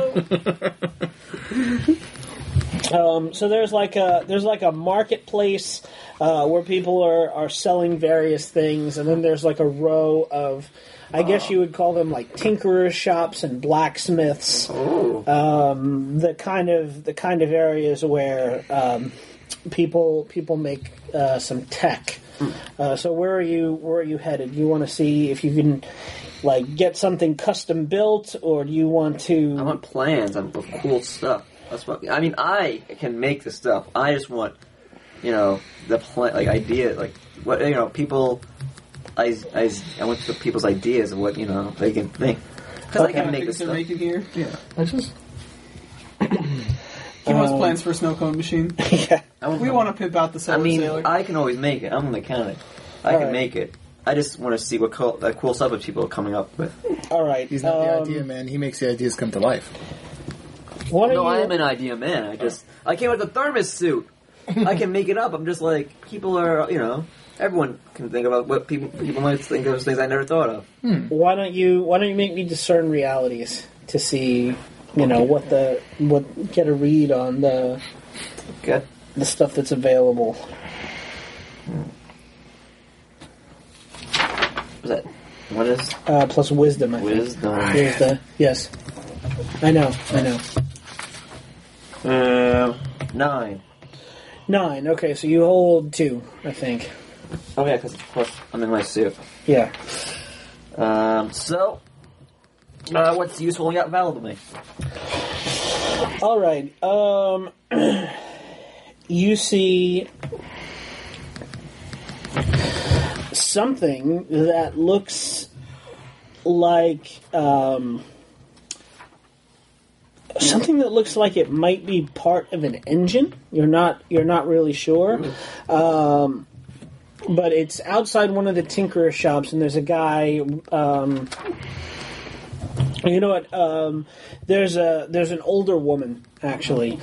So there's like a marketplace where people are selling various things, and then there's like a row of, I guess you would call them like tinkerers shops and blacksmiths. The kind of areas where people make some tech. So where are you headed? Do you want to see if you can get something custom built, or do you want to? I want plans of cool stuff. That's what I mean. I can make the stuff. I just want, the plan, idea, what people. I want the people's ideas of what they can think, because I can make the stuff. Make it here. Yeah. He wants plans for a snow cone machine. Yeah. We want to pimp out the Solar Sailor. I can always make it. I'm a mechanic. I can make it. I just want to see what cool stuff that people are coming up with. All right. He's not the idea man. He makes the ideas come to life. I am an idea man. I came with a thermos suit. I can make it up. I'm just people are, everyone can think about what people might think of things I never thought of. Why don't you make me discern realities to see, get a read on the stuff that's available. What is plus wisdom? I think. Wisdom. Here's yes. I know. 9. 9. Okay, so you hold 2, I think. Oh yeah, because of course I'm in my suit. Yeah. What's useful and valuable to me? All right. You see something that looks like it might be part of an engine. You're not really sure. But it's outside one of the tinkerer shops, and there's a guy. You know what? There's an older woman actually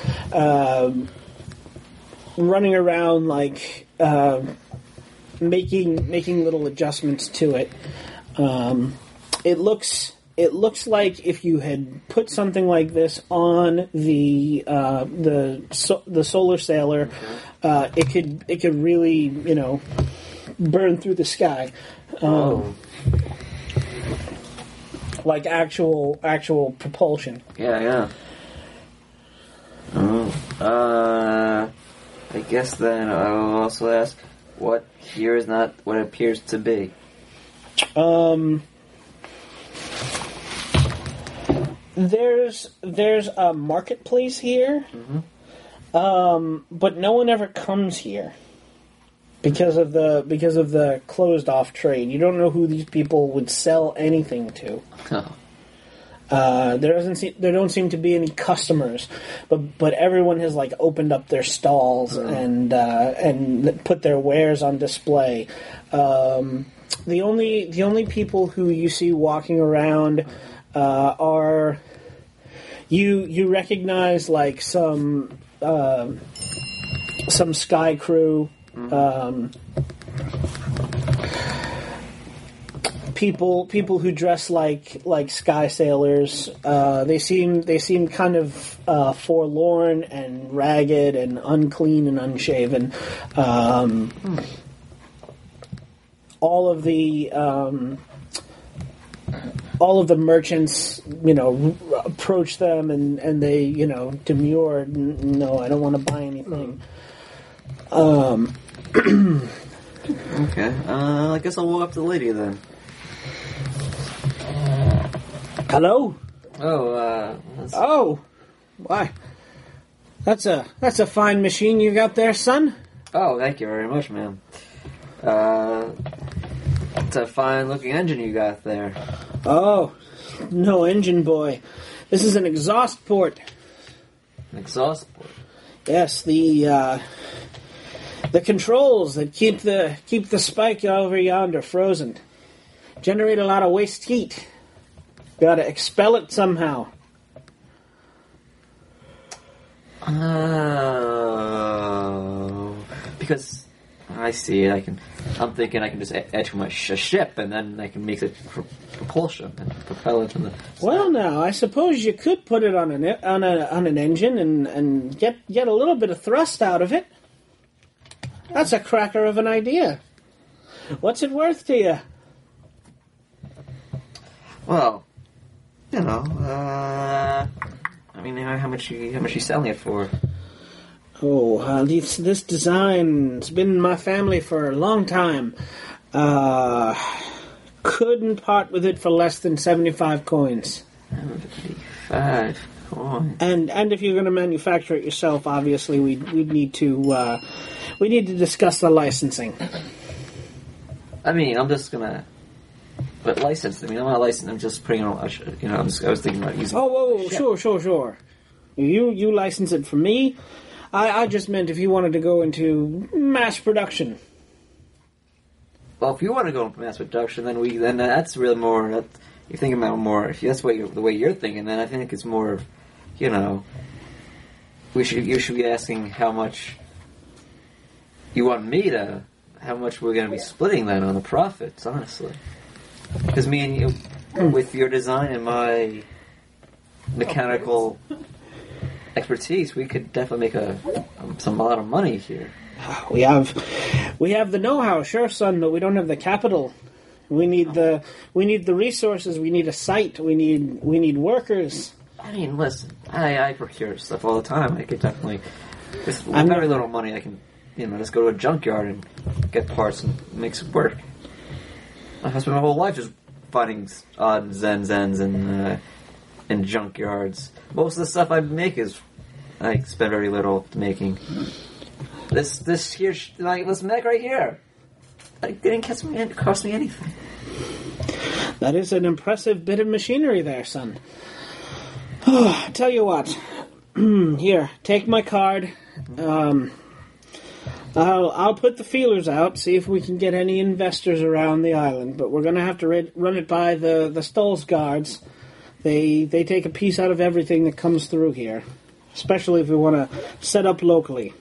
running around like making little adjustments to it. It looks like if you had put something like this on the solar sailor, it could really burn through the sky. Like actual propulsion. Yeah. I guess then I'll also ask, what here is not what it appears to be? There's a marketplace here, but no one ever comes here because of the closed off trade. You don't know who these people would sell anything to. There don't seem to be any customers, but everyone has like opened up their stalls and put their wares on display. The only people who you see walking around are you recognize like some sky crew. People who dress like sky sailors. They seem kind of forlorn and ragged and unclean and unshaven. All of the merchants, approach them and they, demur. No, I don't want to buy anything. Okay. I guess I'll walk up to the lady then. Hello? Oh, why? That's a fine machine you got there, son. Oh, thank you very much, ma'am. It's a fine-looking engine you got there. Oh, no engine, boy. This is an exhaust port. An exhaust port? Yes, the controls that keep the spike over yonder frozen. Generate a lot of waste heat. Gotta expel it somehow. Oh, because I see it. I'm thinking I can just add to my ship, and then I can make it for propulsion and propel it in the. Well, now I suppose you could put it on an engine and get a little bit of thrust out of it. That's a cracker of an idea. What's it worth to you? Well, I mean, how much you selling it for? Oh, this design's been in my family for a long time. Couldn't part with it for less than 75 coins. 75 coins. And if you're going to manufacture it yourself, obviously we'd need to discuss the licensing. I mean, I'm just gonna. But licensed. I mean, I'm not licensed. I'm just putting on. I was thinking about using. Oh, sure. You license it for me. I just meant if you wanted to go into mass production. Well, if you want to go into mass production, then that's really more. You're thinking about more. If that's the way you're thinking, then I think it's more. You should be asking how much. You want me to. How much we're going to be splitting then on the profits, honestly. Because me and you, with your design and my mechanical expertise, we could definitely make a lot of money here. We have the know-how, sure, son, but we don't have the capital. We need the resources. We need a site. We need workers. I mean, listen, I procure stuff all the time. I could definitely, with very little money, I can, just go to a junkyard and get parts and make it work. I spent my whole life just finding odds and ends in junkyards. Most of the stuff I make is I spend very little making. This here, like this mech right here, it didn't cost me anything. That is an impressive bit of machinery there, son. Tell you what, here, take my card. I'll put the feelers out, see if we can get any investors around the island. But we're going to have to run it by the Stolz guards. They take a piece out of everything that comes through here, especially if we want to set up locally.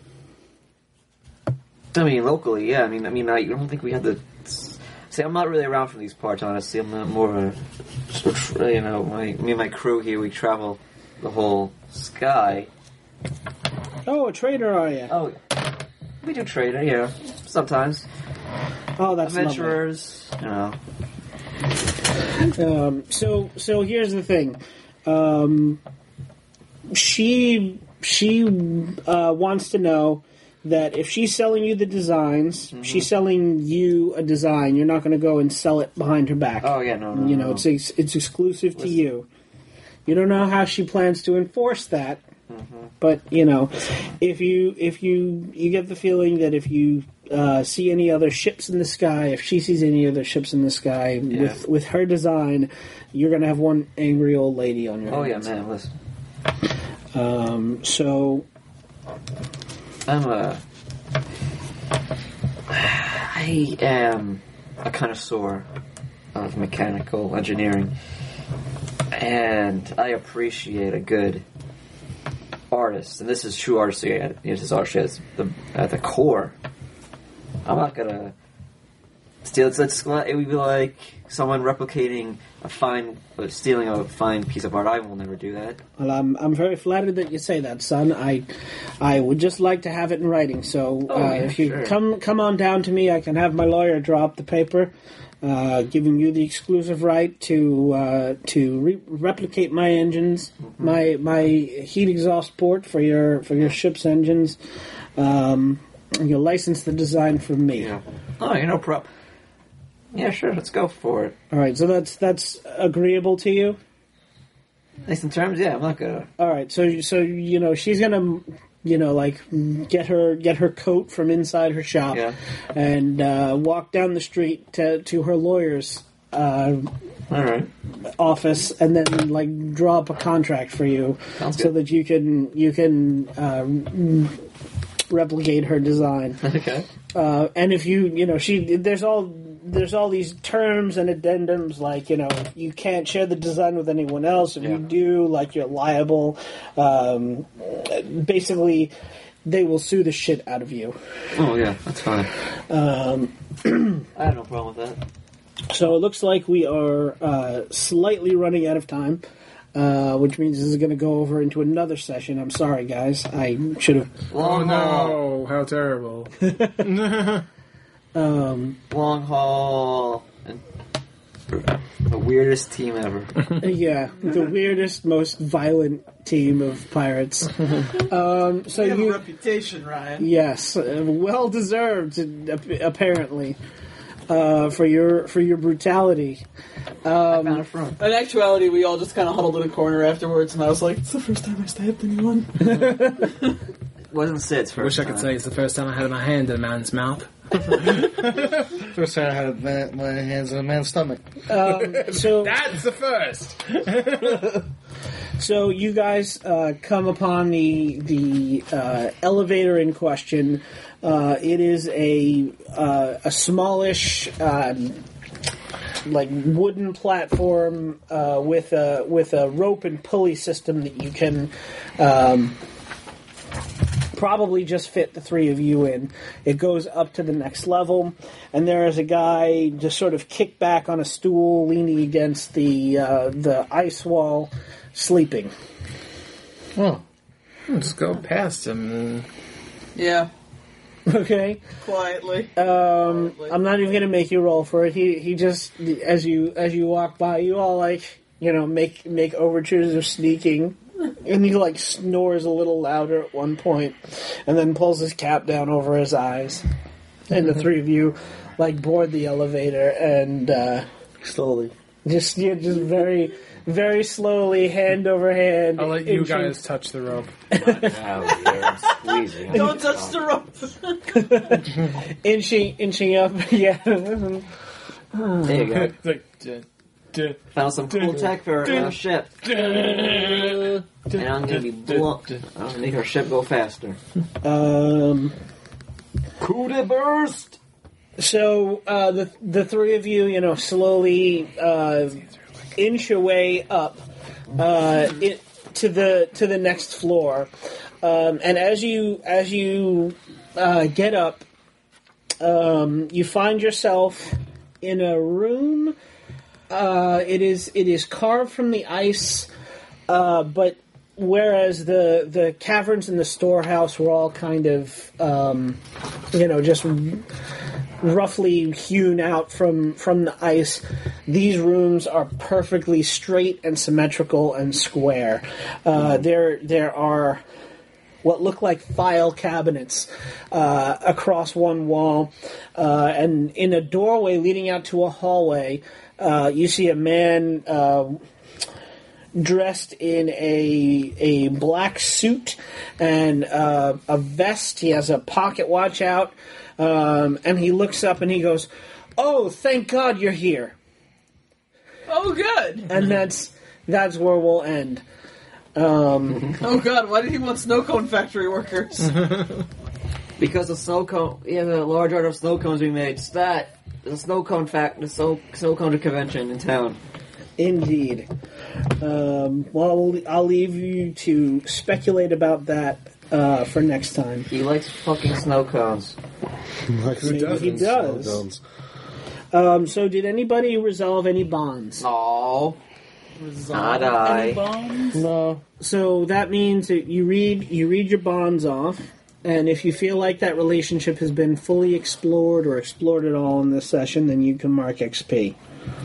I mean, locally, yeah. I don't think we have the. See, I'm not really around for these parts, honestly. I'm not more, me and my crew here, we travel the whole sky. Oh, a trader, are you? Oh, we do trade, sometimes. Oh, that's adventurers, So here's the thing. She wants to know that if she's selling you the designs, she's selling you a design. You're not going to go and sell it behind her back. Oh yeah, no. It's exclusive to you. You don't know how she plans to enforce that, but if you get the feeling that if you see any other ships in the sky, if she sees any other ships in the sky with her design, you're going to have one angry old lady on your hands. Yeah, man. Listen. I am a connoisseur of mechanical engineering, and I appreciate a good artist, and this is true artistry. It is artistry at the core. I'm not gonna steal. It would be like someone replicating stealing a fine piece of art. I will never do that. Well, I'm very flattered that you say that, son. I would just like to have it in writing. So if you come on down to me, I can have my lawyer draw up the paper, giving you the exclusive right to replicate my engines, my heat exhaust port for your ship's engines. You'll license the design from me. Yeah. Oh, no problem. Yeah, sure. Let's go for it. All right. So that's agreeable to you. Nice in terms. Yeah, I'm not gonna. All right. So she's gonna get her coat from inside her shop and walk down the street to her lawyer's office, and then draw up a contract for you so that you can replicate her design. Okay. And if there's all these terms and addendums you can't share the design with anyone else. If you do, you're liable. Basically, they will sue the shit out of you. Oh yeah, that's fine. I have no problem with that. So it looks like we are slightly running out of time. Which means this is going to go over into another session. I'm sorry, guys. I should have... Oh, no. How terrible. Long haul. The weirdest team ever. Yeah, the weirdest, most violent team of pirates. So you have a reputation, Ryan. Yes, well deserved, apparently. For your brutality. In actuality, we all just kind of huddled in a corner afterwards, and I was like, "It's the first time I stabbed anyone." Wasn't Sid's first. I wish I could say it's the first time I had my hand in a man's mouth. First time I had my hands in a man's stomach. So that's the first. So you guys come upon the elevator in question. It is a smallish, wooden platform with a rope and pulley system that you can probably just fit the three of you in. It goes up to the next level, and there is a guy just sort of kicked back on a stool, leaning against the ice wall, sleeping. Oh, I'll just go past him. Yeah. Okay. Quietly. I'm not even going to make you roll for it. He just, as you walk by, you all make overtures of sneaking. And he, like, snores a little louder at one point, and then pulls his cap down over his eyes. And the three of you, like, board the elevator, and, slowly. Just very, very slowly, hand over hand. I'll let you guys touch the rope. Don't touch the rope. inching up, yeah. There you go. Found some cool tech for our ship. And I'm gonna make our ship go faster. Coup de burst! So, the three of you, slowly, inch your way up, to the next floor. And as you get up, you find yourself in a room. It is carved from the ice, but whereas the caverns in the storehouse were all kind of, just roughly hewn out from the ice, these rooms are perfectly straight and symmetrical and square. There are what look like file cabinets across one wall, and in a doorway leading out to a hallway, you see a man dressed in a black suit and a vest. He has a pocket watch out, and he looks up and he goes, "Oh, thank God you're here." Oh, good. And that's where we'll end. Oh God, why did he want snow cone factory workers? Because the snow cone, he has a large order of snow cones we made. Spat. There's a snow cone snow cone convention in town. Indeed. Well, I'll leave you to speculate about that for next time. He likes fucking snow cones. He does. So did anybody resolve any bonds? No. Not I. No. So that means that you read your bonds off, and if you feel like that relationship has been fully explored or explored at all in this session, then you can mark XP.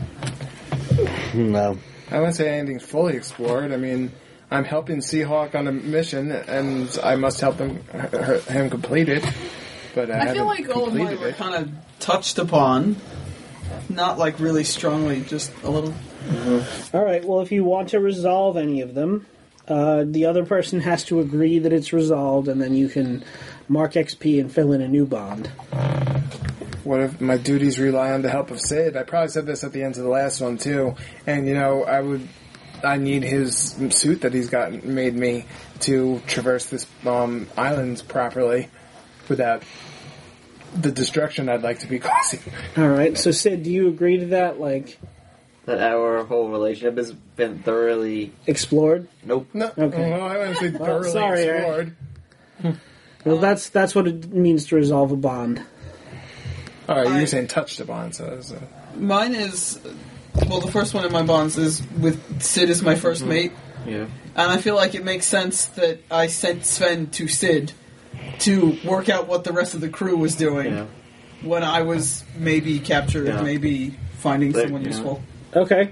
No. I wouldn't say anything's fully explored. I mean, I'm helping Seahawk on a mission, and I must help him complete it. But I feel like all of mine were kind of touched upon. Not like really strongly, just a little. Mm-hmm. All right, well, if you want to resolve any of them, the other person has to agree that it's resolved, and then you can mark XP and fill in a new bond. What if my duties rely on the help of Sid? I probably said this at the end of the last one, too. And, I need his suit that he's made me to traverse this island properly without the destruction I'd like to be causing. All right, so Sid, do you agree to that? That our whole relationship has been thoroughly explored? Nope. No. Okay. Well, I wouldn't say thoroughly explored. Well, that's what it means to resolve a bond. All right, you're saying touch the bond, so... Mine is... Well, the first one in my bonds is with Sid as my first mate. Yeah. And I feel like it makes sense that I sent Sven to Sid to work out what the rest of the crew was doing when I was maybe captured, maybe finding someone useful. Okay.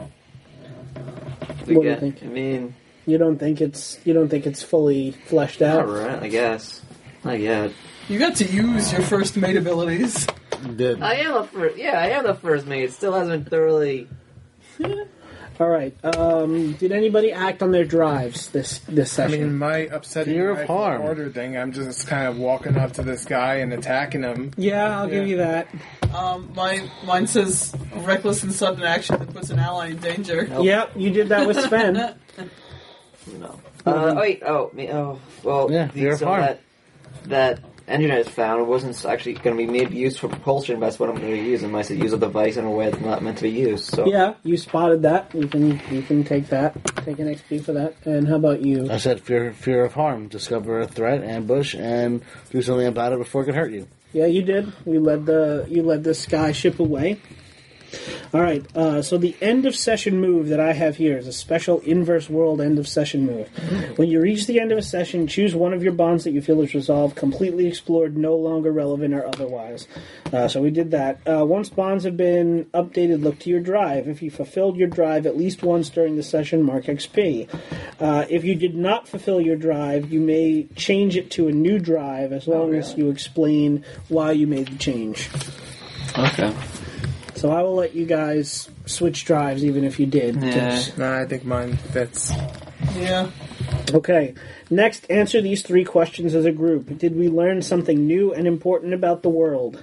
What do you think? I mean... You don't think it's fully fleshed out? Alright, I guess. Not yet. You got to use your first mate abilities. Did. I am the first mate. It still hasn't been thoroughly... All right. Did anybody act on their drives this session? I mean, my upsetting Fear of harm. order thing, I'm just kind of walking up to this guy and attacking him. Yeah, I'll give you that. Mine says reckless and sudden action that puts an ally in danger. Nope. Yep, you did that with Sven. No. Well, yeah, fear of harm. That engine I just found wasn't actually going to be made use for propulsion. That's what I'm going to use. I might use a device in a way that's not meant to be used. So yeah, you spotted that. You can take that. Take an XP for that. And how about you? I said fear of harm. Discover a threat, ambush, and do something about it before it can hurt you. Yeah, you did. You led the sky ship away. All right, so the end of session move that I have here is a special inverse world end of session move. When you reach the end of a session, choose one of your bonds that you feel is resolved, completely explored, no longer relevant, or otherwise. So we did that. Once bonds have been updated, look to your drive. If you fulfilled your drive at least once during the session, mark XP. If you did not fulfill your drive, you may change it to a new drive as long as you explain why you made the change. Okay. So I will let you guys switch drives even if you did. Yeah. Nah, I think mine fits. Yeah. Okay. Next, answer these 3 questions as a group. Did we learn something new and important about the world?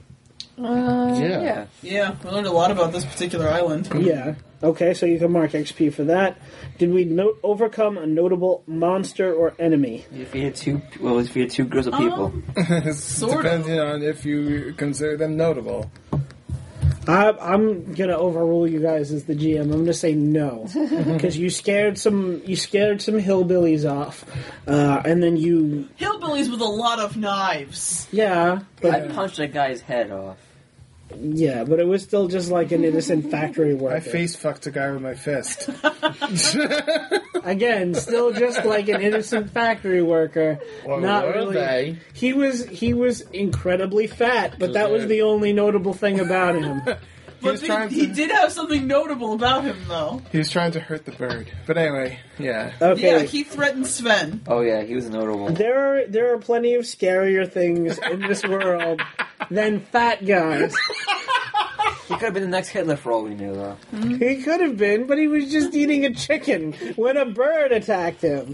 Yeah. Yeah, we learned a lot about this particular island. Yeah. Okay, so you can mark XP for that. Did we overcome a notable monster or enemy? If you had two groups of people. Sort Depending on if you consider them notable. I'm gonna overrule you guys as the GM. I'm gonna say no because you scared some hillbillies off, and then you Hillbillies with a lot of knives. yeah, but I punched a guy's head off. yeah, but it was still just like an innocent factory worker. I face fucked a guy with my fist. Again, still just like an innocent factory worker. Well, not were really. they? He was incredibly fat, but that was the only notable thing about him. But he did have something notable about him, though. He was trying to hurt the bird. But anyway, yeah. Okay. Yeah, he threatened Sven. Oh yeah, he was notable. There are plenty of scarier things in this world than fat guys. He could have been the next Hitler for all we knew, though. He could have been, but he was just eating a chicken when a bird attacked him.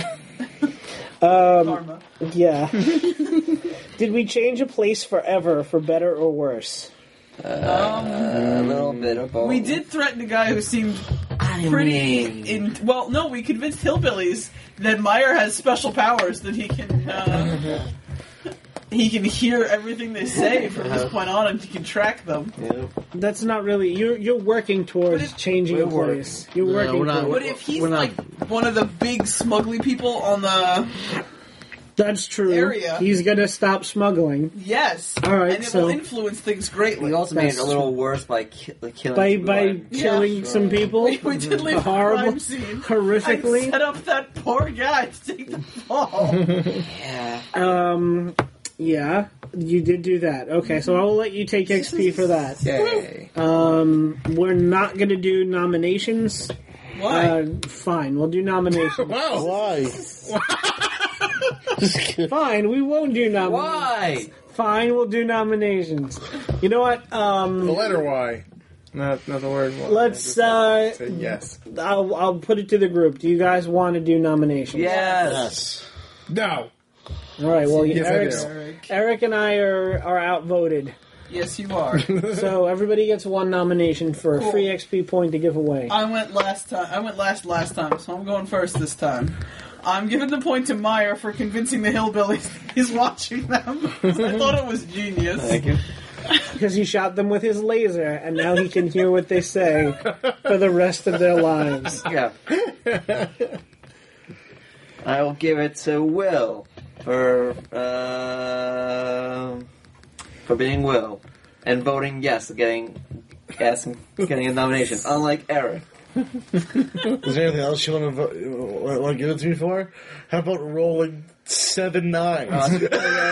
Karma. Yeah. Did we change a place forever for better or worse? A little bit of both. We did threaten a guy who seemed pretty... Well, no, we convinced hillbillies that Meyer has special powers, that he can... He can hear everything they say from this point on, and he can track them. Yep. That's not really... You're working towards changing a place. You're working towards... But if he's like one of the big smuggly people on the... That's true. Area. He's gonna stop smuggling. Yes. All right, and it will influence things greatly. We also made it a little worse by killing by killing some people. We did leave a crime scene. Horrifically. I set up that poor guy to take the fall. Yeah. Yeah, you did do that. Okay, so I will let you take XP for that. Yay. We're not going to do nominations. Why? Fine, we'll do nominations. Wow. Why? Fine, we won't do nominations. Why? Fine, we'll do nominations. You know what? The letter Y. Not the word Y. Let's, Say yes. I'll put it to the group. Do you guys want to do nominations? Yes. No. All right, well, Yes, Eric and I are outvoted. Yes, you are. So everybody gets one nomination for a free XP point to give away. I went last last time, so I'm going first this time. I'm giving the point to Meyer for convincing the hillbillies he's watching them. I thought it was genius. Thank you. Because he shot them with his laser, and now he can hear what they say for the rest of their lives. Yeah. I will give it to Will for being Will and voting yes, getting a nomination. Unlike Eric. Is there anything else you want to give it to me for? How about rolling 7 9s?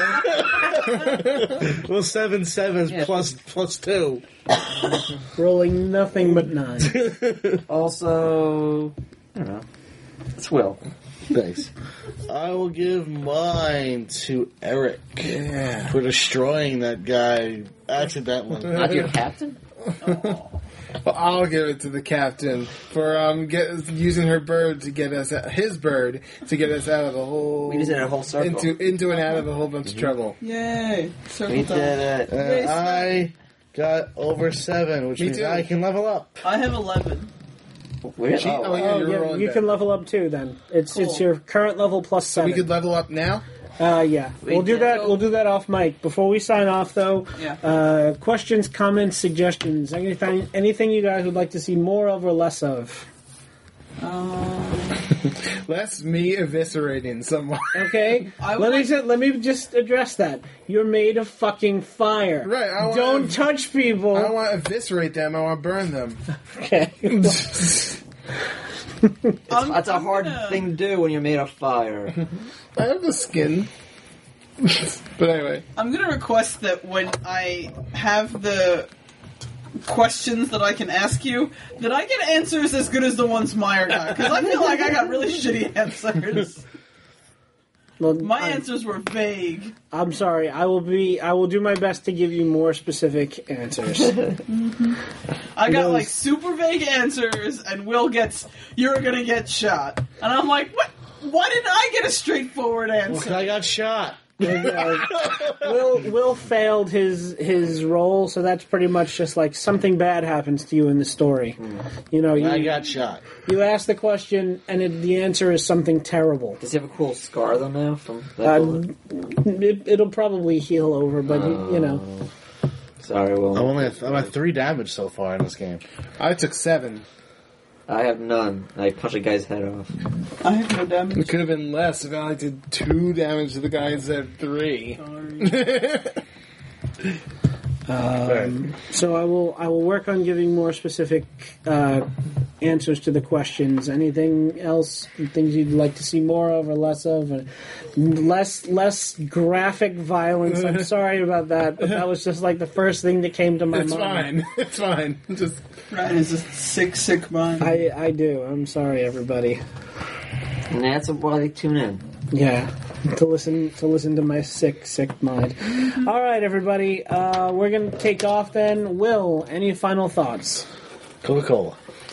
Well, 7 7s plus 2. Rolling nothing but 9. Also, I don't know. It's Will. Thanks. I will give mine to Eric for destroying that guy accidentally. Not your captain? Well, I'll give it to the captain for using her bird to get us his bird to get us out of the whole. We just did a whole circle. into and out of a whole bunch of trouble. Yay! We did it. I got over 7, which means too. I can level up. I have 11. Really? You can level up too. Then it's your current level plus 7. We could level up now. Yeah, we'll do that. We'll do that off mic. Before we sign off, though, questions, comments, suggestions, anything you guys would like to see more of or less of. That's me eviscerating someone. Okay, let me just address that. You're made of fucking fire. Right. Don't touch people. I don't want to eviscerate them. I want to burn them. Okay. That's a hard thing to do when you're made of fire. I have the skin. But anyway. I'm going to request that when I have the questions that I can ask you, that I get answers as good as the ones Meyer got. Because I feel like I got really shitty answers. Well, My answers were vague. I'm sorry. I will do my best to give you more specific answers. I got like super vague answers, and Will gets, "You're gonna get shot," and I'm like, "What? Why didn't I get a straightforward answer?" I got shot. Will failed his role, so that's pretty much just like something bad happens to you in the story. You know, I got shot. You ask the question, and the answer is something terrible. Does he have a cool scar though now from that bullet? It'll probably heal over, but you know. Sorry, Will. I'm at 3 damage so far in this game. I took 7. I have none. I punched a guy's head off. I have no damage. It could have been less if I only did 2 damage to the guy instead of 3. So I will work on giving more specific answers to the questions. Anything else? Things you'd like to see more of or less of? Or less graphic violence. I'm sorry about that, but that was just like the first thing that came to my mind. It's fine. Just Ryan is a sick mind. I do. I'm sorry, everybody. And that's why they tune in. Yeah, to listen to my sick mind. All right, everybody. We're gonna take off then. Will, any final thoughts? Coca-Cola.